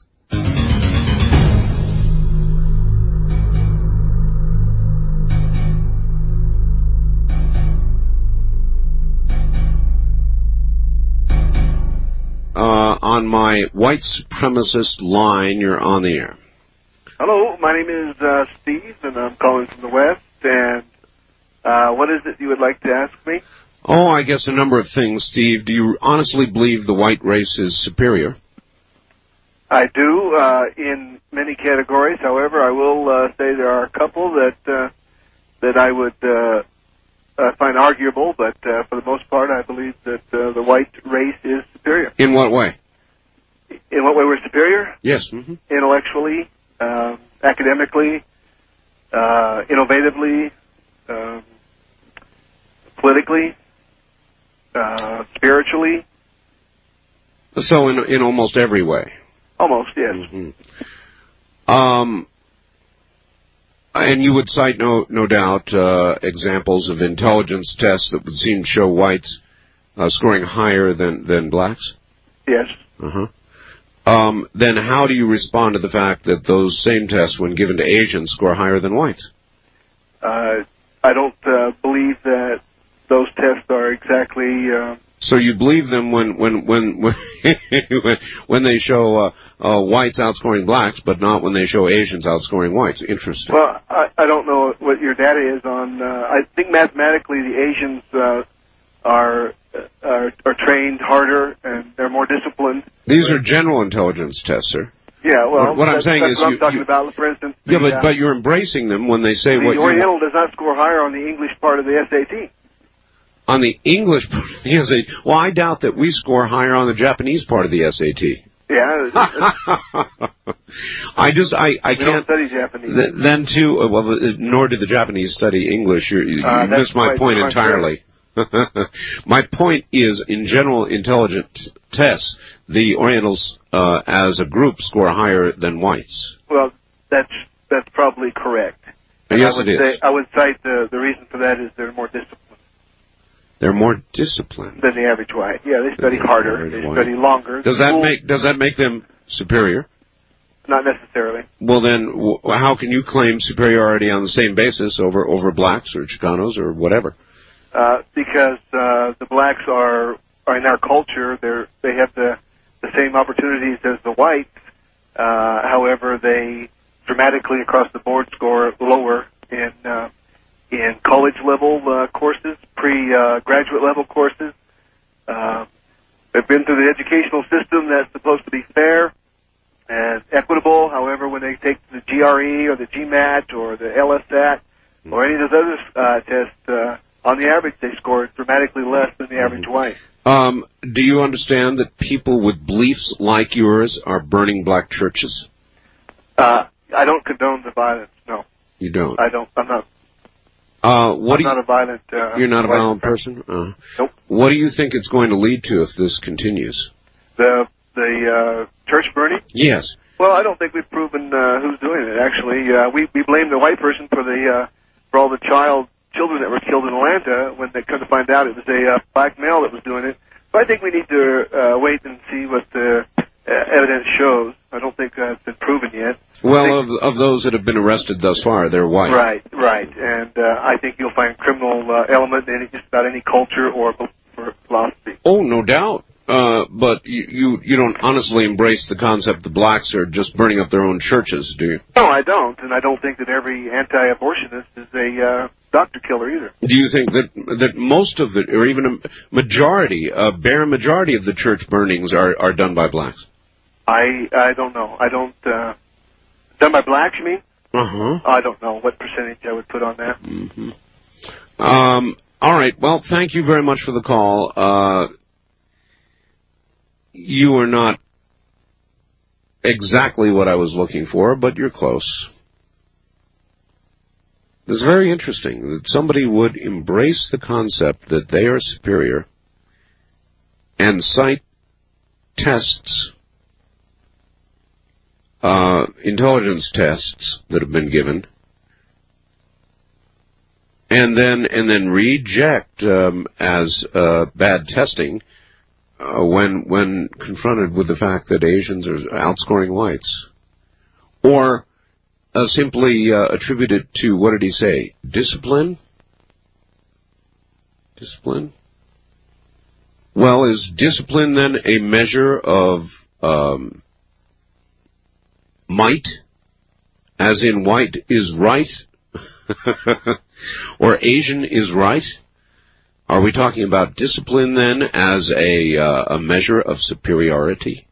On my white supremacist line, you're on the air. Hello, my name is Steve, and I'm calling from the West, and what is it you would like to ask me? Oh, I guess a number of things, Steve. Do you honestly believe the white race is superior? I do, in many categories. However, I will say there are a couple that I would find arguable, but for the most part, I believe that the white race is superior. In what way? In what way we're superior? Yes. Mm-hmm. Intellectually, academically, innovatively, politically, spiritually. So in almost every way. Almost, yes. Mm-hmm. And you would cite no doubt examples of intelligence tests that would seem to show whites scoring higher than blacks? Yes. Uh-huh. Then how do you respond to the fact that those same tests, when given to Asians, score higher than whites? I don't believe that those tests are exactly. So you believe them when when they show whites outscoring blacks, but not when they show Asians outscoring whites. Interesting. Well, I don't know what your data is on. I think mathematically the Asians are trained harder and they're more disciplined. These are general intelligence tests, sir. Yeah, well, what I'm saying is what I'm talking about. For instance, but you're embracing them when they say the what Oriental does not score higher on the English part of the SAT. On the English part of the SAT? Well, I doubt that we score higher on the Japanese part of the SAT. Yeah. I can't don't study Japanese. Then too, nor do the Japanese study English. You missed my point entirely. My point is, in general intelligence tests, the Orientals, as a group, score higher than whites. Well, that's probably correct. Yes, it is. I would cite the reason for that is they're more disciplined. They're more disciplined than the average white. Yeah, they study harder. They study longer. Does that make them superior? Not necessarily. Well, then, how can you claim superiority on the same basis over blacks or Chicanos or whatever? Because the blacks are in our culture. They have the same opportunities as the whites. However, they dramatically across the board score lower in college level courses, pre-graduate level courses. They've been through the educational system that's supposed to be fair and equitable. However, when they take the GRE or the GMAT or the LSAT or any of those other tests, on the average they score dramatically less than the average white. Do you understand that people with beliefs like yours are burning black churches? I don't condone the violence, no. You don't? I don't. I'm not. I'm not a violent. You're not a violent person? Nope. What do you think it's going to lead to if this continues? The church burning? Yes. Well, I don't think we've proven who's doing it. Actually, we blame the white person for all the children that were killed in Atlanta. When they come to find out, it was a black male that was doing it. So I think we need to wait and see what the evidence shows. I don't think it's been proven yet. Well, of those that have been arrested thus far, they're white. Right. And I think you'll find criminal element in just about any culture or philosophy. Oh, no doubt. But you don't honestly embrace the concept the blacks are just burning up their own churches, do you? No, I don't. And I don't think that every anti-abortionist is a doctor killer either. Do you think that most of or even a majority, a bare majority of the church burnings are done by blacks? I don't know. I don't. Done by blacks, you mean? Uh-huh. I don't know what percentage I would put on that. Mm-hmm. All right. Well, thank you very much for the call. You are not exactly what I was looking for, but you're close. It's very interesting that somebody would embrace the concept that they are superior and cite tests, intelligence tests that have been given, and then reject as bad testing when confronted with the fact that Asians are outscoring whites, or simply attribute it to, what did he say, discipline? Discipline? Well, is discipline then a measure of might, as in white is right, or Asian is right? Are we talking about discipline then as a measure of superiority?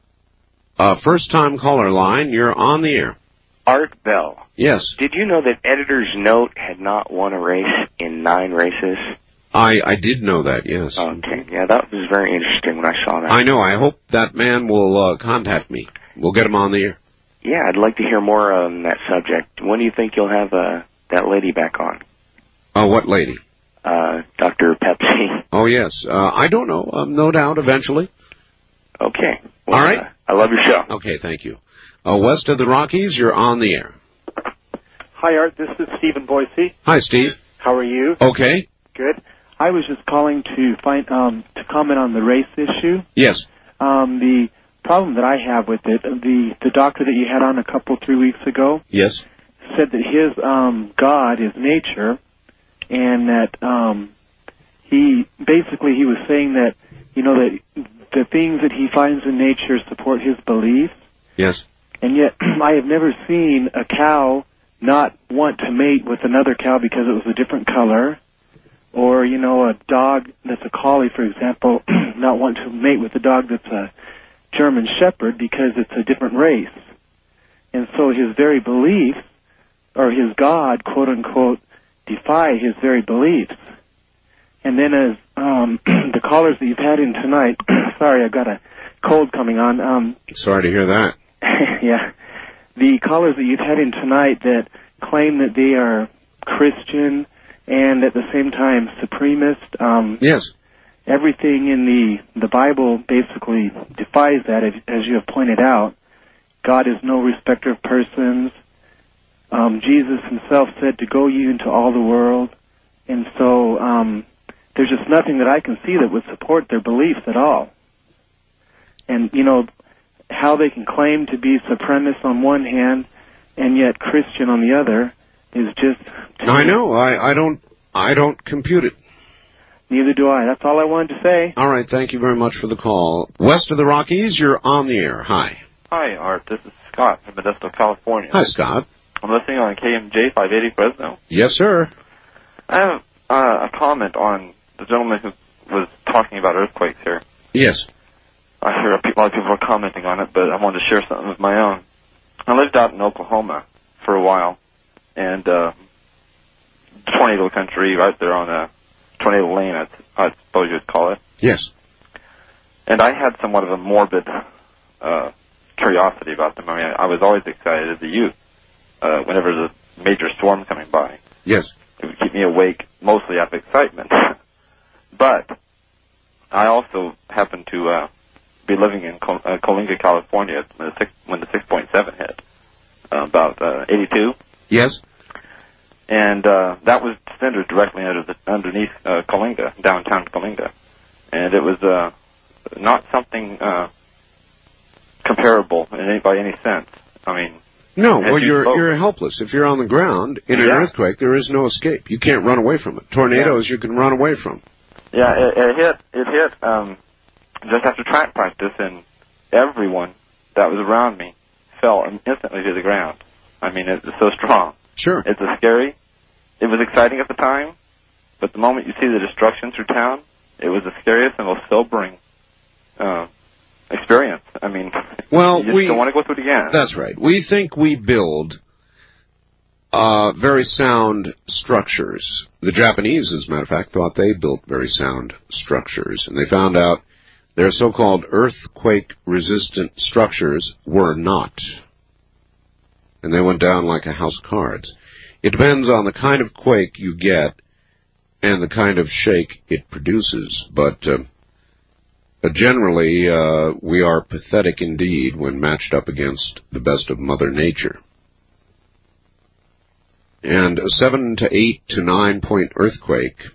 First-time caller line, you're on the air. Art Bell. Yes. Did you know that Editor's Note had not won a race in 9 races? I did know that, yes. Okay, yeah, that was very interesting when I saw that. I know. I hope that man will contact me. We'll get him on the air. Yeah, I'd like to hear more on that subject. When do you think you'll have that lady back on? What lady? Dr. Pepsi. Oh, yes. I don't know. No doubt, eventually. Okay. Well, all right. I love your show. Okay, thank you. West of the Rockies, you're on the air. Hi, Art. This is Steve in Boise. Hi, Steve. How are you? Okay. Good. I was just calling to comment on the race issue. Yes. The problem that I have with it, the doctor that you had on 3 weeks ago. Yes. Said that his God is nature, and that he was saying that that the things that he finds in nature support his beliefs. Yes. And yet, I have never seen a cow not want to mate with another cow because it was a different color, or a dog that's a collie, for example, not want to mate with a dog that's a German Shepherd because it's a different race. And so his very beliefs, or his God, quote unquote, defy his very beliefs. And then as the callers that you've had in tonight, sorry, I've got a cold coming on. Sorry to hear that. Yeah. The callers that you've had in tonight that claim that they are Christian and at the same time supremacist. Yes. Everything in the Bible basically defies that, as you have pointed out. God is no respecter of persons. Jesus himself said to go ye into all the world. And so there's just nothing that I can see that would support their beliefs at all. And, how they can claim to be supremacist on one hand and yet Christian on the other is just... I know. I don't compute it. Neither do I. That's all I wanted to say. All right. Thank you very much for the call. West of the Rockies, you're on the air. Hi. Hi, Art. This is Scott from Modesto, California. Hi, Scott. I'm listening on KMJ 580 Fresno. Yes, sir. I have a comment on the gentleman who was talking about earthquakes here. Yes. I hear a lot of people are commenting on it, but I wanted to share something of my own. I lived out in Oklahoma for a while, and tornado country right there on tornado lane, I suppose you would call it. Yes. And I had somewhat of a morbid curiosity about them. I mean, I was always excited as a youth whenever there's a major storm coming by. Yes. It would keep me awake, mostly out of excitement. But I also happened to be living in Coalinga, California when the 6.7 hit, about 82. Yes. And that was centered directly underneath Coalinga, downtown Coalinga. And it was not something comparable by any sense. I mean... No, well, you're helpless. If you're on the ground in an earthquake, there is no escape. You can't run away from it. Tornadoes, you can run away from. Yeah, it hit just after track practice, and everyone that was around me fell instantly to the ground. I mean, it was so strong. Sure. It was exciting at the time, but the moment you see the destruction through town, it was the scariest and most sobering experience. I mean, well, you just don't want to go through it again. That's right. We think we build very sound structures. The Japanese, as a matter of fact, thought they built very sound structures, and they found out their so-called earthquake-resistant structures were not. And they went down like a house of cards. It depends on the kind of quake you get and the kind of shake it produces, but generally we are pathetic indeed when matched up against the best of Mother Nature. And a 7 to 8 to 9 point earthquake,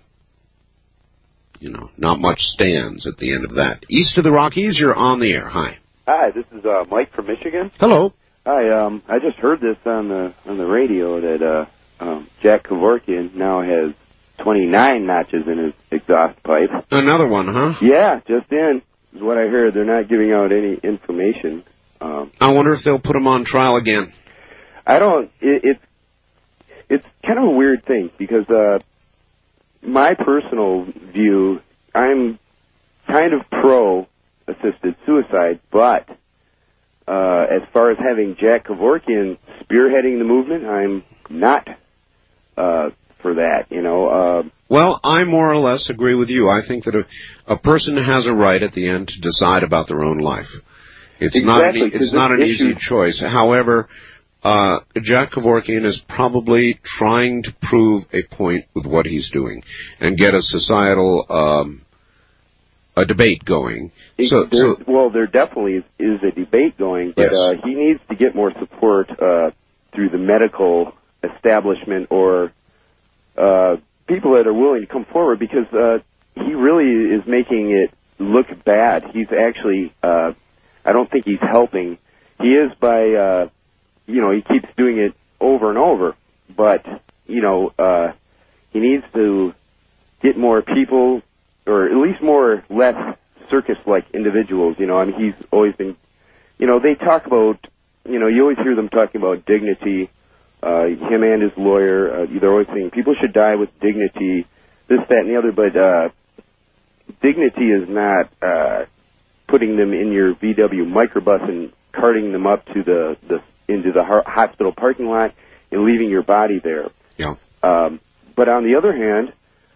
not much stands at the end of that. East of the Rockies, you're on the air. Hi. Hi, this is Mike from Michigan. Hello. Hi, I just heard this on the radio that Jack Kevorkian now has 29 notches in his exhaust pipe. Another one, huh? Yeah, just in is what I heard. They're not giving out any information. I wonder if they'll put him on trial again. I don't. It's kind of a weird thing because my personal view, I'm kind of pro-assisted suicide, but as far as having Jack Kevorkian spearheading the movement, I'm not for that, Well, I more or less agree with you. I think that a person has a right at the end to decide about their own life. It's exactly, not an easy choice. However, Jack Kevorkian is probably trying to prove a point with what he's doing and get a societal a debate going. Well, there definitely is a debate going, but yes. He needs to get more support through the medical establishment or people that are willing to come forward, because he really is making it look bad. He's actually, I don't think he's helping. He is by, he keeps doing it over and over, but, he needs to get more people, or at least less circus-like individuals, he's always been, they talk about, you always hear them talking about dignity, him and his lawyer, they're always saying people should die with dignity, this, that, and the other, but dignity is not putting them in your VW microbus and carting them up to into the hospital parking lot and leaving your body there. Yeah. But on the other hand,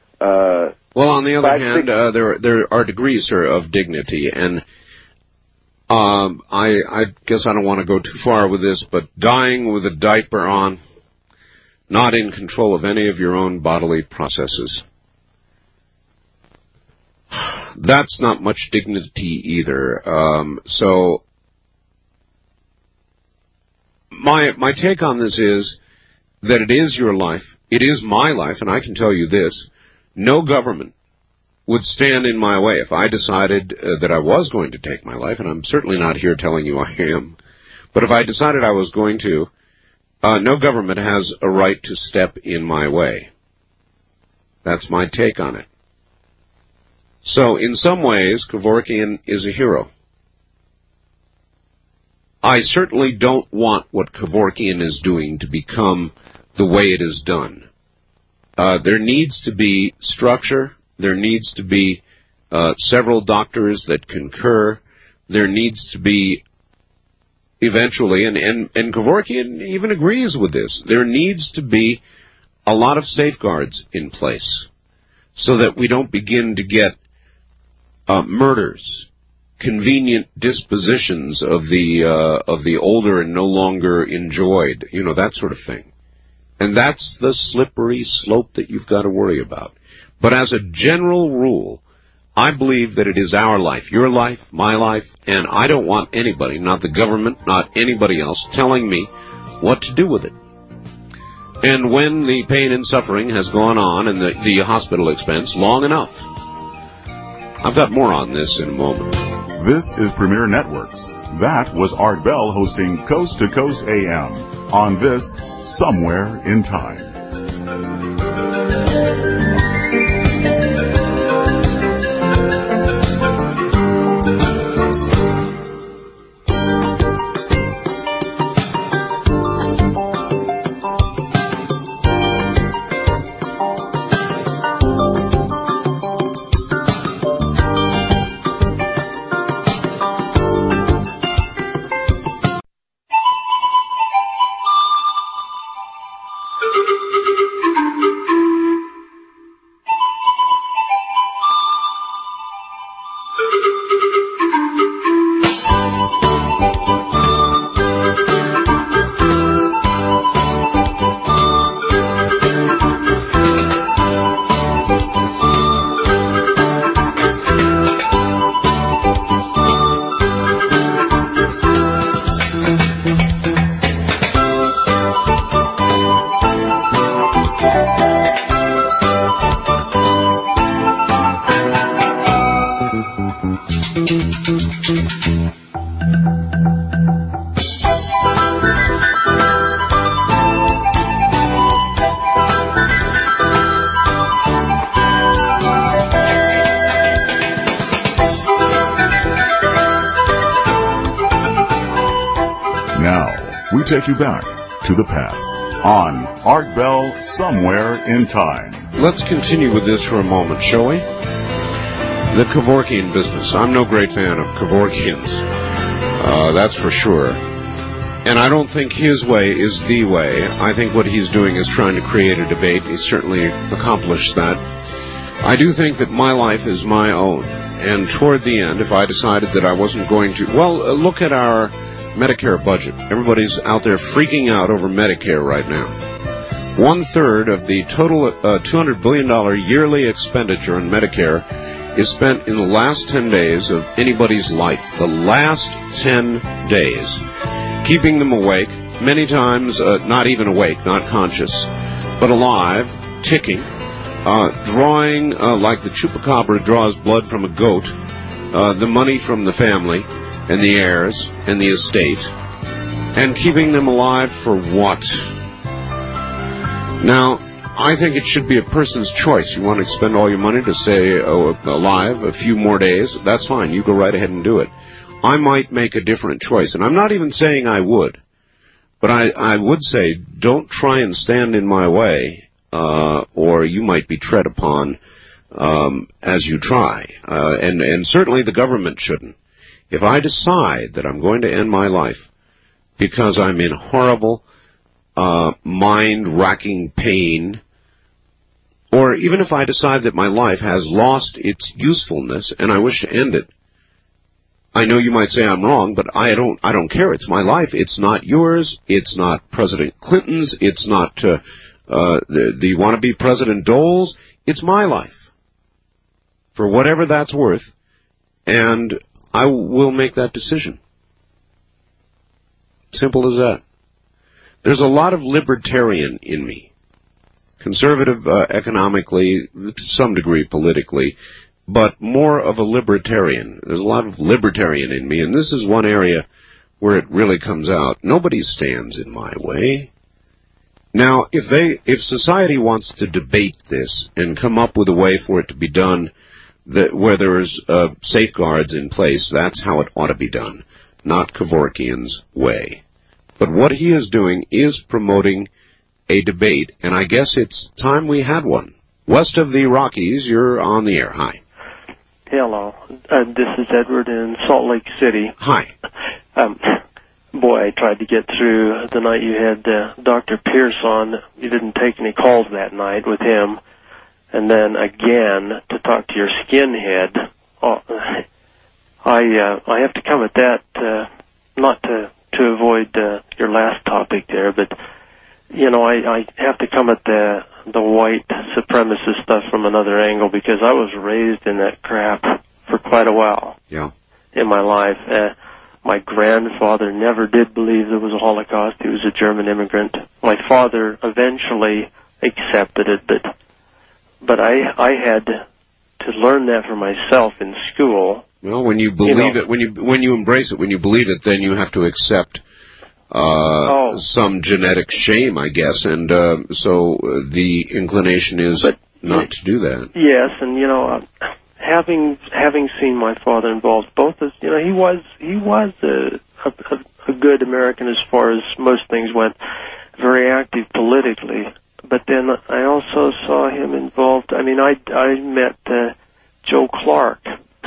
there are degrees, sir, of dignity, and I guess I don't want to go too far with this, but dying with a diaper on, not in control of any of your own bodily processes, that's not much dignity either. So my take on this is that it is your life, it is my life, and I can tell you this: no government would stand in my way if I decided that I was going to take my life, and I'm certainly not here telling you I am, but if I decided I was going to, no government has a right to step in my way. That's my take on it. So, in some ways, Kevorkian is a hero. I certainly don't want what Kevorkian is doing to become the way it is done. There needs to be structure. There needs to be several doctors that concur. There needs to be eventually, and Kevorkian even agrees with this, there needs to be a lot of safeguards in place so that we don't begin to get murders, convenient dispositions of the older and no longer enjoyed, that sort of thing. And that's the slippery slope that you've got to worry about. But as a general rule, I believe that it is our life, your life, my life, and I don't want anybody, not the government, not anybody else, telling me what to do with it. And when the pain and suffering has gone on and the hospital expense long enough, I've got more on this in a moment. This is Premier Networks. That was Art Bell hosting Coast to Coast AM on this Somewhere in Time. take you back to the past on Art Bell Somewhere in Time. Let's continue with this for a moment, shall we? The Kevorkian business. I'm no great fan of Kevorkians. That's for sure. And I don't think his way is the way. I think what he's doing is trying to create a debate. He's certainly accomplished that. I do think that my life is my own. And toward the end, if I decided that I wasn't going to... Well, look at our Medicare budget. Everybody's out there freaking out over Medicare right now. 1/3 of the total $200 billion yearly expenditure on Medicare is spent in the last 10 days of anybody's life. The last 10 days. Keeping them awake, many times not even awake, not conscious, but alive, ticking, drawing, like the chupacabra draws blood from a goat, the money from the family and the heirs and the estate, and keeping them alive for what? Now, I think it should be a person's choice. You want to spend all your money to stay alive a few more days? That's fine. You go right ahead and do it. I might make a different choice, and I'm not even saying I would, but I would say don't try and stand in my way, or you might be tread upon as you try. And certainly the government shouldn't. If I decide that I'm going to end my life because I'm in horrible mind-racking pain, or even if I decide that my life has lost its usefulness and I wish to end it, I know you might say I'm wrong, but I don't care. It's my life. It's not yours. It's not President Clinton's. It's not the wannabe President Dole's. It's my life, for whatever that's worth, and I will make that decision. Simple as that. There's a lot of libertarian in me. Conservative economically, to some degree politically, but more of a libertarian. There's a lot of libertarian in me, and this is one area where it really comes out. Nobody stands in my way. Now, if society wants to debate this and come up with a way for it to be done where there's safeguards in place, that's how it ought to be done, not Kevorkian's way. But what he is doing is promoting a debate, and I guess it's time we had one. West of the Rockies, you're on the air. Hi. Hello. This is Edward in Salt Lake City. Hi. Boy, I tried to get through the night you had Dr. Pierce on. You didn't take any calls that night with him. And then again, to talk to your skinhead. I have to come at that, not to avoid your last topic there, but, you know, I have to come at the white supremacist stuff from another angle, because I was raised in that crap for quite a while. Yeah. In my life. My grandfather never did believe there was a Holocaust. He was a German immigrant. My father eventually accepted it, but I had to learn that for myself in school. Well, when you believe it, when you embrace it, when you believe it, then you have to accept some genetic shame, I guess, and so the inclination is not to do that. Yes, and you know, having seen my father involved, both as you know, he was a good American as far as most things went, very active politically. But then I also saw him involved. I mean, I met Joe Clark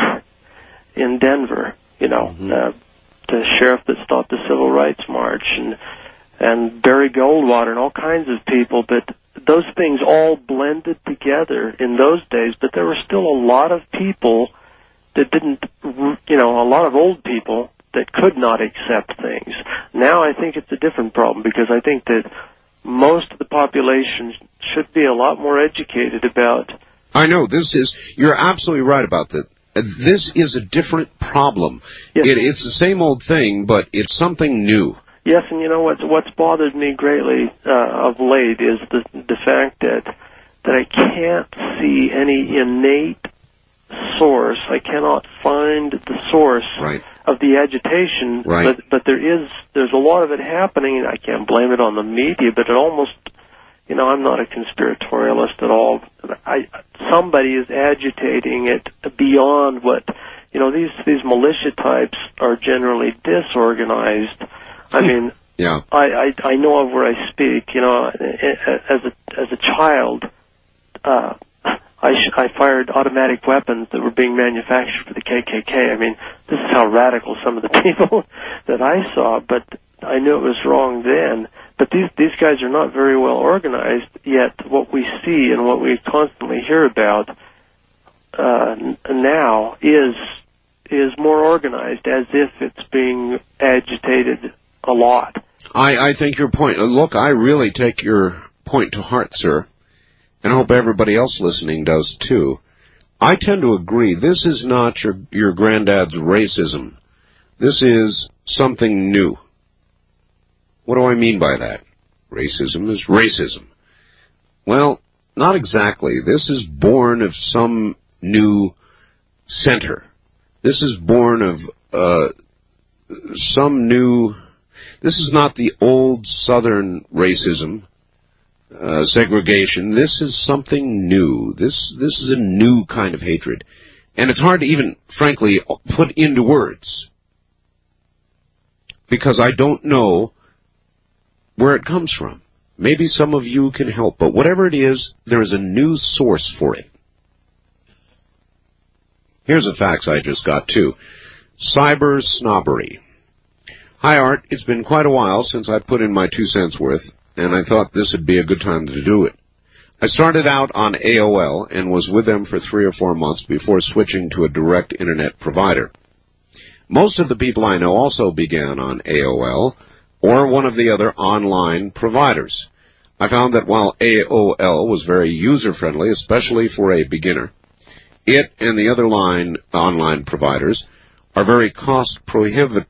in Denver, you know, the sheriff that stopped the Civil Rights March, and Barry Goldwater and all kinds of people. But those things all blended together in those days. But there were still a lot of people that didn't, you know, a lot of old people that could not accept things. Now I think it's a different problem, because I think that most of the population should be a lot more educated about. I know, you're absolutely right about that. This is a different problem. Yes. It's the same old thing, but it's something new. Yes, and you know what's bothered me greatly of late is the fact that I can't see any innate source. I cannot find the source of the agitation. Right. But there's a lot of it happening, and I can't blame it on the media. But it almost, you know, I'm not a conspiratorialist at all. Somebody is agitating it beyond what, you know, these militia types are generally disorganized. I mean, Yeah. I know of where I speak. You know, as a child, I fired automatic weapons that were being manufactured for the KKK. I mean, this is how radical some of the people that I saw, but I knew it was wrong then. But these guys are not very well organized, yet what we see and what we constantly hear about now is more organized, as if it's being agitated a lot. I think your point, look, I really take your point to heart, sir, and I hope everybody else listening does too. I tend to agree, this is not your granddad's racism. This is something new. What do I mean by that? Racism is racism. Well, not exactly. This is born of some new center. This is born of some new... This is not the old Southern racism, segregation. This is something new. This is a new kind of hatred. And it's hard to even, frankly, put into words. Because I don't know where it comes from. Maybe some of you can help, but whatever it is, there is a new source for it. Here's a fax I just got, too. Cyber snobbery. Hi, Art. It's been quite a while since I put in my 2 cents worth, and I thought this would be a good time to do it. I started out on AOL and was with them for 3 or 4 months before switching to a direct internet provider. Most of the people I know also began on AOL or one of the other online providers. I found that while AOL was very user-friendly, especially for a beginner, it and the other online providers are very cost-prohibitive,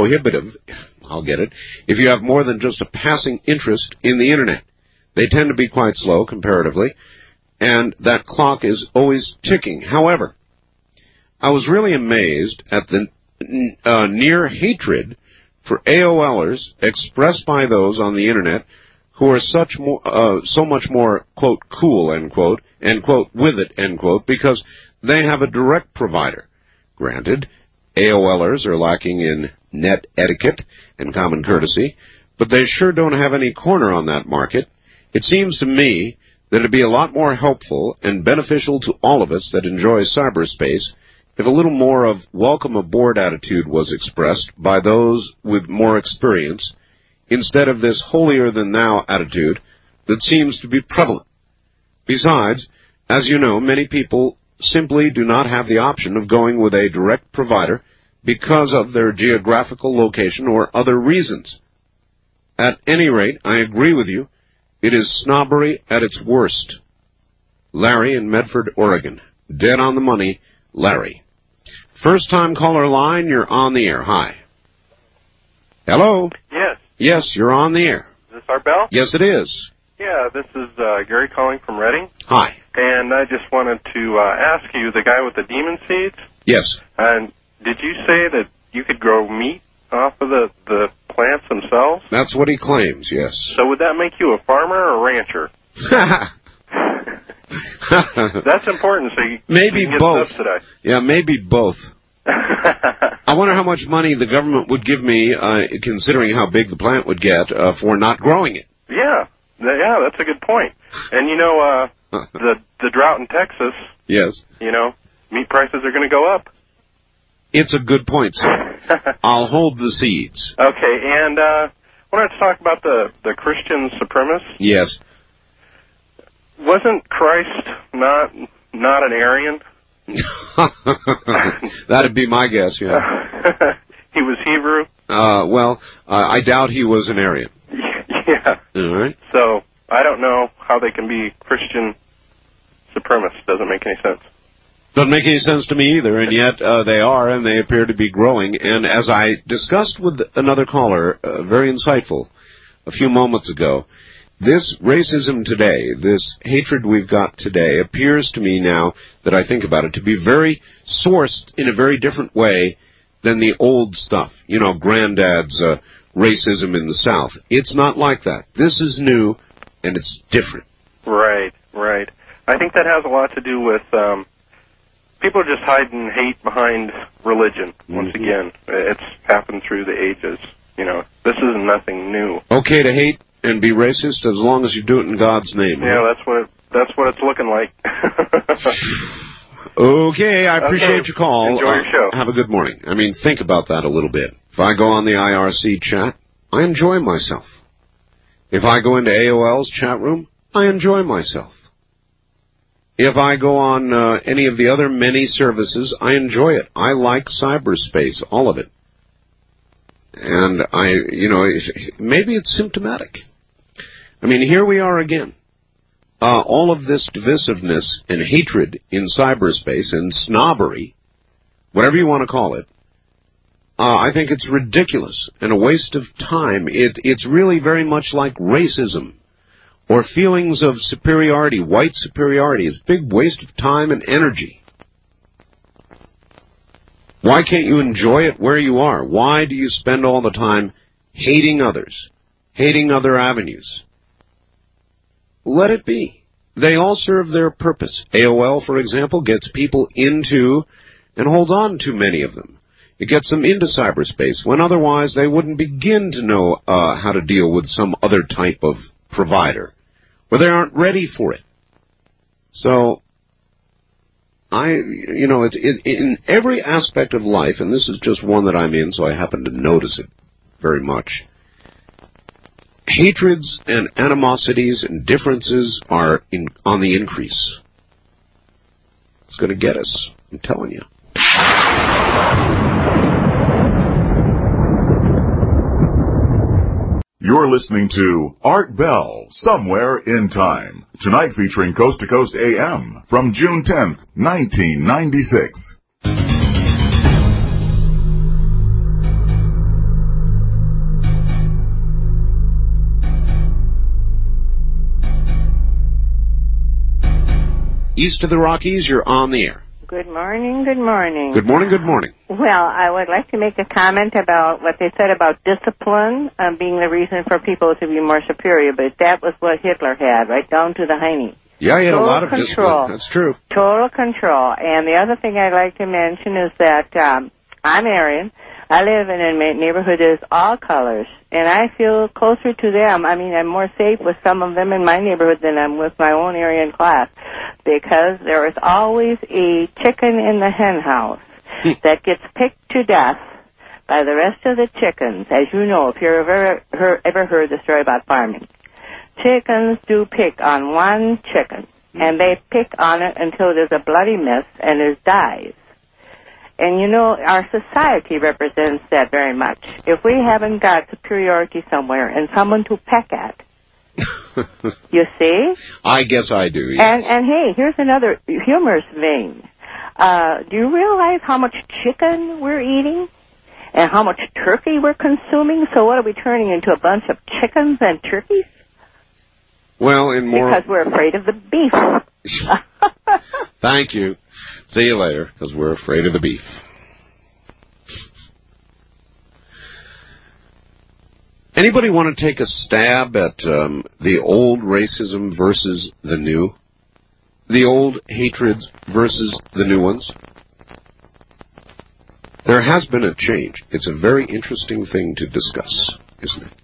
if you have more than just a passing interest in the Internet. They tend to be quite slow comparatively, and that clock is always ticking. However, I was really amazed at the near hatred for AOLers expressed by those on the Internet who are so much more, quote, cool, end quote, with it, end quote, because they have a direct provider. Granted, AOLers are lacking in net etiquette and common courtesy, but they sure don't have any corner on that market. It seems to me that it'd be a lot more helpful and beneficial to all of us that enjoy cyberspace if a little more of welcome aboard attitude was expressed by those with more experience, instead of this holier-than-thou attitude that seems to be prevalent. Besides, as you know, many people simply do not have the option of going with a direct provider because of their geographical location or other reasons. At any rate, I agree with you. It is snobbery at its worst. Larry in Medford, Oregon. Dead on the money, Larry. First-time caller line, you're on the air. Hi. Hello? Yes. Yes, you're on the air. Is this our bell? Yes, it is. Yeah, this is Gary calling from Reading. Hi. And I just wanted to ask you, the guy with the demon seeds? Yes. And did you say that you could grow meat off of the plants themselves? That's what he claims, yes. So would that make you a farmer or a rancher? That's important, so you maybe can get both. subsidized. Yeah, maybe both. I wonder how much money the government would give me, considering how big the plant would get, for not growing it. Yeah, that's a good point. And you know, the drought in Texas. Yes. You know, meat prices are going to go up. It's a good point, sir. I'll hold the seeds. Okay, and I wanted to talk about the Christian supremacists. Yes. Wasn't Christ not an Aryan? That'd be my guess, yeah. He was Hebrew? Well, I doubt he was an Aryan. Yeah. All right. So, I don't know how they can be Christian supremacists. Doesn't make any sense. Doesn't make any sense to me either, and yet they are, and they appear to be growing. And as I discussed with another caller, very insightful, a few moments ago, this racism today, this hatred we've got today, appears to me now that I think about it to be very sourced in a very different way than the old stuff. You know, Granddad's racism in the South. It's not like that. This is new, and it's different. Right. I think that has a lot to do with people just hiding hate behind religion. Once again, it's happened through the ages. You know, this is nothing new. Okay to hate and be racist as long as you do it in God's name. Yeah, that's what it's looking like. Okay, I appreciate your call. Enjoy your show. Have a good morning. I mean, think about that a little bit. If I go on the IRC chat, I enjoy myself. If I go into AOL's chat room, I enjoy myself. If I go on any of the other many services, I enjoy it. I like cyberspace, all of it. And maybe it's symptomatic. I mean, here we are again. All of this divisiveness and hatred in cyberspace and snobbery, whatever you want to call it, I think it's ridiculous and a waste of time. It's really very much like racism or feelings of superiority, white superiority. It's a big waste of time and energy. Why can't you enjoy it where you are? Why do you spend all the time hating others, hating other avenues? Let it be. They all serve their purpose. AOL, for example, gets people into and holds on to many of them. It gets them into cyberspace when otherwise they wouldn't begin to know how to deal with some other type of provider, where they aren't ready for it. So, it's in every aspect of life, and this is just one that I'm in, so I happen to notice it very much. Hatreds and animosities and differences are on the increase. It's going to get us, I'm telling you. You're listening to Art Bell, Somewhere in Time. Tonight featuring Coast to Coast AM from June 10th, 1996. East of the Rockies, you're on the air. Good morning, good morning. Good morning, good morning. Well, I would like to make a comment about what they said about discipline being the reason for people to be more superior, but that was what Hitler had, right down to the hiney. Yeah, he had Total a lot of control. discipline. That's true. Total control. And the other thing I'd like to mention is that I'm Aryan. I live in a neighborhood that is all colors, and I feel closer to them. I mean, I'm more safe with some of them in my neighborhood than I'm with my own Aryan class, because there is always a chicken in the hen house that gets picked to death by the rest of the chickens. As you know, if you've ever heard the story about farming. Chickens do pick on one chicken, and they pick on it until there's a bloody mess and it dies. And you know, our society represents that very much. If we haven't got superiority somewhere and someone to peck at, you see? I guess I do, yes. And hey, here's another humorous vein. Do you realize how much chicken we're eating? And how much turkey we're consuming? So what are we turning into, a bunch of chickens and turkeys? Well, in more... Because we're afraid of the beef. Thank you. See you later, because we're afraid of the beef. Anybody want to take a stab at the old racism versus the new? The old hatreds versus the new ones? There has been a change. It's a very interesting thing to discuss, isn't it?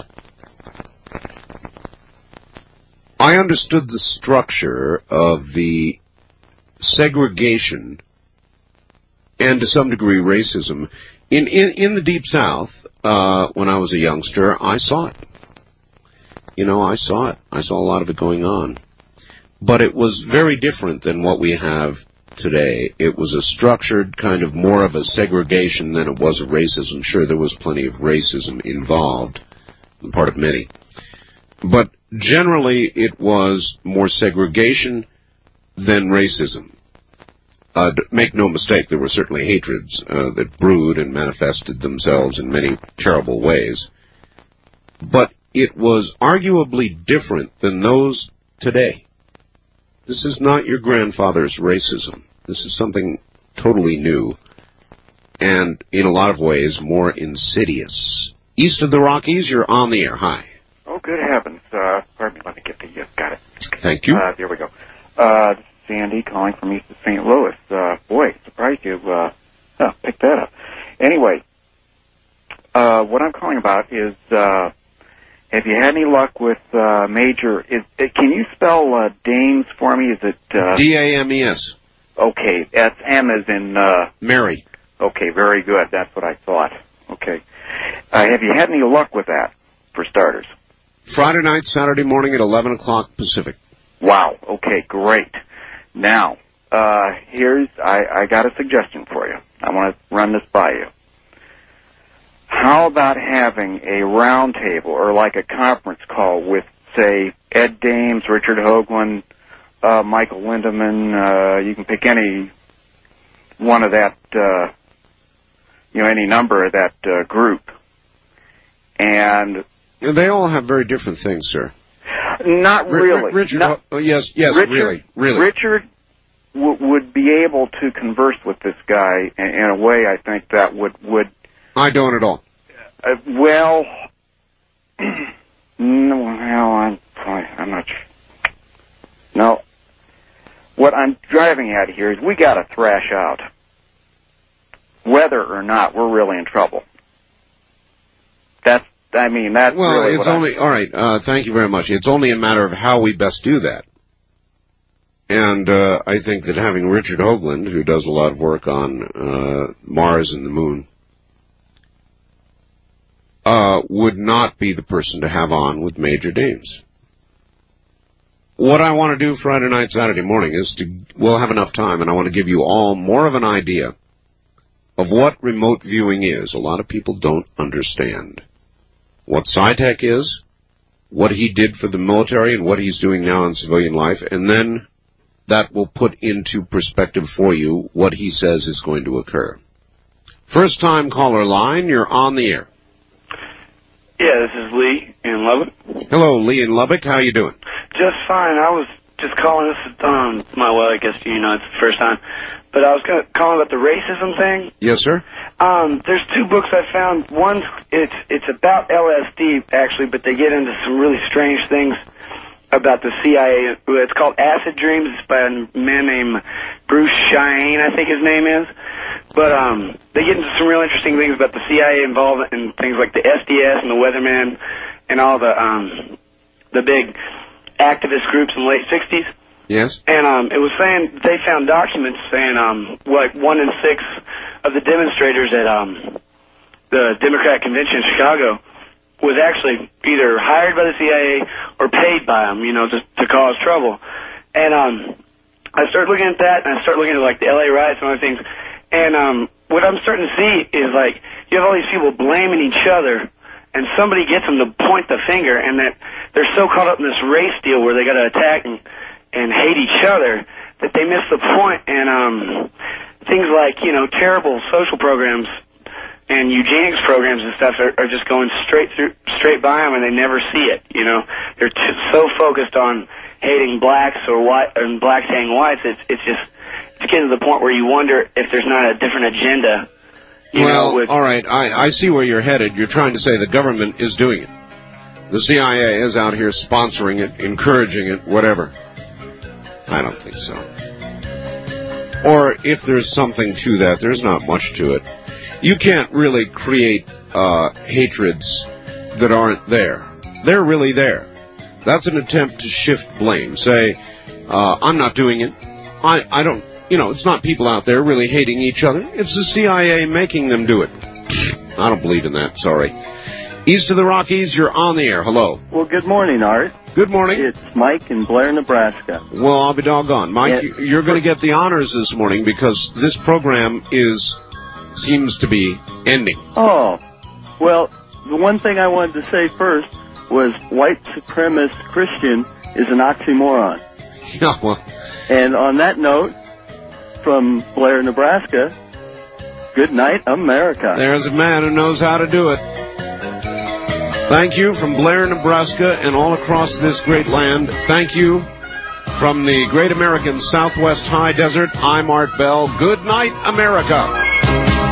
I understood the structure of the segregation and to some degree racism in the Deep South when I was a youngster. I saw it. I saw it. I saw a lot of it going on. But it was very different than what we have today. It was a structured kind of more of a segregation than it was a racism. Sure, there was plenty of racism involved on the part of many. But generally, it was more segregation than racism. Make no mistake, there were certainly hatreds that brewed and manifested themselves in many terrible ways. But it was arguably different than those today. This is not your grandfather's racism. This is something totally new and, in a lot of ways, more insidious. East of the Rockies, you're on the air. Hi. Oh, good heavens. Pardon me, let me get the, got it. Thank you. There we go. This is Sandy calling from east of St. Louis. Boy, surprised you picked that up. Anyway, what I'm calling about have you had any luck with Major? Can you spell Dames for me? Is it Dames? Okay, that's M as in Mary. Okay, very good. That's what I thought. Okay, have you had any luck with that, for starters? Friday night, Saturday morning at 11 o'clock Pacific. Wow. Okay, great. Now, I got a suggestion for you. I want to run this by you. How about having a round table or like a conference call with, say, Ed Dames, Richard Hoagland, Michael Lindemann, you can pick any one of that, any number of that group. And they all have very different things, sir. Not really. Richard, yes, Richard, really. Richard would be able to converse with this guy in a way I think that would. I don't at all. Well, no, I'm not sure. No, what I'm driving at here is we got to thrash out. Whether or not, we're really in trouble. That's well, really it's only all right. Thank you very much. It's only a matter of how we best do that. And I think that having Richard Hoagland, who does a lot of work on Mars and the Moon, would not be the person to have on with Major Dames. What I want to do Friday night, Saturday morning is we'll have enough time, and I want to give you all more of an idea of what remote viewing is. A lot of people don't understand what SciTech is, what he did for the military, and what he's doing now in civilian life, and then that will put into perspective for you what he says is going to occur. First time caller line, you're on the air. Yeah, this is Lee in Lubbock. Hello, Lee in Lubbock. How you doing? Just fine. I was just calling this, I guess it's the first time, but I was calling about the racism thing. Yes, sir. There's two books I found. One's, it's about LSD, actually, but they get into some really strange things about the CIA. It's called Acid Dreams. It's by a man named Bruce Cheyenne, I think his name is. But they get into some real interesting things about the CIA involvement in things like the SDS and the Weatherman and all the big activist groups in the late 60s. Yes. And it was saying they found documents saying like 1 in 6 of the demonstrators at the Democratic Convention in Chicago was actually either hired by the CIA or paid by them, to cause trouble. And I started looking at that, and I started looking at like the LA riots and other things. And what I'm starting to see is like you have all these people blaming each other, and somebody gets them to point the finger, and that they're so caught up in this race deal where they got to attack and hate each other that they miss the point. And things like terrible social programs and eugenics programs and stuff are just going straight by them, and they never see it. They're so focused on hating blacks or white and blacks hating whites. It's getting to the point where you wonder if there's not a different agenda. All right, I see where you're headed. You're trying to say the government is doing it. The CIA is out here sponsoring it, encouraging it, whatever. I don't think so. Or if there's something to that, there's not much to it. You can't really create hatreds that aren't there. They're really there. That's an attempt to shift blame. Say, I'm not doing it. I don't, it's not people out there really hating each other. It's the CIA making them do it. I don't believe in that, sorry. East of the Rockies, you're on the air. Hello. Well, good morning, Art. Good morning. It's Mike in Blair, Nebraska. Well, I'll be doggone. Mike, you're going to get the honors this morning because this program seems to be ending. Oh, well, the one thing I wanted to say first was white supremacist Christian is an oxymoron. Yeah, well. And on that note, from Blair, Nebraska, good night, America. There's a man who knows how to do it. Thank you from Blair, Nebraska, and all across this great land. Thank you from the great American Southwest High Desert. I'm Art Bell. Good night, America.